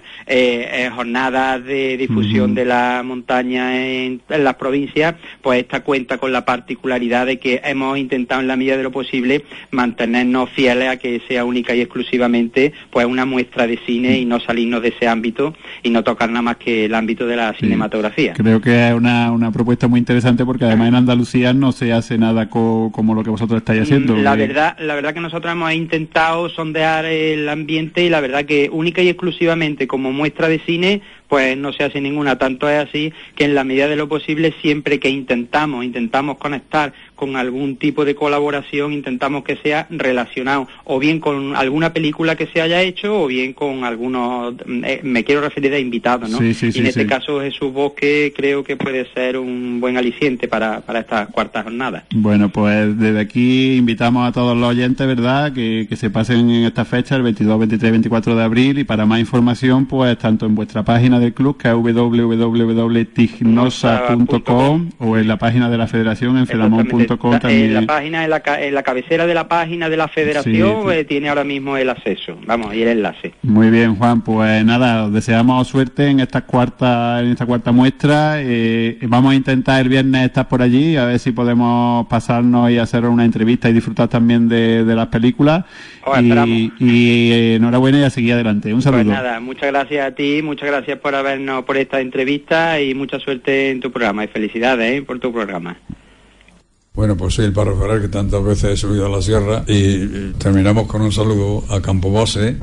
jornadas de difusión de la montaña en las provincias, pues esta cuenta con la particularidad de que hemos intentado en la medida de lo posible mantenernos fieles a que sea única y exclusivamente pues una muestra de cine y no salir salirnos de ese ámbito y no tocar nada más que el ámbito de la cinematografía. Creo que es una propuesta muy interesante porque además en Andalucía no se hace nada como lo que vosotros estáis haciendo. La verdad que nosotros hemos intentado sondear el ambiente y la verdad que única y exclusivamente como muestra de cine pues no se hace ninguna. Tanto es así que en la medida de lo posible, siempre que intentamos conectar con algún tipo de colaboración, intentamos que sea relacionado o bien con alguna película que se haya hecho o bien con algunos, me quiero referir a invitados, ¿no? Sí, y en este caso Jesús Bosque creo que puede ser un buen aliciente para esta cuarta jornada. Bueno, pues desde aquí invitamos a todos los oyentes, ¿verdad?, que se pasen en esta fecha, el 22, 23, 24 de abril, y para más información, pues tanto en vuestra página del club, que es www.tignosa.com, o en la página de la federación, en fedamon.com también. En la cabecera de la página de la federación tiene ahora mismo el acceso, y el enlace. Muy bien, Juan, pues nada, os deseamos suerte en esta cuarta muestra. Vamos a intentar el viernes estar por allí, a ver si podemos pasarnos y hacer una entrevista y disfrutar también de las películas. Y enhorabuena y a seguir adelante. Un saludo. Pues nada, muchas gracias a ti, muchas gracias por por esta entrevista y mucha suerte en tu programa y felicidades por tu programa. Bueno, pues soy el párroco Ferrer, que tantas veces he subido a la sierra, y terminamos con un saludo a Campo Base.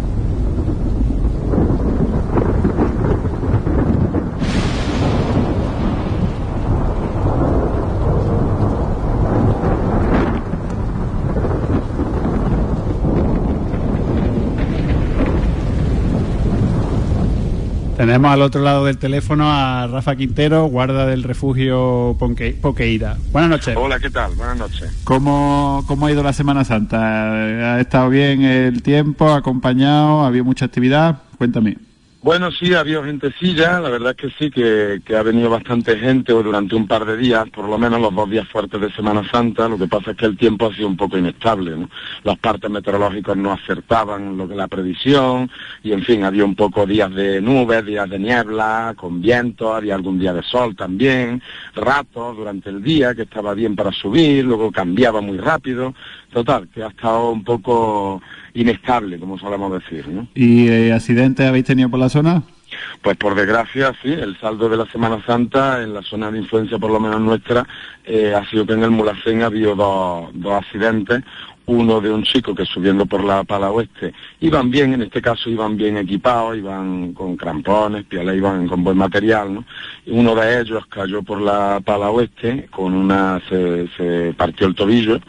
Tenemos al otro lado del teléfono a Rafa Quintero, guarda del refugio Poqueira. Buenas noches. Hola, ¿qué tal? Buenas noches. ¿Cómo ha ido la Semana Santa? ¿Ha estado bien el tiempo? ¿Ha acompañado? ¿Ha habido mucha actividad? Cuéntame. Bueno, sí, ha habido gentecilla, la verdad es que sí, que ha venido bastante gente durante un par de días, por lo menos los 2 días fuertes de Semana Santa. Lo que pasa es que el tiempo ha sido un poco inestable, ¿no? Los partes meteorológicos no acertaban lo que la previsión, y en fin, había un poco días de nubes, días de niebla, con viento, había algún día de sol también, ratos durante el día que estaba bien para subir, luego cambiaba muy rápido. Total, que ha estado un poco inestable, como solemos decir, ¿no? ¿Y accidentes habéis tenido por la zona? Pues por desgracia, sí, el saldo de la Semana Santa, en la zona de influencia por lo menos nuestra, ha sido que en el Mulhacén ha habido dos accidentes. Uno de un chico que subiendo por la Pala Oeste iban bien, en este caso iban bien equipados, iban con crampones, piales, iban con buen material, ¿no? Y uno de ellos cayó por la Pala Oeste, se partió el tobillo,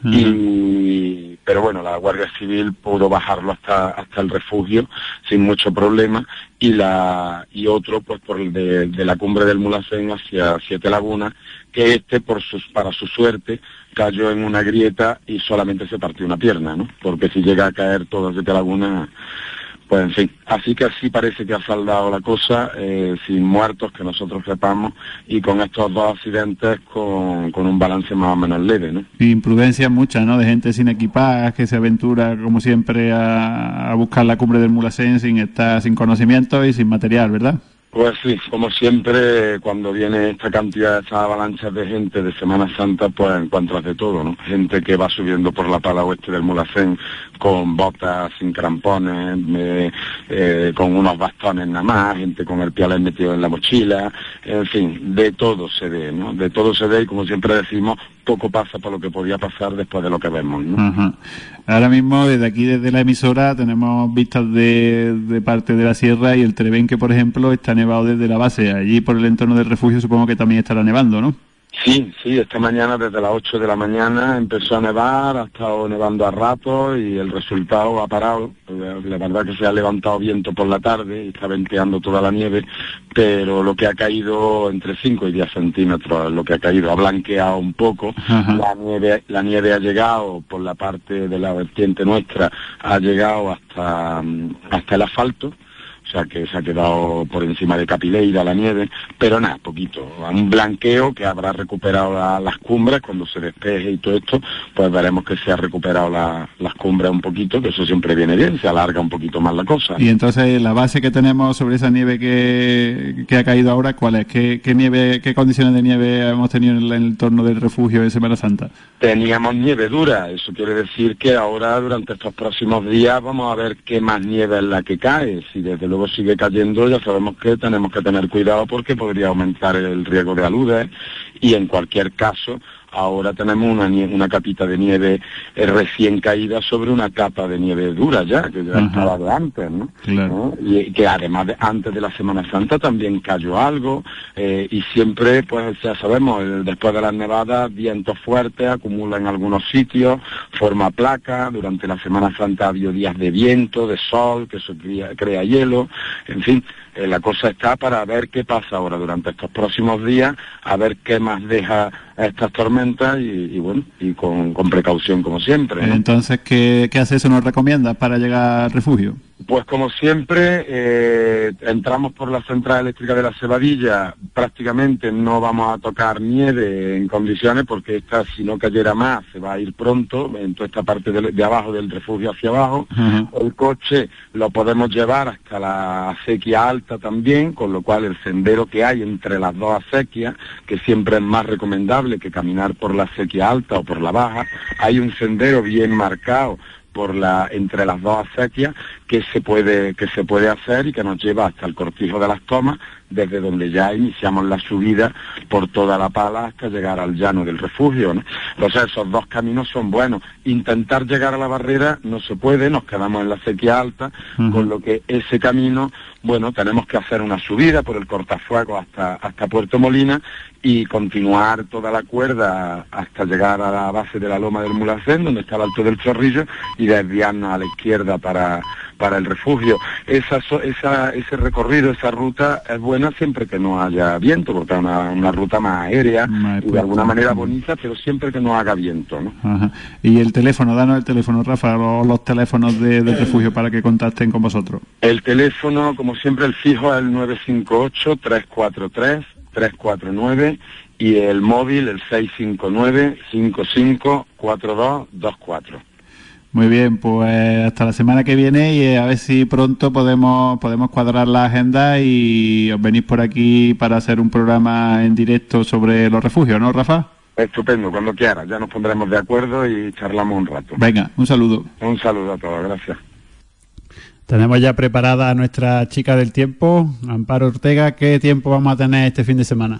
pero bueno, la Guardia Civil pudo bajarlo hasta el refugio sin mucho problema, y otro pues de la cumbre del Mulhacén hacia Siete Lagunas, que para su suerte cayó en una grieta y solamente se partió una pierna, ¿no? Porque si llega a caer toda Siete Lagunas, pues en fin. Así que así parece que ha saldado la cosa, sin muertos que nosotros sepamos, y con estos 2 accidentes con un balance más o menos leve, ¿no? Imprudencia mucha, ¿no? De gente sin equipaje que se aventura, como siempre, a buscar la cumbre del Mulhacén sin conocimiento y sin material, ¿verdad? Pues sí, como siempre, cuando viene esta cantidad, estas avalanchas de gente de Semana Santa, pues encuentras de todo, ¿no? Gente que va subiendo por la Pala Oeste del Mulhacén con botas sin crampones, con unos bastones nada más, gente con el pialé metido en la mochila, en fin, de todo se ve, ¿no? De todo se ve, y como siempre decimos, poco pasa por lo que podía pasar después de lo que vemos, ¿no? Ajá. Ahora mismo, desde la emisora, tenemos vistas de parte de la sierra, y el Trevenque, por ejemplo, está nevado desde la base. Allí, por el entorno del refugio, supongo que también estará nevando, ¿no? Sí, esta mañana desde las 8 de la mañana empezó a nevar, ha estado nevando a ratos y el resultado ha parado. La verdad que se ha levantado viento por la tarde y está venteando toda la nieve, pero lo que ha caído entre 5 y 10 centímetros, lo que ha caído ha blanqueado un poco. La nieve ha llegado por la parte de la vertiente nuestra, ha llegado hasta el asfalto. O o sea que se ha quedado por encima de Capileira la nieve, pero nada, poquito, un blanqueo que habrá recuperado las cumbres cuando se despeje y todo esto, pues veremos que se ha recuperado las cumbres un poquito, que eso siempre viene bien, se alarga un poquito más la cosa. Y entonces la base que tenemos sobre esa nieve que ha caído ahora, ¿cuál es? ¿Qué nieve, qué condiciones de nieve hemos tenido en el entorno del refugio de Semana Santa? Teníamos nieve dura, eso quiere decir que ahora durante estos próximos días vamos a ver qué más nieve es la que cae. Si desde luego sigue cayendo, ya sabemos que tenemos que tener cuidado porque podría aumentar el riesgo de aludes, y en cualquier caso ahora tenemos una capita de nieve recién caída sobre una capa de nieve dura ya, que ya estaba de antes, ¿no? Claro. ¿No? Y que además antes de la Semana Santa también cayó algo, y siempre, pues ya sabemos, después de las nevadas, vientos fuertes, acumula en algunos sitios, forma placa, durante la Semana Santa ha habido días de viento, de sol, que eso crea hielo, en fin. La cosa está para ver qué pasa ahora durante estos próximos días, a ver qué más deja estas tormentas y bueno, y con precaución como siempre, ¿no? Entonces, ¿qué acceso nos recomiendas para llegar al refugio? Pues como siempre, entramos por la central eléctrica de la Cebadilla, prácticamente no vamos a tocar nieve en condiciones porque esta, si no cayera más, se va a ir pronto, en toda esta parte de abajo del refugio hacia abajo. El coche lo podemos llevar hasta la acequia alta también, con lo cual el sendero que hay entre las dos acequias, que siempre es más recomendable que caminar por la acequia alta o por la baja, hay un sendero bien marcado entre las dos acequias que se puede hacer y que nos lleva hasta el Cortijo de las Tomas, desde donde ya iniciamos la subida por toda la pala hasta llegar al llano del refugio, ¿no? Entonces esos dos caminos son buenos. Intentar llegar a la barrera no se puede, nos quedamos en la acequia alta, con lo que ese camino, bueno, tenemos que hacer una subida por el cortafuegos hasta Puerto Molina y continuar toda la cuerda hasta llegar a la base de la loma del Mulhacén, donde está el Alto del Chorrillo, y desviarnos a la izquierda para el refugio. Ese recorrido, esa ruta es buena siempre que no haya viento, porque es una ruta más aérea y de alguna manera bonita, pero siempre que no haga viento, ¿no? Ajá. Y el teléfono, danos el teléfono, Rafa, o los teléfonos del refugio para que contacten con vosotros. El teléfono, como siempre, el fijo es el 958-343-349 y el móvil el 659-554224. Muy bien, pues hasta la semana que viene y a ver si pronto podemos cuadrar la agenda y os venís por aquí para hacer un programa en directo sobre los refugios, ¿no, Rafa? Estupendo, cuando quieras, ya nos pondremos de acuerdo y charlamos un rato. Venga, un saludo. Un saludo a todos, gracias. Tenemos ya preparada a nuestra chica del tiempo, Amparo Ortega. ¿Qué tiempo vamos a tener este fin de semana?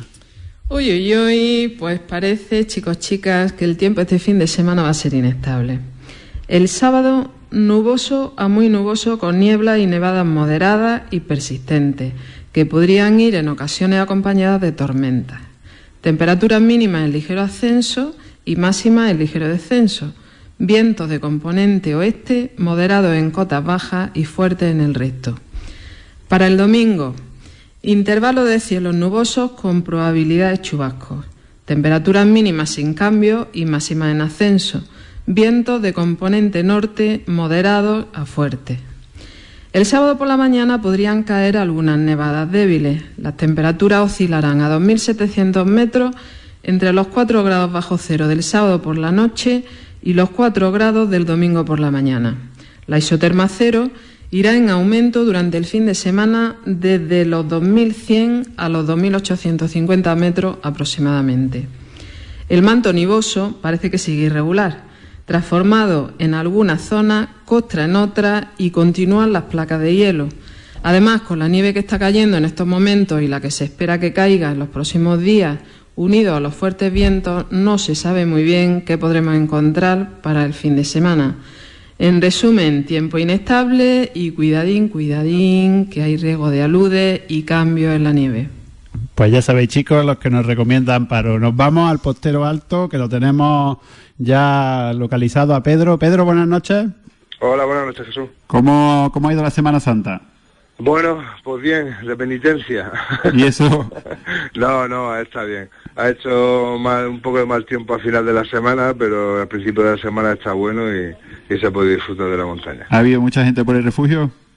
Uy, pues parece, chicos, chicas, que el tiempo este fin de semana va a ser inestable. El sábado, nuboso a muy nuboso, con niebla y nevadas moderadas y persistentes, que podrían ir en ocasiones acompañadas de tormentas. Temperaturas mínimas en ligero ascenso y máximas en ligero descenso. Vientos de componente oeste, moderados en cotas bajas y fuertes en el resto. Para el domingo, intervalo de cielos nubosos con probabilidad de chubascos. Temperaturas mínimas sin cambio y máximas en ascenso. Vientos de componente norte moderados a fuertes. El sábado por la mañana podrían caer algunas nevadas débiles. Las temperaturas oscilarán a 2.700 metros entre los 4 grados bajo cero del sábado por la noche y los 4 grados del domingo por la mañana. La isoterma cero irá en aumento durante el fin de semana desde los 2.100 a los 2.850 metros aproximadamente. El manto nivoso parece que sigue irregular, transformado en algunas zonas, costra en otras y continúan las placas de hielo. Además, con la nieve que está cayendo en estos momentos y la que se espera que caiga en los próximos días, unidos a los fuertes vientos, no se sabe muy bien qué podremos encontrar para el fin de semana. En resumen, tiempo inestable y cuidadín, que hay riesgo de aludes y cambios en la nieve. Pues ya sabéis, chicos, los que nos recomienda Amparo. Nos vamos al Postero Alto, que lo tenemos ya localizado a Pedro. Pedro, buenas noches. Hola, buenas noches, Jesús. ¿Cómo ha ido la Semana Santa? Bueno, pues bien, de penitencia. ¿Y eso? No, está bien. Ha hecho un poco de mal tiempo al final de la semana, pero al principio de la semana está bueno y se puede disfrutar de la montaña. ¿Ha habido mucha gente por el refugio?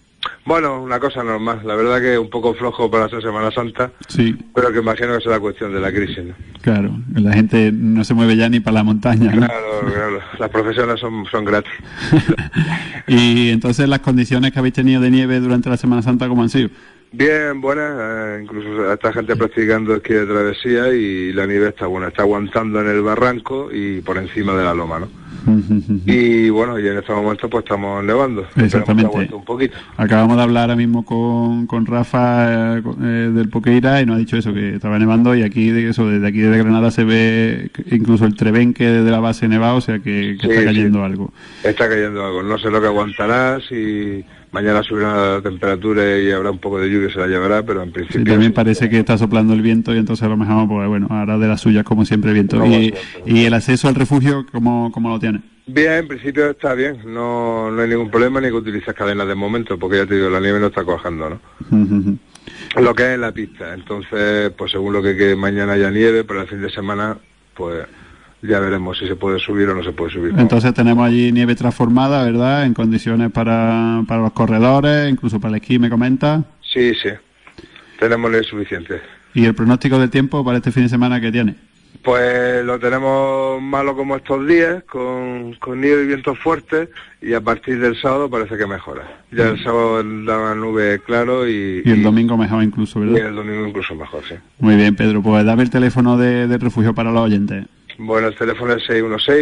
Bueno, una cosa normal. La verdad que un poco flojo para esta Semana Santa, sí, pero que imagino que será cuestión de la crisis, ¿no? Claro, la gente no se mueve ya ni para la montaña, ¿no? Claro, las profesiones son gratis. Y entonces, las condiciones que habéis tenido de nieve durante la Semana Santa, ¿cómo han sido? Bien, buenas, incluso esta gente practicando esquí de travesía y la nieve está buena, está aguantando en el barranco y por encima de la loma, ¿no? Y bueno, y en este momento pues estamos nevando. Exactamente. Un poquito. Acabamos de hablar ahora mismo con Rafa del Poqueira y nos ha dicho eso, que estaba nevando, y aquí desde aquí de Granada se ve incluso el Trebenque de la base nevado, o sea que sí, está cayendo algo. Está cayendo algo, no sé lo que aguantará, si mañana subirá la temperatura y habrá un poco de lluvia, se la llevará, pero en principio... Sí, también parece que está soplando el viento y entonces a lo mejor, pues bueno, hará de las suyas como siempre el viento. Y el acceso al refugio, ¿cómo lo tiene? Bien, en principio está bien, no hay ningún problema ni que utilices cadenas de momento, porque ya te digo, la nieve no está cuajando, ¿no? Lo que es en la pista, entonces, pues según lo que mañana haya nieve, pero el fin de semana, pues... ya veremos si se puede subir o no se puede subir. Entonces tenemos allí nieve transformada, ¿verdad? En condiciones para los corredores, incluso para el esquí, me comenta. Sí, tenemos nieve suficiente. ¿Y el pronóstico del tiempo para este fin de semana qué tiene? Pues lo tenemos malo como estos días, con nieve y vientos fuertes, y a partir del sábado parece que mejora. Ya el sábado daba nube claro y el domingo mejor incluso, ¿verdad? Y el domingo incluso mejor, sí. Muy bien, Pedro, pues dame el teléfono del refugio para los oyentes. Bueno, el teléfono es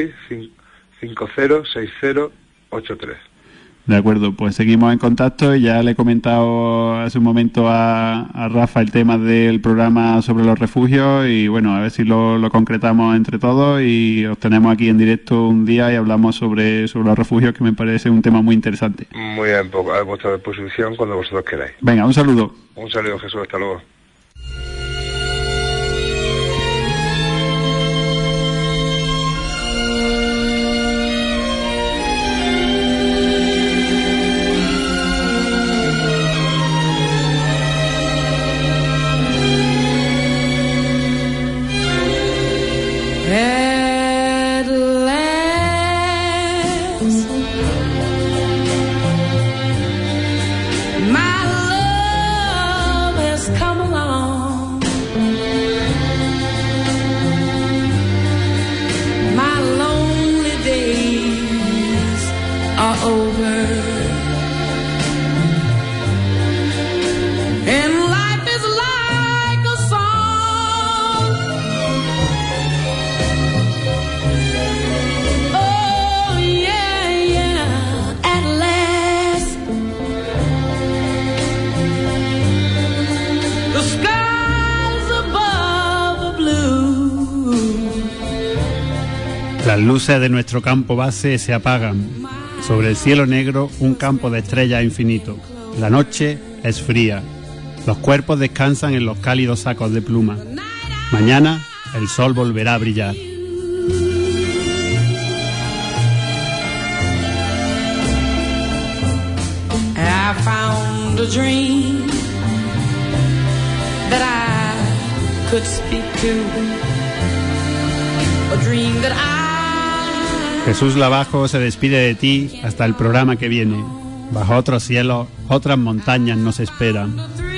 616-506083. De acuerdo, pues seguimos en contacto y ya le he comentado hace un momento a Rafa el tema del programa sobre los refugios y bueno, a ver si lo concretamos entre todos y os tenemos aquí en directo un día y hablamos sobre los refugios, que me parece un tema muy interesante. Muy bien, a vuestra disposición cuando vosotros queráis. Venga, un saludo. Un saludo, Jesús, hasta luego. At last, my love has come along. My lonely days are over, and life is like a song. Oh yeah, yeah, at last the skies above the blue. Las luces de nuestro campo base se apagan. Sobre el cielo negro, un campo de estrellas infinito. La noche es fría. Los cuerpos descansan en los cálidos sacos de pluma. Mañana, el sol volverá a brillar. I found a dream that I could speak to. A dream that I Jesús Lavajo se despide de ti hasta el programa que viene. Bajo otros cielos, otras montañas nos esperan.